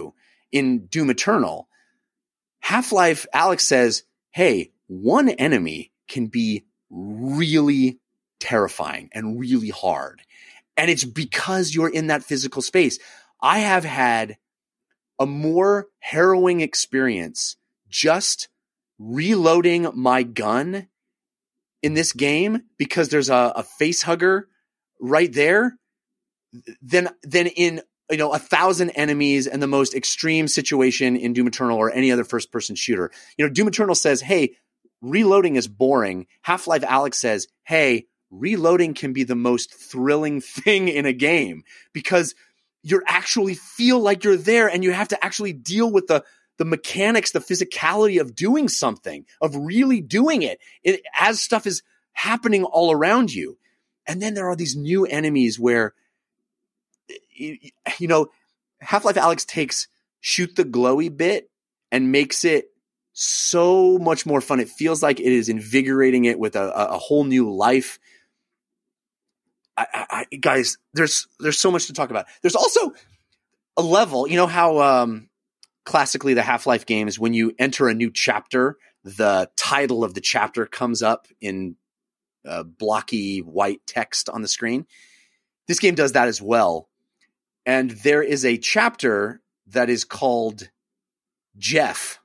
in Doom Eternal, Half-Life Alyx says, hey, one enemy can be really terrifying and really hard. And it's because you're in that physical space. I have had a more harrowing experience just reloading my gun in this game because there's a, a face hugger right there than, than in, you know, a thousand enemies and the most extreme situation in Doom Eternal or any other first person shooter. You know, Doom Eternal says, hey, reloading is boring. Half-Life Alyx says, hey, reloading can be the most thrilling thing in a game because you actually feel like you're there and you have to actually deal with the, the mechanics, the physicality of doing something, of really doing it, it as stuff is happening all around you. And then there are these new enemies where, you, you know, Half-Life Alyx takes shoot the glowy bit and makes it so much more fun. It feels like it is invigorating it with a, a whole new life. I, I, guys, there's there's so much to talk about. There's also a level, you know how um, classically the Half-Life games, when you enter a new chapter, the title of the chapter comes up in uh, blocky white text on the screen. This game does that as well. And there is a chapter that is called Jeff.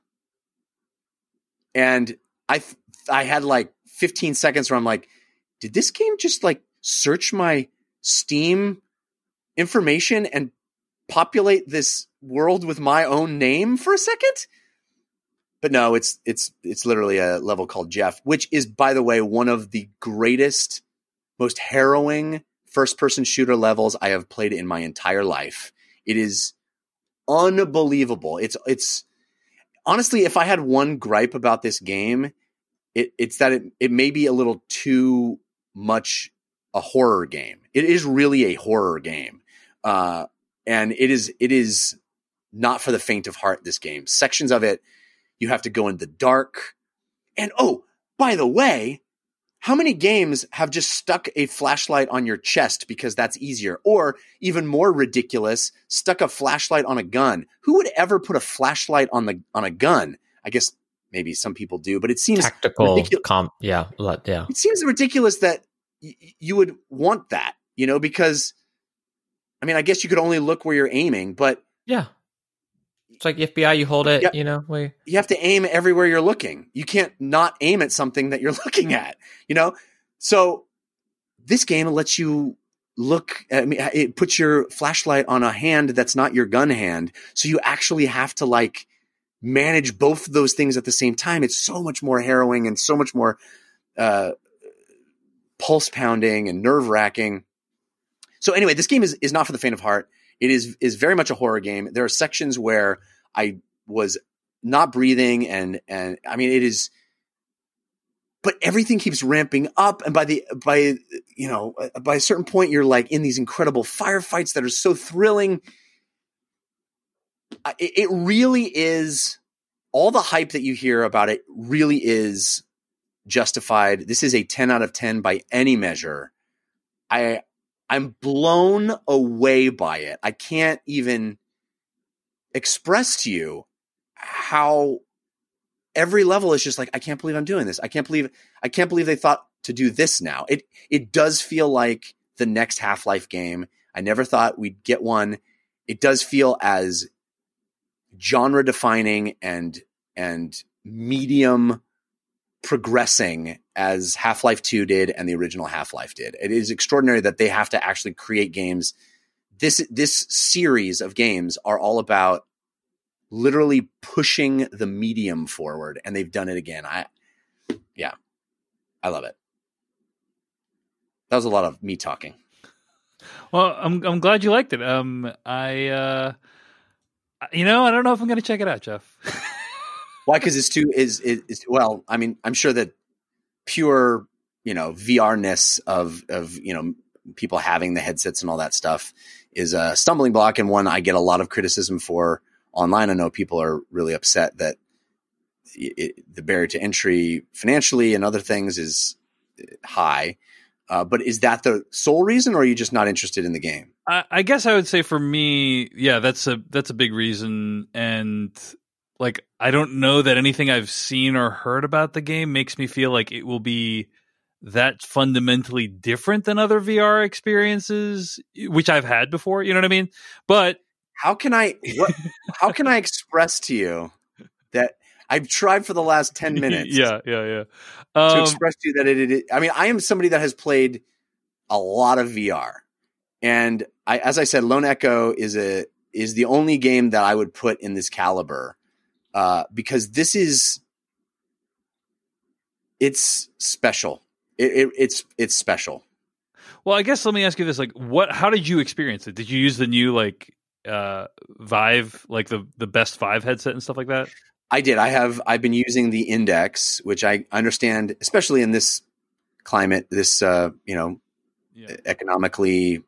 And I I had like fifteen seconds where I'm like, did this game just like search my Steam information and populate this world with my own name for a second? But no, it's it's it's literally a level called Jeff, which is, by the way, one of the greatest, most harrowing first-person shooter levels I have played in my entire life. It is unbelievable. It's it's honestly, if I had one gripe about this game, it, it's that it, it may be a little too much a horror game. It is really a horror game. Uh, and it is, it is not for the faint of heart, this game. Sections of it, you have to go in the dark. And oh, by the way, how many games have just stuck a flashlight on your chest because that's easier? Or even more ridiculous, stuck a flashlight on a gun. Who would ever put a flashlight on the, on a gun? I guess maybe some people do, but it seems tactical. ridiculous. Com- yeah. Yeah. It seems ridiculous that you would want that, you know, because I mean, I guess you could only look where you're aiming, but yeah, it's like F B I, you hold it, yeah, you know, where you have to aim everywhere you're looking. You can't not aim at something that you're looking at, you know? So this game lets you look at, I mean, it puts your flashlight on a hand that's not your gun hand. So you actually have to like manage both of those things at the same time. It's so much more harrowing and so much more, uh, pulse pounding and nerve wracking. So anyway, this game is, is not for the faint of heart. It is, is very much a horror game. There are sections where I was not breathing and, and I mean, it is, but everything keeps ramping up. And by the, by, you know, by a certain point, you're like in these incredible firefights that are so thrilling. It, it really is, all the hype that you hear about it really is justified. This is a ten out of ten by any measure. I, I'm blown away by it. I can't even express to you how every level is just like, I can't believe I'm doing this. I can't believe, I can't believe they thought to do this now. It, it does feel like the next Half-Life game. I never thought we'd get one. It does feel as genre defining and, and medium progressing as Half-Life two did and the original Half-Life did. It is extraordinary that they have to actually create games. This, this series of games are all about literally pushing the medium forward, and they've done it again. I, yeah, I love it. That was a lot of me talking. Well, I'm I'm glad you liked it. Um, I, uh, you know, I don't know if I'm going to check it out, Jeff. Why? Because it's too is is well. I mean, I'm sure that pure, you know, V R-ness of of you know people having the headsets and all that stuff is a stumbling block, and one I get a lot of criticism for online. I know people are really upset that it, the barrier to entry financially and other things is high. Uh, but is that the sole reason, or are you just not interested in the game? I, I guess I would say for me, yeah, that's a that's a big reason. And like, I don't know that anything I've seen or heard about the game makes me feel like it will be that fundamentally different than other V R experiences, which I've had before. You know what I mean? But how can I what, how can I express to you that I've tried for the last ten minutes? yeah, yeah, yeah. To Um, express to you that it, it, I mean, I am somebody that has played a lot of V R, and I, as I said, Lone Echo is a is the only game that I would put in this caliber, uh, because this is it's special. It, it, it's it's special. Well, I guess let me ask you this: like, what? How did you experience it? Did you use the new like uh, Vive, like the the best Vive headset and stuff like that? I did. I have. I've been using the Index, which I understand, especially in this climate, this uh, you know, Yeah. economically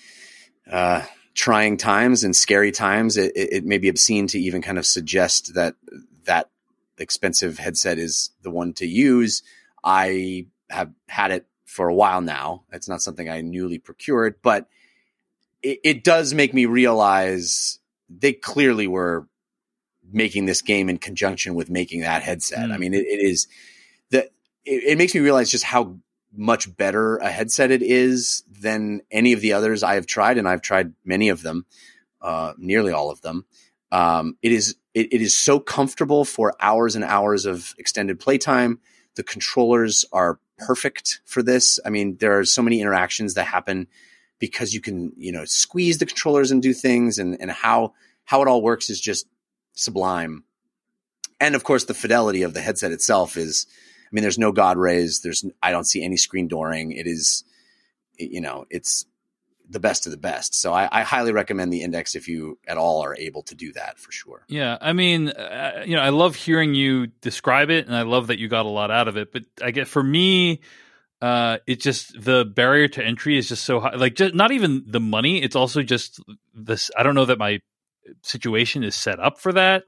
uh, trying times and scary times. It, it, it may be obscene to even kind of suggest that that expensive headset is the one to use. I have had it for a while now. It's not something I newly procured, but it, it does make me realize they clearly were making this game in conjunction with making that headset. Mm. I mean, it, it is that it, it makes me realize just how much better a headset it is than any of the others I have tried. And I've tried many of them, uh, nearly all of them. Um, it is, it, it is so comfortable for hours and hours of extended playtime. The controllers are perfect for this. I mean, there are so many interactions that happen because you can, you know, squeeze the controllers and do things, and, and how, how it all works is just sublime. And of course, the fidelity of the headset itself is, I mean, there's no God rays. There's, I don't see any screen dooring. It is, you know, it's the best of the best. So I, I highly recommend the Index if you at all are able to do that, for sure. Yeah, I mean, uh, you know, I love hearing you describe it, and I love that you got a lot out of it. But I get for me, uh, it just the barrier to entry is just so high. Like, just not even the money; it's also just this. I don't know that my situation is set up for that.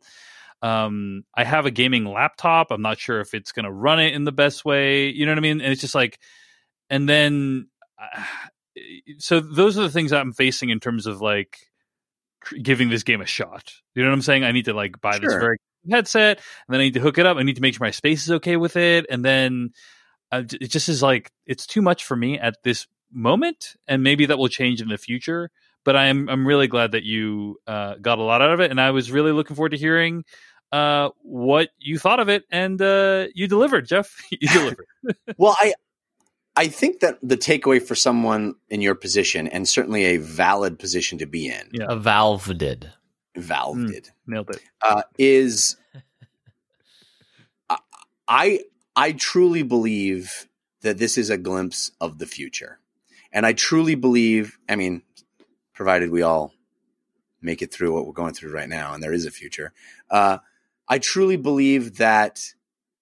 Um, I have a gaming laptop. I'm not sure if it's going to run it in the best way. You know what I mean? And it's just like, and then, uh, so those are the things I'm facing in terms of like giving this game a shot. You know what I'm saying? I need to like buy Sure. this very headset, and then I need to hook it up. I need to make sure my space is okay with it, and then uh, it just is like it's too much for me at this moment, and maybe that will change in the future. But I'm I'm really glad that you uh, got a lot out of it, and I was really looking forward to hearing uh, what you thought of it, and uh, you delivered, Jeff. You delivered. Well, I I think that the takeaway for someone in your position, and certainly a valid position to be in, Yeah. A Valve did. Valve Mm. did, Nailed it. uh, is I I truly believe that this is a glimpse of the future, and I truly believe. I mean, provided we all make it through what we're going through right now, and there is a future. Uh, I truly believe that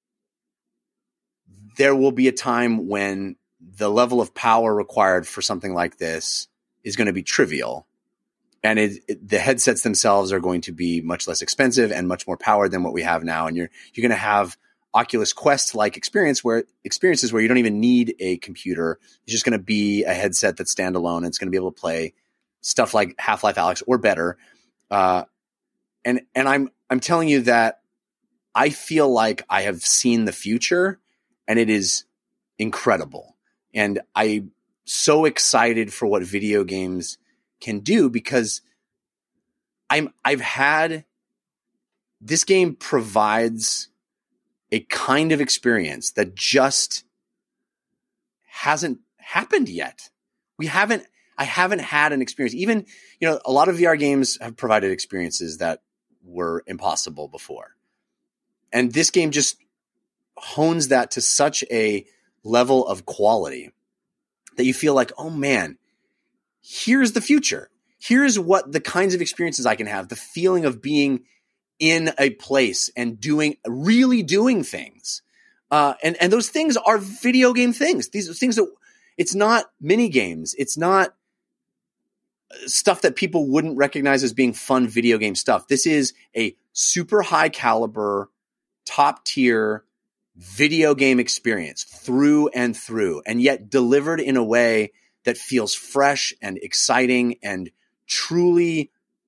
there will be a time when the level of power required for something like this is going to be trivial. And it, it, the headsets themselves are going to be much less expensive and much more powered than what we have now. And you're, you're going to have Oculus Quest like experience where experiences where you don't even need a computer. It's just going to be a headset that's standalone. And it's going to be able to play stuff like Half-Life Alyx or better. Uh, and, and I'm, I'm telling you that I feel like I have seen the future, and it is incredible. And I'm so excited for what video games can do, because I'm, I've had this game provides a kind of experience that just hasn't happened yet. We haven't, I haven't had an experience. Even, you know, a lot of V R games have provided experiences that were impossible before. And this game just hones that to such a level of quality that you feel like, oh man, here's the future. Here's what the kinds of experiences I can have. The feeling of being in a place and doing, really doing things. Uh, and, and those things are video game things. These are things that it's not mini games. It's not stuff that people wouldn't recognize as being fun video game stuff. This is a super high caliber, top tier video game experience through and through, and yet delivered in a way that feels fresh and exciting and truly,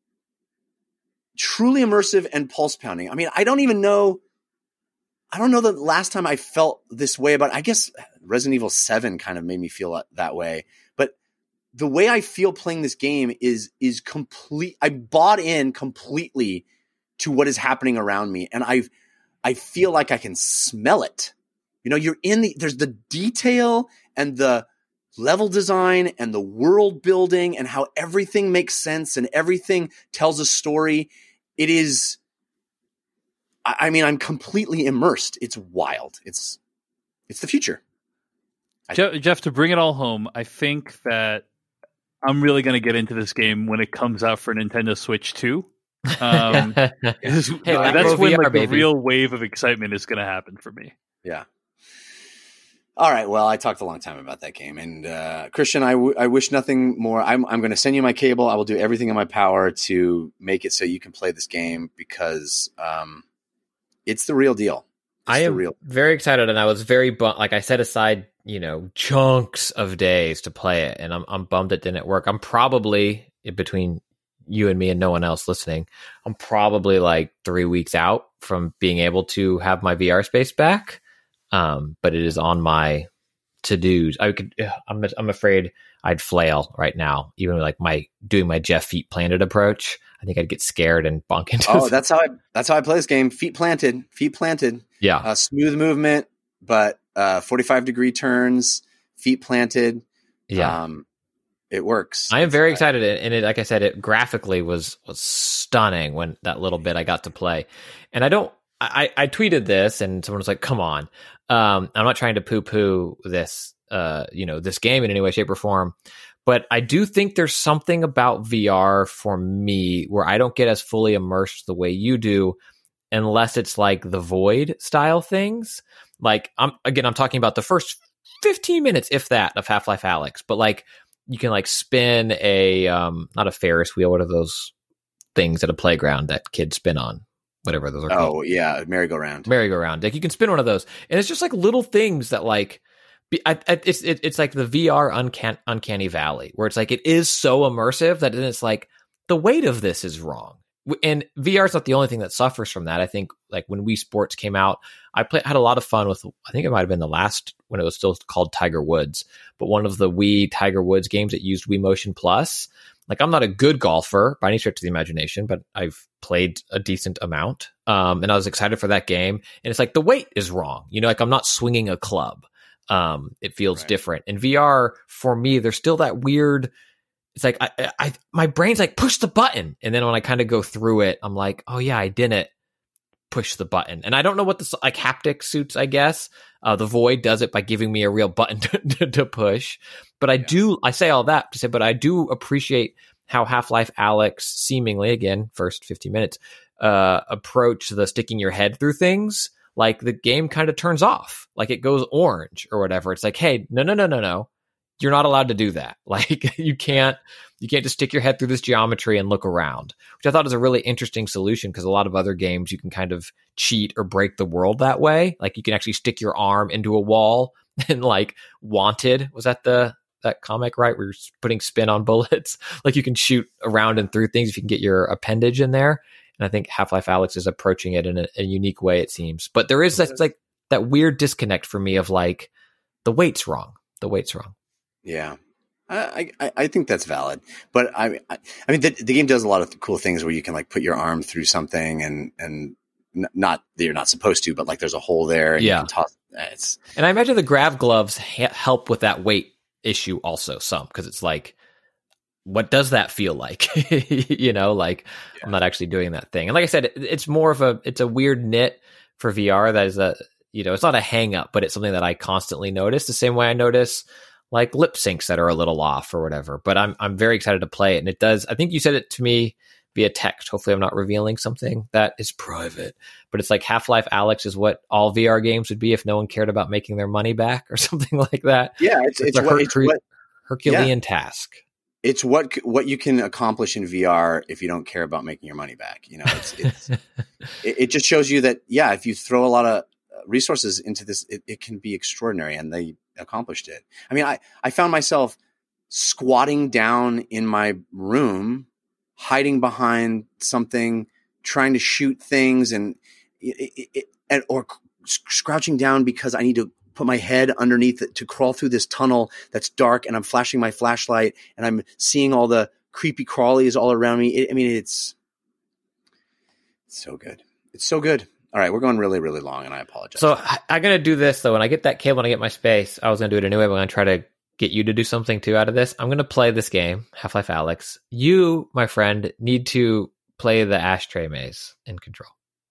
truly immersive and pulse pounding. I mean, I don't even know, I don't know the last time I felt this way about, I guess Resident Evil seven kind of made me feel that way. But the way I feel playing this game is, is complete. I bought in completely to what is happening around me. And I've, I feel like I can smell it. You know, you're in the, there's the detail and the level design and the world building and how everything makes sense and everything tells a story. It is, I, I mean, I'm completely immersed. It's wild. It's, it's the future. Jeff, Jeff, to bring it all home, I think that I'm really going to get into this game when it comes out for Nintendo Switch two. Um, hey, that's Lacro when V R, like the baby. real wave of excitement is going to happen for me. Yeah. All right. Well, I talked a long time about that game, and uh, Christian, I, w- I wish nothing more. I'm I'm going to send you my cable. I will do everything in my power to make it so you can play this game because um, it's the real deal. It's I the am real. very excited, and I was very bummed. Like I set aside, you know, chunks of days to play it, and I'm I'm bummed it didn't work. I'm probably between you and me and no one else listening, I'm probably like three weeks out from being able to have my V R space back. Um, but it is on my to-dos. I could, I'm, I'm afraid I'd flail right now, even like my doing my Jeff feet planted approach. I think I'd get scared and bonk into. Oh, that's how I that's how I play this game. Feet planted, feet planted. yeah, Uh, smooth movement, but uh, forty-five degree turns, feet planted. yeah. Um, it works. I am very excited, and it, like I said, it graphically was was stunning when that little bit I got to play. And I don't, I, I tweeted this, and someone was like, "Come on!" Um, I'm not trying to poo poo this, uh, you know, this game in any way, shape, or form, but I do think there's something about V R for me where I don't get as fully immersed the way you do, unless it's like the Void style things. Like, I'm again, I'm talking about the first fifteen minutes, if that, of Half-Life Alyx, but like. You can like spin a, um, not a Ferris wheel. What are those things at a playground that kids spin on? Whatever those are called. Oh yeah, merry-go-round. Merry-go-round. Like you can spin one of those. And it's just like little things that like, be, I, I, it's it, it's like the V R uncan, uncanny valley where it's like, it is so immersive that then it's like, the weight of this is wrong. And V R is not the only thing that suffers from that. I think like when Wii Sports came out, I played, had a lot of fun with, I think it might have been the last when it was still called Tiger Woods, but one of the Wii Tiger Woods games that used Wii Motion Plus. Like I'm not a good golfer by any stretch of the imagination, but I've played a decent amount. Um, and I was excited for that game. And it's like the weight is wrong. You know, like I'm not swinging a club. Um, it feels Right. different. In V R, for me, there's still that weird, it's like, I, I, my brain's like, push the button. And then when I kind of go through it, I'm like, oh yeah, I didn't push the button. And I don't know what this, like haptic suits, I guess. Uh, the Void does it by giving me a real button to, to, to push. But I do, I say all that to say, but I do appreciate how Half-Life Alyx seemingly, again, first fifteen minutes, uh, approach the sticking your head through things. Like the game kind of turns off, like it goes orange or whatever. It's like, hey, no, no, no, no, no. You're not allowed to do that. Like you can't, you can't just stick your head through this geometry and look around, which I thought is a really interesting solution because a lot of other games you can kind of cheat or break the world that way. Like you can actually stick your arm into a wall and like Wanted, was that the, that comic, right? Where you're putting spin on bullets. Like you can shoot around and through things if you can get your appendage in there. And I think Half-Life Alyx is approaching it in a, a unique way, it seems. But there is that, like that weird disconnect for me of like the weight's wrong. The weight's wrong. Yeah, I, I I think that's valid. But I I, I mean the, the game does a lot of cool things where you can like put your arm through something and and n- not that you're not supposed to, but like there's a hole there. And Yeah. You can toss. It's And I imagine the grav gloves ha- help with that weight issue also some because it's like, what does that feel like? You know, like I'm not actually doing that thing. And like I said, it, it's more of a, it's a weird knit for V R that is a, you know, it's not a hang up, but it's something that I constantly notice the same way I notice like lip syncs that are a little off or whatever. But I'm, I'm very excited to play it. And it does, I think you said it to me via text. Hopefully I'm not revealing something that is private, but it's like Half-Life Alyx is what all V R games would be if no one cared about making their money back or something like that. yeah, it's It's it's, a what, Herc- it's what Herculean task. it's what what you can accomplish in V R if you don't care about making your money back. You know, it's, it's it, it just shows you that yeah, if you throw a lot of resources into this, it, it can be extraordinary, and they accomplished it. I mean, I, I found myself squatting down in my room, hiding behind something, trying to shoot things, and, it, it, it, and or crouching down because I need to put my head underneath it to crawl through this tunnel that's dark, and I'm flashing my flashlight, and I'm seeing all the creepy crawlies all around me. It, I mean, it's, it's so good. It's so good. All right, we're going really, really long, and I apologize. So I, I'm going to do this, though. When I get that cable and I get my space, I was going to do it anyway, but I'm going to try to get you to do something, too, out of this. I'm going to play this game, Half-Life Alyx. You, my friend, need to play the ashtray maze in Control.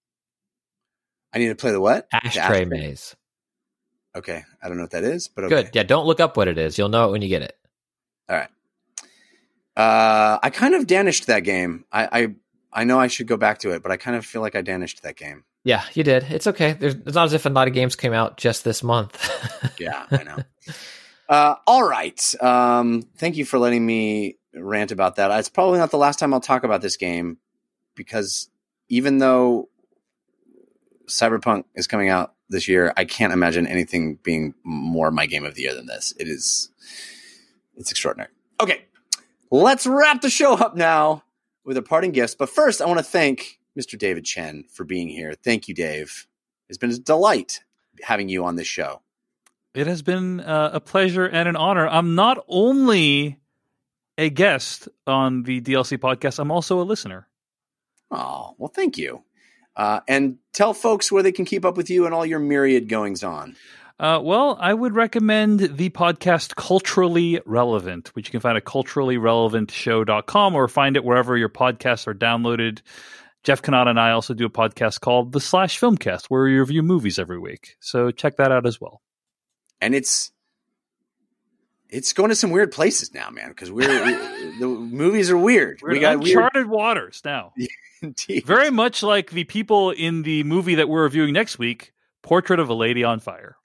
I need to play the what? Ashtray, the ashtray maze. Okay, I don't know what that is, but okay. Good. Yeah, don't look up what it is. You'll know it when you get it. All right. Uh, I kind of danished that game. I, I I know I should go back to it, but I kind of feel like I danished that game. Yeah, you did. It's okay. There's, it's not as if a lot of games came out just this month. Yeah, I know. Uh, all right. Um, thank you for letting me rant about that. It's probably not the last time I'll talk about this game, because even though Cyberpunk is coming out this year, I can't imagine anything being more my game of the year than this. It is, it's extraordinary. Okay, let's wrap the show up now with our parting gifts. But first, I want to thank Mister David Chen for being here. Thank you, Dave. It's been a delight having you on this show. It has been uh, a pleasure and an honor. I'm not only a guest on the D L C podcast, I'm also a listener. Oh, well, thank you. Uh, and tell folks where they can keep up with you and all your myriad goings on. Uh, well, I would recommend the podcast Culturally Relevant, which you can find at culturally relevant show dot com, or find it wherever your podcasts are downloaded. Jeff Cannata and I also do a podcast called The Slash Filmcast, where we review movies every week. So check that out as well. And it's it's going to some weird places now, man, because we're we, the movies are weird. We're we got uncharted weird waters now. Indeed. Very much like the people in the movie that we're reviewing next week, Portrait of a Lady on Fire.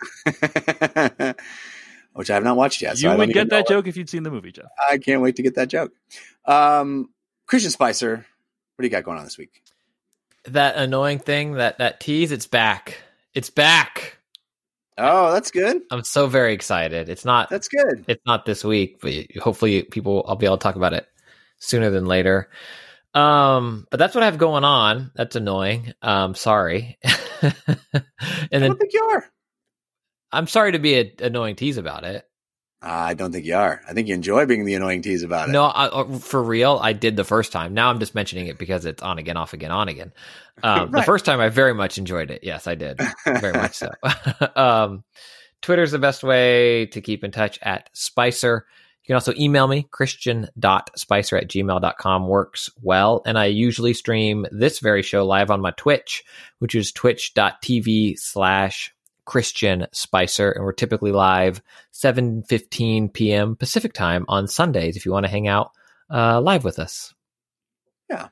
Which I have not watched yet. So you I would get that it. joke if you'd seen the movie, Jeff. I can't wait to get that joke. Um, Christian Spicer, what do you got going on this week? That annoying thing, that, that tease, it's back. It's back. Oh, that's good. I'm so very excited. It's not That's good. It's not this week, but hopefully people I'll be able to talk about it sooner than later. Um, but that's what I have going on. That's annoying. Um, sorry. and I then don't think you are. I'm sorry to be an annoying tease about it. I don't think you are. I think you enjoy being the annoying tease about it. No, I, for real, I did the first time. Now I'm just mentioning it because it's on again, off again, on again. Um, Right. The first time I very much enjoyed it. Yes, I did. Very much so. um, Twitter's the best way to keep in touch, at Spicer. You can also email me, christian dot spicer at gmail dot com. Works well. And I usually stream this very show live on my Twitch, which is twitch.tv slash Christian Spicer, and we're typically live seven fifteen p.m. Pacific time on Sundays if you want to hang out uh, live with us. Yeah.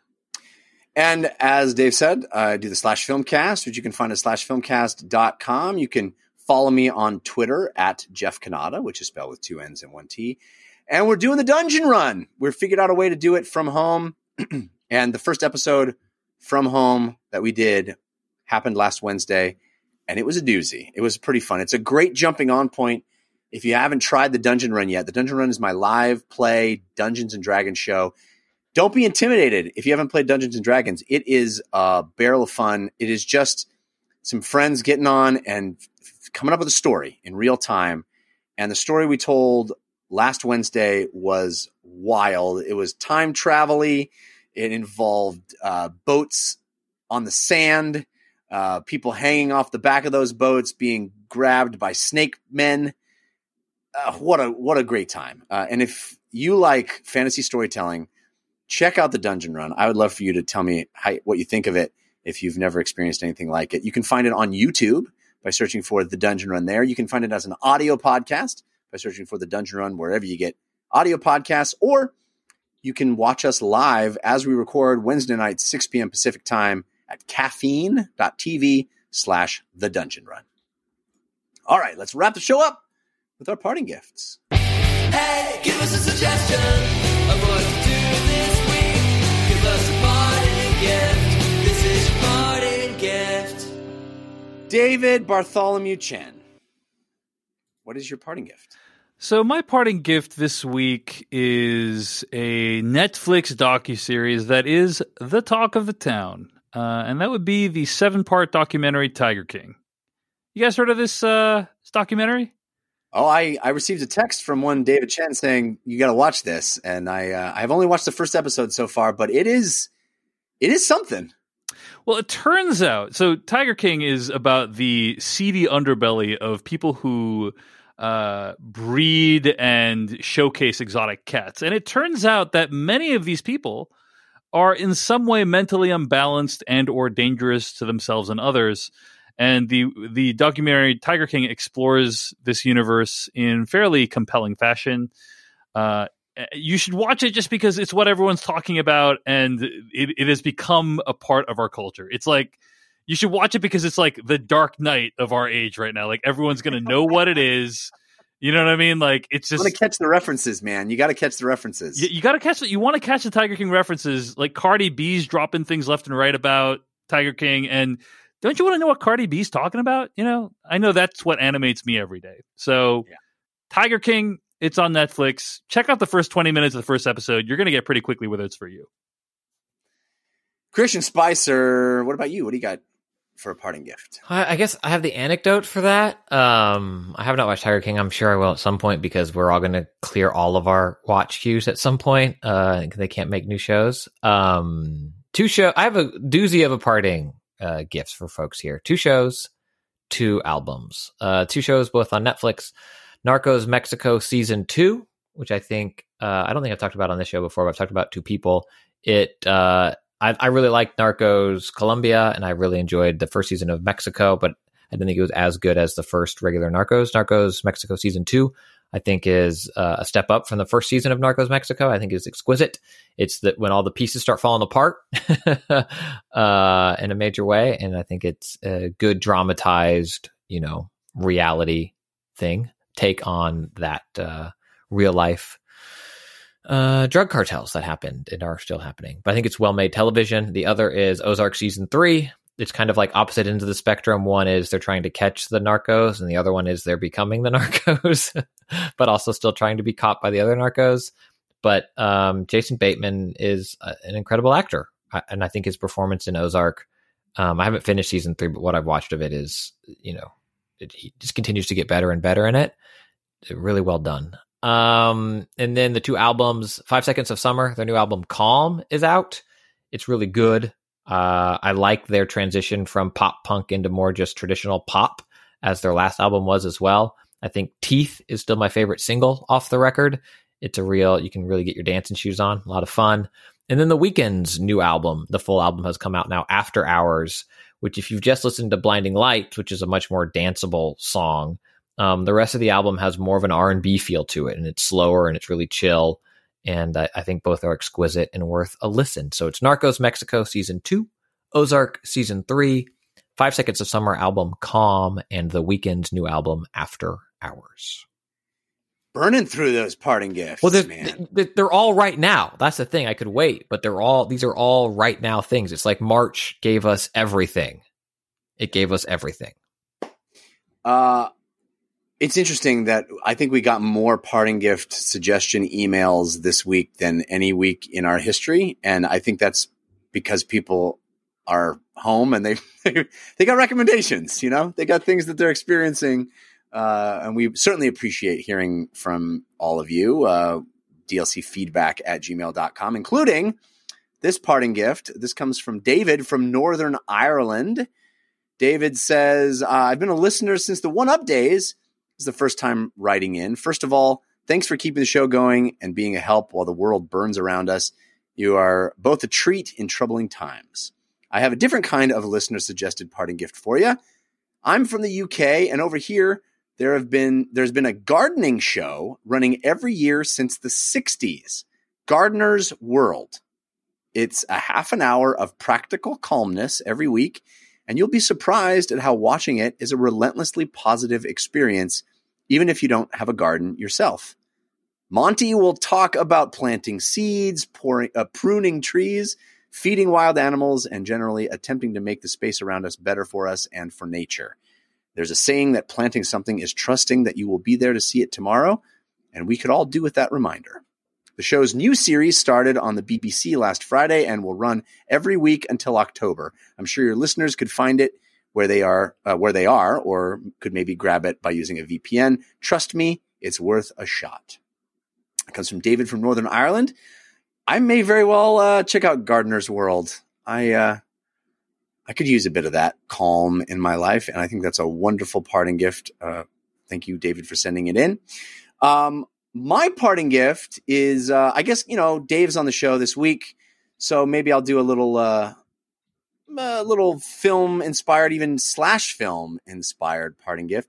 And as Dave said, I do the Slash Filmcast, which you can find at slash filmcast dot com. You can follow me on Twitter at Jeff Cannata, which is spelled with two N's and one T. And we're doing the Dungeon Run. We've figured out a way to do it from home. And the first episode from home that we did happened last Wednesday. And it was a doozy. It was pretty fun. It's a great jumping on point. If you haven't tried the Dungeon Run yet, the Dungeon Run is my live play Dungeons and Dragons show. Don't be intimidated if you haven't played Dungeons and Dragons. It is a barrel of fun. It is just some friends getting on and f- coming up with a story in real time. And the story we told last Wednesday was wild. It was time travel-y. It involved uh, boats on the sand. Uh, people hanging off the back of those boats, being grabbed by snake men. Uh, what a what a great time! Uh, and if you like fantasy storytelling, check out the Dungeon Run. I would love for you to tell me how, what you think of it if you've never experienced anything like it. You can find it on YouTube by searching for the Dungeon Run there. You can find it as an audio podcast by searching for the Dungeon Run wherever you get audio podcasts, or you can watch us live as we record Wednesday night, six p.m. Pacific time, at caffeine.tv slash the Dungeon Run. All right, let's wrap the show up with our parting gifts. Hey, give us a suggestion of what to do this week. Give us a parting gift. This is your parting gift. David Bartholomew Chen, what is your parting gift? So my parting gift this week is a Netflix docuseries that is the talk of the town, uh, and that would be the seven-part documentary Tiger King. You guys heard of this, uh, this documentary? Oh, I, I received a text from one David Chen saying you got to watch this, and I uh, I've only watched the first episode so far, but it is it is something. Well, it turns out so Tiger King is about the seedy underbelly of people who uh, breed and showcase exotic cats, and it turns out that many of these people are in some way mentally unbalanced and or dangerous to themselves and others. And the the documentary Tiger King explores this universe in fairly compelling fashion. Uh, you should watch it just because it's what everyone's talking about, and it, it has become a part of our culture. It's like you should watch it because it's like the Dark Knight of our age right now. Like everyone's going to know what it is. You know what I mean? Like it's just you want to catch the references, man. You got to catch the references. You, you got to catch it. You want to catch the Tiger King references. Like Cardi B's dropping things left and right about Tiger King, and don't you want to know what Cardi B's talking about? You know, I know that's what animates me every day. So, yeah. Tiger King, it's on Netflix. Check out the first twenty minutes of the first episode. You're going to get pretty quickly whether it's for you. Christian Spicer, what about you? What do you got for a parting gift? I, I guess I have the anecdote for that. Um, I have not watched Tiger King. I'm sure I will at some point because we're all going to clear all of our watch queues at some point. Uh, they can't make new shows. Um, two show. I have a doozy of a parting Uh, gifts for folks here. Two shows, two albums. Uh, two shows both on Netflix. Narcos Mexico Season two, which I think, uh, I don't think I've talked about on this show before, but I've talked about two people. It, uh, I, I really liked Narcos Colombia, and I really enjoyed the first season of Mexico, but I didn't think it was as good as the first regular Narcos. Narcos Mexico Season two, I think is uh, a step up from the first season of Narcos Mexico. I think is exquisite. It's that when all the pieces start falling apart uh, in a major way, and I think it's a good dramatized, you know, reality thing take on that uh, real life uh, drug cartels that happened and are still happening. But I think it's well made television. The other is Ozark Season three. It's kind of like opposite ends of the spectrum. One is they're trying to catch the narcos, and the other one is they're becoming the narcos, but also still trying to be caught by the other narcos. But um, Jason Bateman is a, an incredible actor, I, and I think his performance in Ozark, um, I haven't finished season three, but what I've watched of it is, you know, it, he just continues to get better and better in it. Really well done. Um, and then the two albums, Five Seconds of Summer, their new album Calm is out. It's really good. Uh, I like their transition from pop punk into more just traditional pop, as their last album was as well. I think Teeth is still my favorite single off the record. It's a real, you can really get your dancing shoes on, a lot of fun. And then The Weeknd's new album, the full album has come out now, After Hours, which if you've just listened to Blinding Lights, which is a much more danceable song, um, the rest of the album has more of an R and B feel to it, and it's slower and it's really chill. And I, I think both are exquisite and worth a listen. So it's Narcos Mexico Season two, Ozark Season three, Five Seconds of Summer album Calm, and The Weeknd's new album After Hours. Burning through those parting gifts, well, they're, man. They're all right now. That's the thing. I could wait, but they're all, these are all right now things. It's like March gave us everything. It gave us everything. Uh, It's interesting that I think we got more parting gift suggestion emails this week than any week in our history. And I think that's because people are home and they they got recommendations, you know, they got things that they're experiencing. Uh, and we certainly appreciate hearing from all of you, uh, D L C feedback at gmail dot com, including this parting gift. This comes from David from Northern Ireland. David says, uh, I've been a listener since the One Up days. This is the first time writing in. First of all, thanks for keeping the show going and being a help while the world burns around us. You are both a treat in troubling times. I have a different kind of listener-suggested parting gift for you. I'm from the U K, and over here, there have been there's been a gardening show running every year since the sixties. Gardener's World. It's a half an hour of practical calmness every week, and you'll be surprised at how watching it is a relentlessly positive experience, even if you don't have a garden yourself. Monty will talk about planting seeds, pouring, uh, pruning trees, feeding wild animals, and generally attempting to make the space around us better for us and for nature. There's a saying that planting something is trusting that you will be there to see it tomorrow, and we could all do with that reminder. The show's new series started on the B B C last Friday and will run every week until October. I'm sure your listeners could find it where they are, uh, where they are, or could maybe grab it by using a V P N. Trust me, it's worth a shot. It comes from David from Northern Ireland. I may very well uh, check out Gardener's World. I uh, I could use a bit of that calm in my life, and I think that's a wonderful parting gift. Uh, thank you, David, for sending it in. Um, my parting gift is, uh, I guess, you know, Dave's on the show this week, so maybe I'll do a little uh, a little film-inspired, even slash film-inspired parting gift.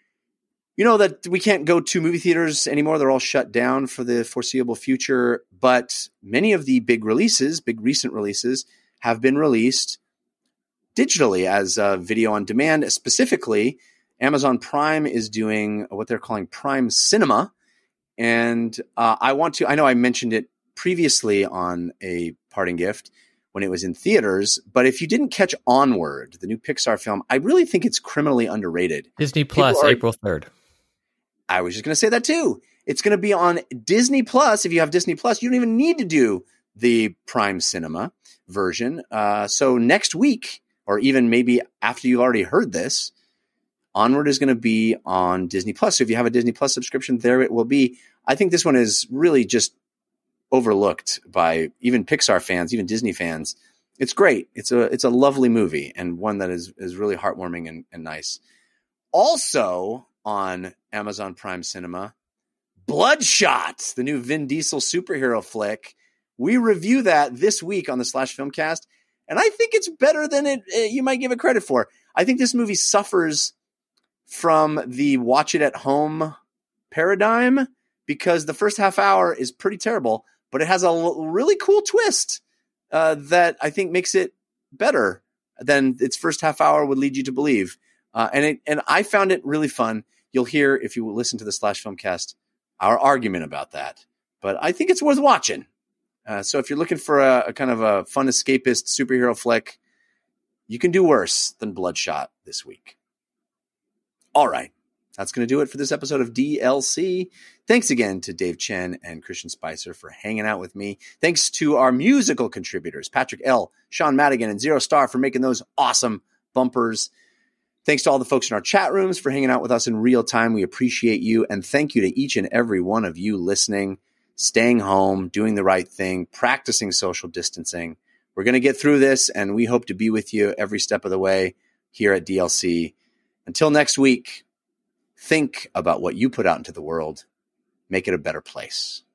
You know that we can't go to movie theaters anymore. They're all shut down for the foreseeable future. But many of the big releases, big recent releases, have been released digitally as uh, video on demand. Specifically, Amazon Prime is doing what they're calling Prime Cinema. And uh, I want to, I know I mentioned it previously on a parting gift when it was in theaters, but if you didn't catch Onward, the new Pixar film, I really think it's criminally underrated. Disney Plus, are, April third. I was just going to say that too. It's going to be on Disney Plus. If you have Disney Plus, you don't even need to do the Prime Cinema version. Uh, so next week, or even maybe after you've already heard this, Onward is going to be on Disney Plus. So if you have a Disney Plus subscription, there it will be. I think this one is really just overlooked by even Pixar fans, even Disney fans. It's great. It's a it's a lovely movie, and one that is is really heartwarming and, and nice. Also on Amazon Prime Cinema, Bloodshot, the new Vin Diesel superhero flick. We review that this week on the Slash Filmcast, and I think it's better than it uh, you might give it credit for. I think this movie suffers from the watch it at home paradigm because the first half hour is pretty terrible, but it has a l- really cool twist uh, that I think makes it better than its first half hour would lead you to believe. Uh, and it, and I found it really fun. You'll hear, if you listen to the Slash Filmcast, our argument about that. But I think it's worth watching. Uh, so if you're looking for a, a kind of a fun escapist superhero flick, you can do worse than Bloodshot this week. All right. That's going to do it for this episode of D L C. Thanks again to Dave Chen and Christian Spicer for hanging out with me. Thanks to our musical contributors, Patrick L., Sean Madigan, and Zero Star for making those awesome bumpers. Thanks to all the folks in our chat rooms for hanging out with us in real time. We appreciate you. And thank you to each and every one of you listening, staying home, doing the right thing, practicing social distancing. We're going to get through this, and we hope to be with you every step of the way here at D L C. Until next week, think about what you put out into the world. Make it a better place.